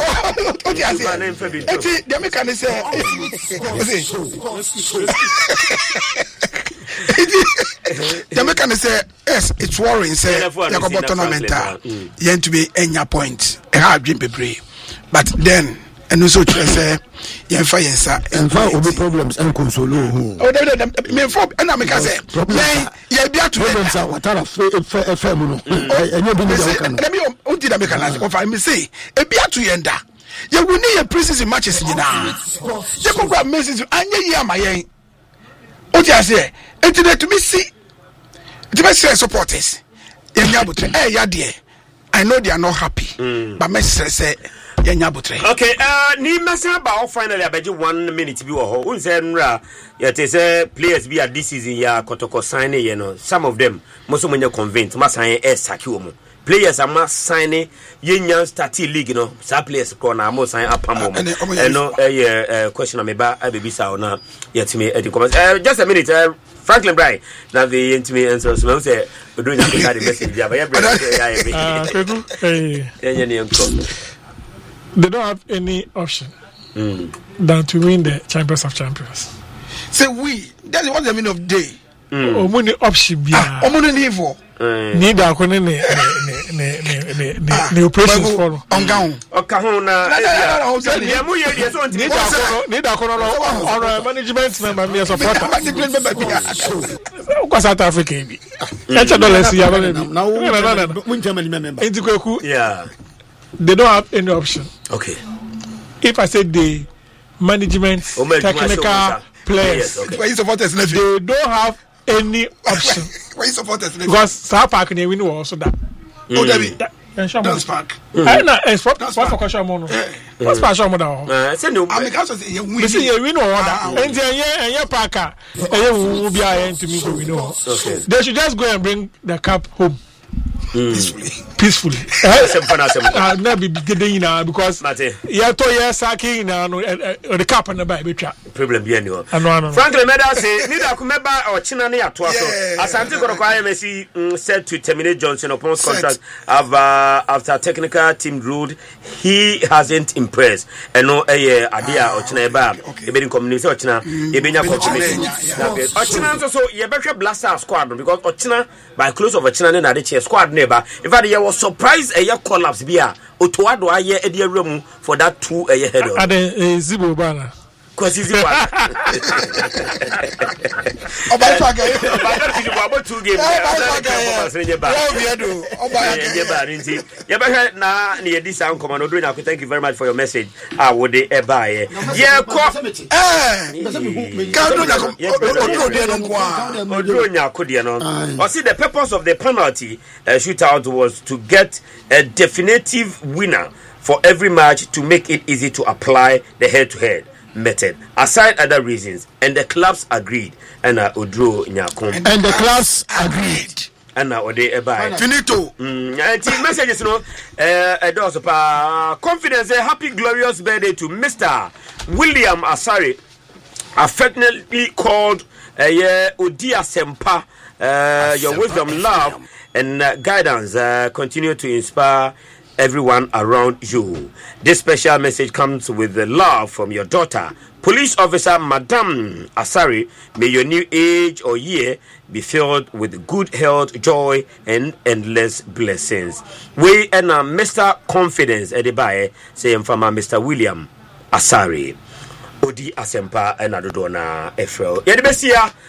ati dem can say Jamaica say yes, it's worrying. Say Yakobo tournament. Yen to be enya point. A hard dream be but then. And also say yɛmfa yɛnsa ɛmfa obi problems ɛnkonsolo ho memfa ɛna meka sɛ yɛbi ato problems a watara fɛ mu no ɛnyɛ bi ne deɛ woka no wonti da meka no ɔfa me se ebi ato yɛn da yɛwu ne yɛ pre-season matches nyinaa yɛkɔkora mɛseason anyɛ yi ama yɛn wote aseɛ ɛnti na tumi si nti mɛsrɛ supporters yɛnya abotrɛ ɛyɛ adeɛ I know they are not happy but mɛsrɛ sɛ okay, ni message about finally abeji 1 minute bi wo ho. Un say nra ya te say players bi at this season ya kotoko sign ye no. Some of them most money convinced ma sign saki wo mo. Players are ma sign ye nyan start league no. Sa players ko na mo sign up am mo. No question am ba abebi sa na yet me edin comment. Just a minute Franklin Brian na the intimate answer so say we do not the message ya ba ya they don't have any option than to win the Champions of Champions. Say we. That's what the meaning of day. Omuni option bia. Omuni nivo. Need a kone ne operations for. Ongaun. Okahun na. Need a kone on management member me supporter. Kwa South Africa bi. Echa dollars ya ba bi. Now we Germany member. Yeah. They don't have any option. Okay. If I say the management, technical players, why you supporters? They don't have any option. Why you supporters? Because South Park they win also that. Oh, Debbie. Dance Park. I know. It's what for question mono. What's for question mono? Say no. I'm because you win. You see, you win or that. And then Parker, will be to me to win. They should just go and bring the cup home. Peacefully. Never be getting now because yeah, 2 years sacking now the cap and the baby trap. Problem be anyway. Franklin Meda say neither Kumeba or Chinani at Twaso. Asante Korokwaya Messi said to terminate Johnson upon contract after technical team ruled he hasn't impressed. And no idea or Chinaba. He been community or China. He been a community. Ochina also you better blast our squad because Ochina by close of Ochina and the squad neighbor. In fact, you was surprised a year collapse bia. Otoado a year a room for that 2 a year head. At the Zibo banner. Because it's about 2 games. Thank you very much for your message. I would buy. Yeah, see the purpose of the penalty shootout was to get a definitive winner for every match to make it easy to apply the head-to-head method. Aside other reasons, and the clubs agreed. And Odro Nyakom. And the clubs agreed. And now they buy. Finito. Messages, confidence. A happy, glorious birthday to Mr. William Asari, affectionately called Odia Sempa. Your wisdom, love, and guidance continue to inspire everyone around you. This special message comes with the love from your daughter, Police Officer Madame Asari. May your new age or year be filled with good health, joy, and endless blessings. We and Mr. Confidence Edibaye saying from Mr. William Asari. Odi Asempa and Adodona Efrel.